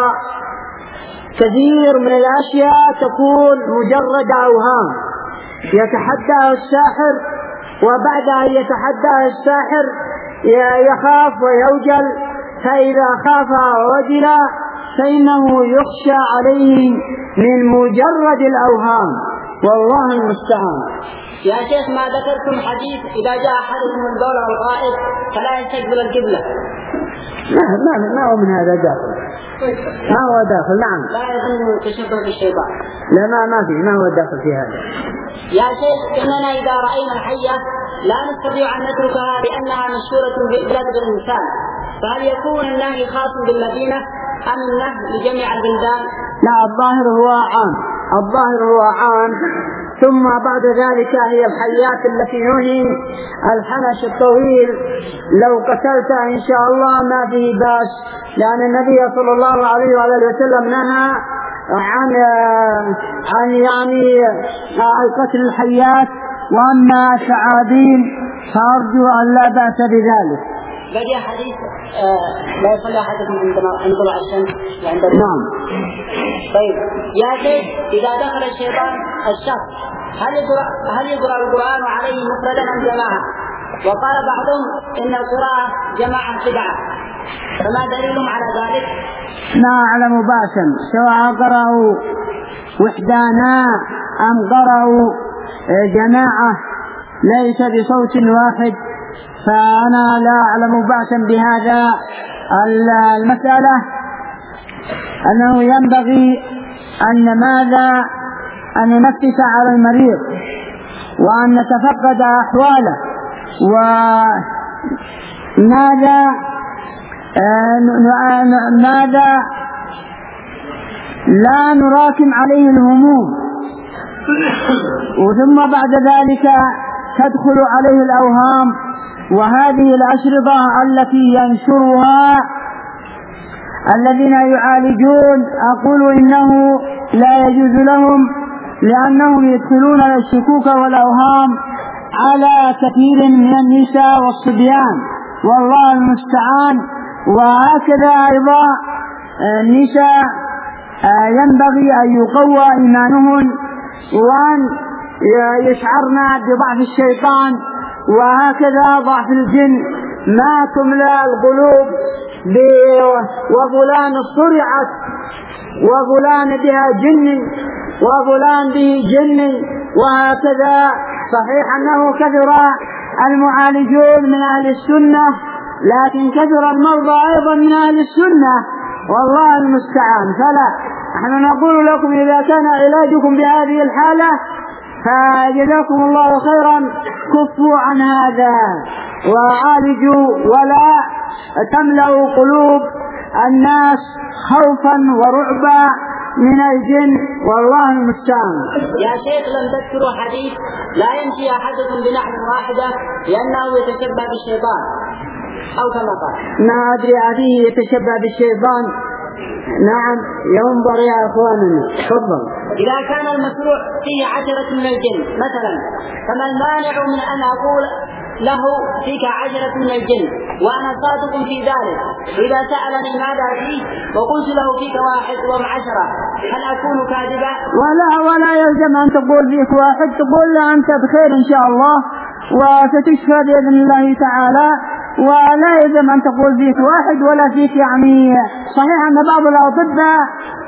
كثير من الأشياء تكون مجرد أوهام يتحدى الساحر، وبعد أن يتحدى الساحر يخاف ويوجل، فإذا خاف ووجل فإنه يخشى عليه من مجرد الأوهام، والله المستعان. يا شيخ ما ذكرتم حديث إذا جاء أحدكم من دولة الغائب فلا يستقبل القبلة؟ لا ما ما هو من هذا داخل، ما هو داخل. نعم لا يظن تشبه بالشيطان. لا ما ما في ما هو داخل في هذا. يا شيخ إننا إذا رأينا الحية لا نستطيع أن نتركها لأنها مشهورة ببلاد الإنسان، فهل يكون النهي خاص بالمدينة أم النهي لجميع البلدان؟ لا الظاهر هو عام، الظاهر هو عام. ثم بعد ذلك هي الحيات التي نهي الحنش الطويل لو قتلتها إن شاء الله ما فيه باس، لأن النبي صلى الله عليه وآله وسلم نهى عن عن يعني قتل الحيات. وأما الثعابين فأرجو أن لا بأس بذلك. بقي حديث آه لا يصلي أحدكم عندما ينظر على الشمس عند نعم. طيب يا شيخ إذا دخل الشيطان الشخص هل يقرأ هل يقرأ القرآن عليه مفردا أم جماعة؟ وقال بعضهم إن القراءة جماعة بدعة، فما دليلهم على ذلك؟ لا أعلم باسا سواء قرأوا وحدانا أم قرأوا جماعة ليس بصوت واحد، فأنا لا أعلم بأسا بهذا. المسألة أنه ينبغي أن ماذا أن نفتش على المريض وأن نتفقد أحواله، وماذا ماذا لا نراكم عليه الهموم، وثم بعد ذلك تدخل عليه الأوهام. وهذه الأشرطة التي ينشرها الذين يعالجون أقول إنه لا يجوز لهم، لأنهم يدخلون الشكوك والأوهام على كثير من النساء والصبيان، والله المستعان. وهكذا أيضا النساء ينبغي أن يقوى إيمانهن وأن يشعرن بضعف الشيطان، وهكذا ضعف الجن. ما تملأ القلوب وفلان صرعت وفلان بها جن وفلان به جن، وهكذا. صحيح أنه كثر المعالجون من أهل السنة، لكن كثر المرضى أيضا من أهل السنة، والله المستعان. فلا نحن نقول لكم إذا كان علاجكم بهذه الحالة فجزاكم الله خيرا، كفوا عن هذا وعالجوا، ولا تملأوا قلوب الناس خوفا ورعبا من الجن، والله المستعان. يا شيخ لم تذكروا حديث لا يمشي أحدكم بنحو واحدة لأنه يتشبه بالشيطان أو كما قال؟ ما أدري هذه يتشبه بالشيطان. نعم ينظر يا أخواننا. تفضل. إذا كان المشروع فيه عشرة من الجن مثلا، فما المانع من أن أقول له فيك عشرة من الجن وأنا صادق في ذلك، إذا سألني ماذا فيه وقلت له فيك واحد وهم عشرة، هل أكون كاذبا؟ ولا ولا يلزم أن تقول فيك واحد، تقول أنت بخير إن شاء الله وستشفى بإذن الله تعالى، ولا يلزم أن تقول فيك واحد ولا فيك. يعني صحيح أن بعض الأطباء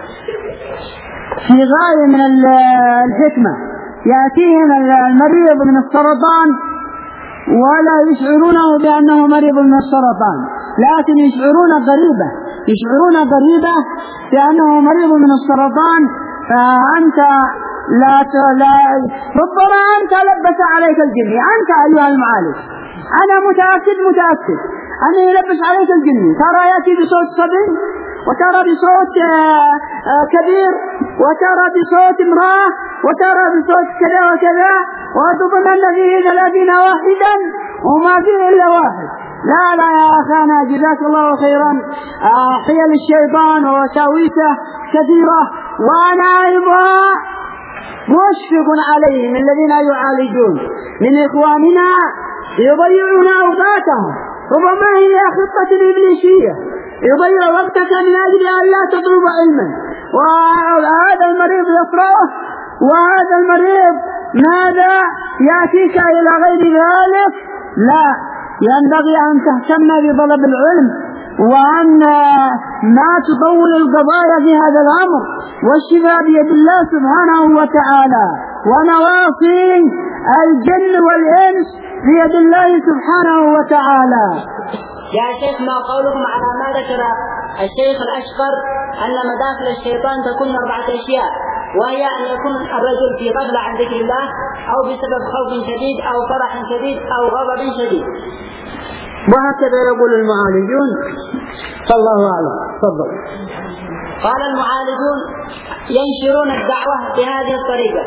في غاية من الحكمة يأتيهم المريض من السرطان ولا يشعرونه بأنه مريض من السرطان، لكن يشعرون قريبة يشعرون قريبة بأنه مريض من السرطان. فأنت لا لا ربما أنت لبس عليك الجن، أنت أيها المعالج أنا متأكد متأكد أنه يلبس عليك الجن. ترى يأتي بصوت صبي، وترى بصوت كبير، وترى بصوت امرأة، وترى بصوت كذا وكذا، وتظن أن فيه ثلاثين واحدا وما فيه إلا واحد. لا لا يا أخانا جزاك الله خيرا، حيل الشيطان ووساوسه كثيرة، وأنا أيضا مشفق عليهم الذين يعالجون من إخواننا يضيعون أوقاتهم، ربما هي خطة إبليسية، يضيع وقتك من أجل أن لا تطلب علما، وهذا المريض يقرأه، وهذا المريض ماذا يأتيك إلى غير ذلك. لا، ينبغي أن تهتم بطلب العلم، وأن ما تطول القضايا في هذا الأمر، والشفاء بيد الله سبحانه وتعالى، ونواصي الجن والإنس بيد الله سبحانه وتعالى. يا شيخ ما قولكم على ما ذكر الشيخ الأشقر أن مداخل الشيطان تكون أربعة أشياء، وهي أن يكون الرجل في غفلة عن ذكر الله، أو بسبب خوف شديد، أو فرح شديد، أو غضب شديد، وهكذا يقول المعالجون. فالله أعلم. تفضل. قال المعالجون ينشرون الدعوة بهذه الطريقة،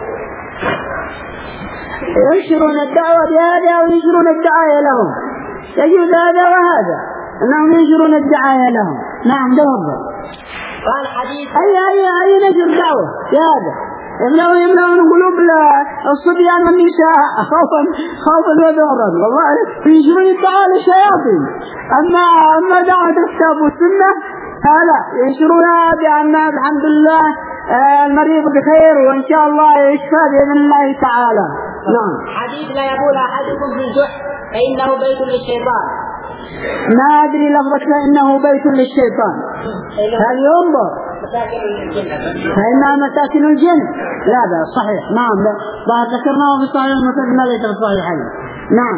ينشرون الدعوة بهذا وينشرون الدعاية لهم، يجوز هذا وهذا، أنهم ينشرون الدعاية لهم. نعم تفضل. قال حديث أي أي أي نشر دعوة بهذا، يملأون يملأون قلوب الصبيان والنساء خوفا خوفا وذعرا، والله ينشرون الدعاء للشياطين. أما أما دعوة الكتاب والسنة هذا ينشرونها بأن الحمد لله المريض بخير وإن شاء الله يشفى بإذن الله تعالى. نعم. حديث لا يقول أحدكم في الجحر فإنه بيت للشيطان. ما أدري لفظك فإنه بيت للشيطان، هل ينظر فإنها مساكن الجن؟ لا لا صحيح. نعم ظهر ذكرناه في صحيح المسلم ما ليس الصحيحين. نعم.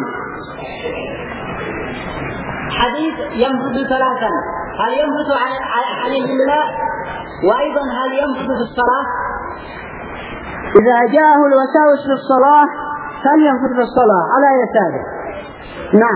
حديث ينفذ ثلاثا، هل ينفذ عن الإملاء، وأيضا هل ينفذ في الصلاة؟ إذا جاءه الوساوس في الصلاة فلينفذ في الصلاة على يساره. نعم.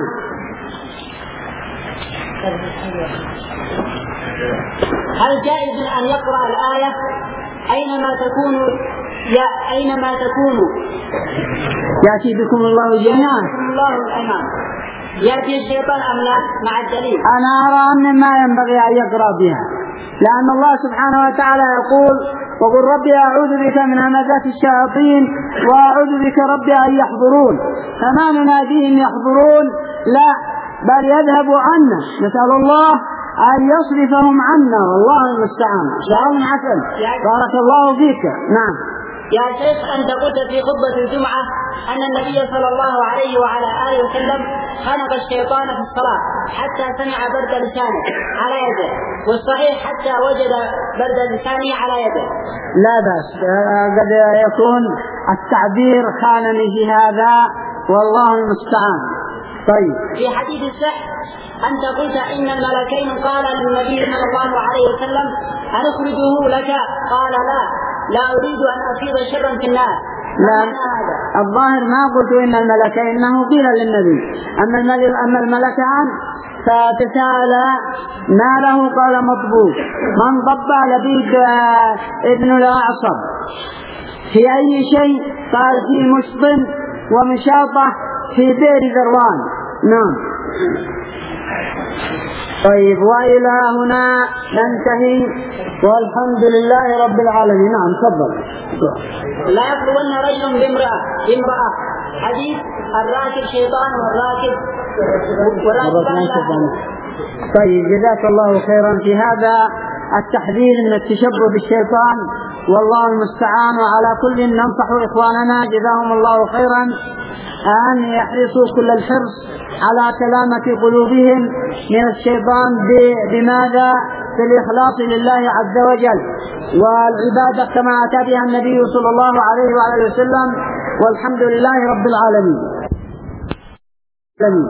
هل جائز أن يقرأ الآية أينما تكون يا أينما تكون يأتي بكم الله جميعا؟ الله الأمام يأتي الشيطان أم لا مع الدليل؟ أنا أرى أن ما ينبغي أن يقرأ بها، لأن الله سبحانه وتعالى يقول وقل ربي أعوذ بك من همزات الشياطين وأعوذ بك ربي أن يحضرون، فما نناديهم يحضرون، لا بل يذهبوا عنا، نسأل الله أن يصرفهم عنا، والله المستعان. سؤال حسن بارك الله فيك. نعم. يا شيخ أنت قلت في خطبة الجمعة أن النبي صلى الله عليه وعلى آله وسلم خنق الشيطان في الصلاة حتى سمع برد لسانه على يده، والصحيح حتى وجد برد لسانه على يده. لا بأس، قد يكون التعبير خانني في هذا، والله المستعان. طيب. في حديث السحر أنت قلت إن الملكين قال للنبي صلى الله عليه وسلم أن أخرجه لك، قال لا لا أريد أن أفيض شرا في الناس. لا الظاهر ما قلت إن الملكين، إنه قيل للنبي. أما الملك أما الملكان فتساءل ما له قال مطبوب، من ضب لبيد ابن الأعصب في أي شيء؟ قال في مشط ومشاطة في بئر ذروان. نعم. طيب وإلى هنا ننتهي، والحمد لله رب العالمين. نعم تفضل. لا يخلون رجل بامرأة بامرأة حديث الراكب شيطان والراكب والراكب. طيب جزاك الله خيرا في هذا التحذير من التشبه بالشيطان، والله المستعان. وعلى كل ننصح إخواننا جزاهم الله خيرا أن يحرصوا كل الحرص على سلامة قلوبهم من الشيطان. بماذا؟ بالإخلاص لله عز وجل والعبادة كما أتى بها النبي صلى الله عليه وآله وسلم، والحمد لله رب العالمين.